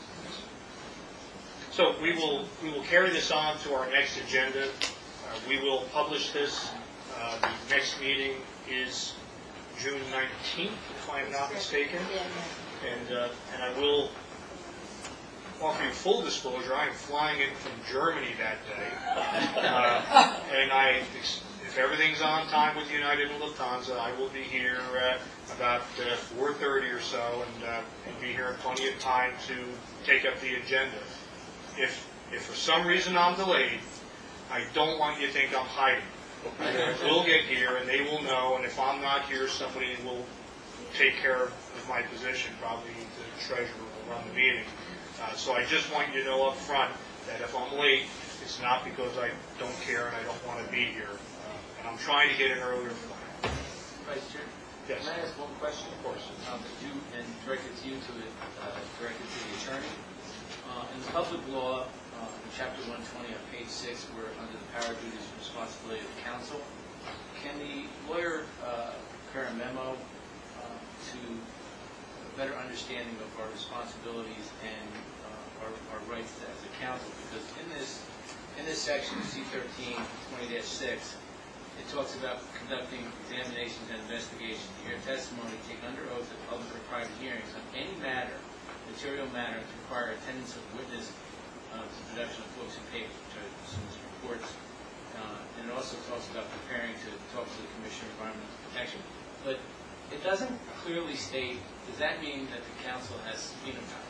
So we will, we will carry this on to our next agenda. Uh, We will publish this. Uh, The next meeting is June nineteenth, if I am not mistaken. And, uh, and I will offer you full disclosure, I am flying in from Germany that day. Uh, And I, if everything's on time with United and Lufthansa, I will be here at about uh, four thirty or so, and, uh, and be here in plenty of time to take up the agenda. If, if for some reason I'm delayed, I don't want you to think I'm hiding. I will get here, and they will know, and if I'm not here, somebody will take care of my position, probably the treasurer will run the meeting. Uh, So I just want you to know up front that if I'm late, it's not because I don't care and I don't want to be here. Uh, And I'm trying to get an earlier flight. Vice Chair? Yes. Can I ask one question? Of course. Um, to you, and direct it to you, to the, uh, direct it to the attorney. Uh, in the public law, uh, in chapter one twenty on page six, we're under the power, duties, and responsibility of the council. Can the lawyer, uh, prepare a memo, uh, to a better understanding of our responsibilities and, uh, our, our rights as a council? Because in this, in this section, C thirteen twenty dash six, it talks about conducting examinations and investigations to hear testimony, take under oath at public or private hearings on any matter, material matter to require attendance of witness, uh, to the production of books and papers, which are some reports. Uh, and it also talks about preparing to talk to the Commissioner of Environmental Protection. But it doesn't clearly state, does that mean that the council has subpoena power?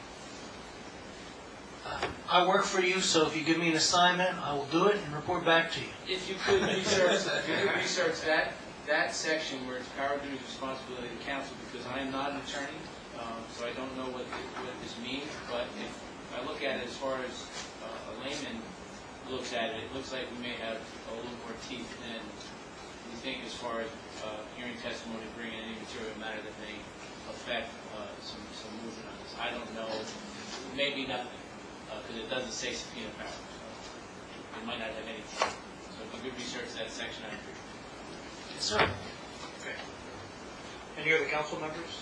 I work for you, so if you give me an assignment, I will do it and report back to you. If you could research, if you could research that, that section where it's power, duties, responsibility of the council, because I am not an attorney, um, so I don't know what, thi- what this means, but if I look at it as far as uh, a layman looks at it, it looks like we may have a little more teeth than we think as far as uh, hearing testimony, bringing any material matter that may affect uh, some, some movement on this. I don't know, maybe nothing, because it doesn't say subpoena power, so it might not have any teeth. So if you could research that section, I'd appreciate it. Yes, sir. Okay. Any other council members?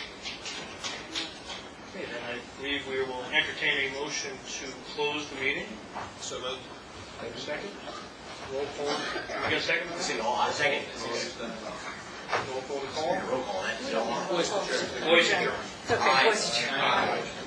Okay, then I believe we will entertain a motion to close the meeting. So moved. Have a second? Roll call. Can we get a second? I second. Roll call to call. Roll call. Voice adjourned. Okay, voice adjourned. Aye.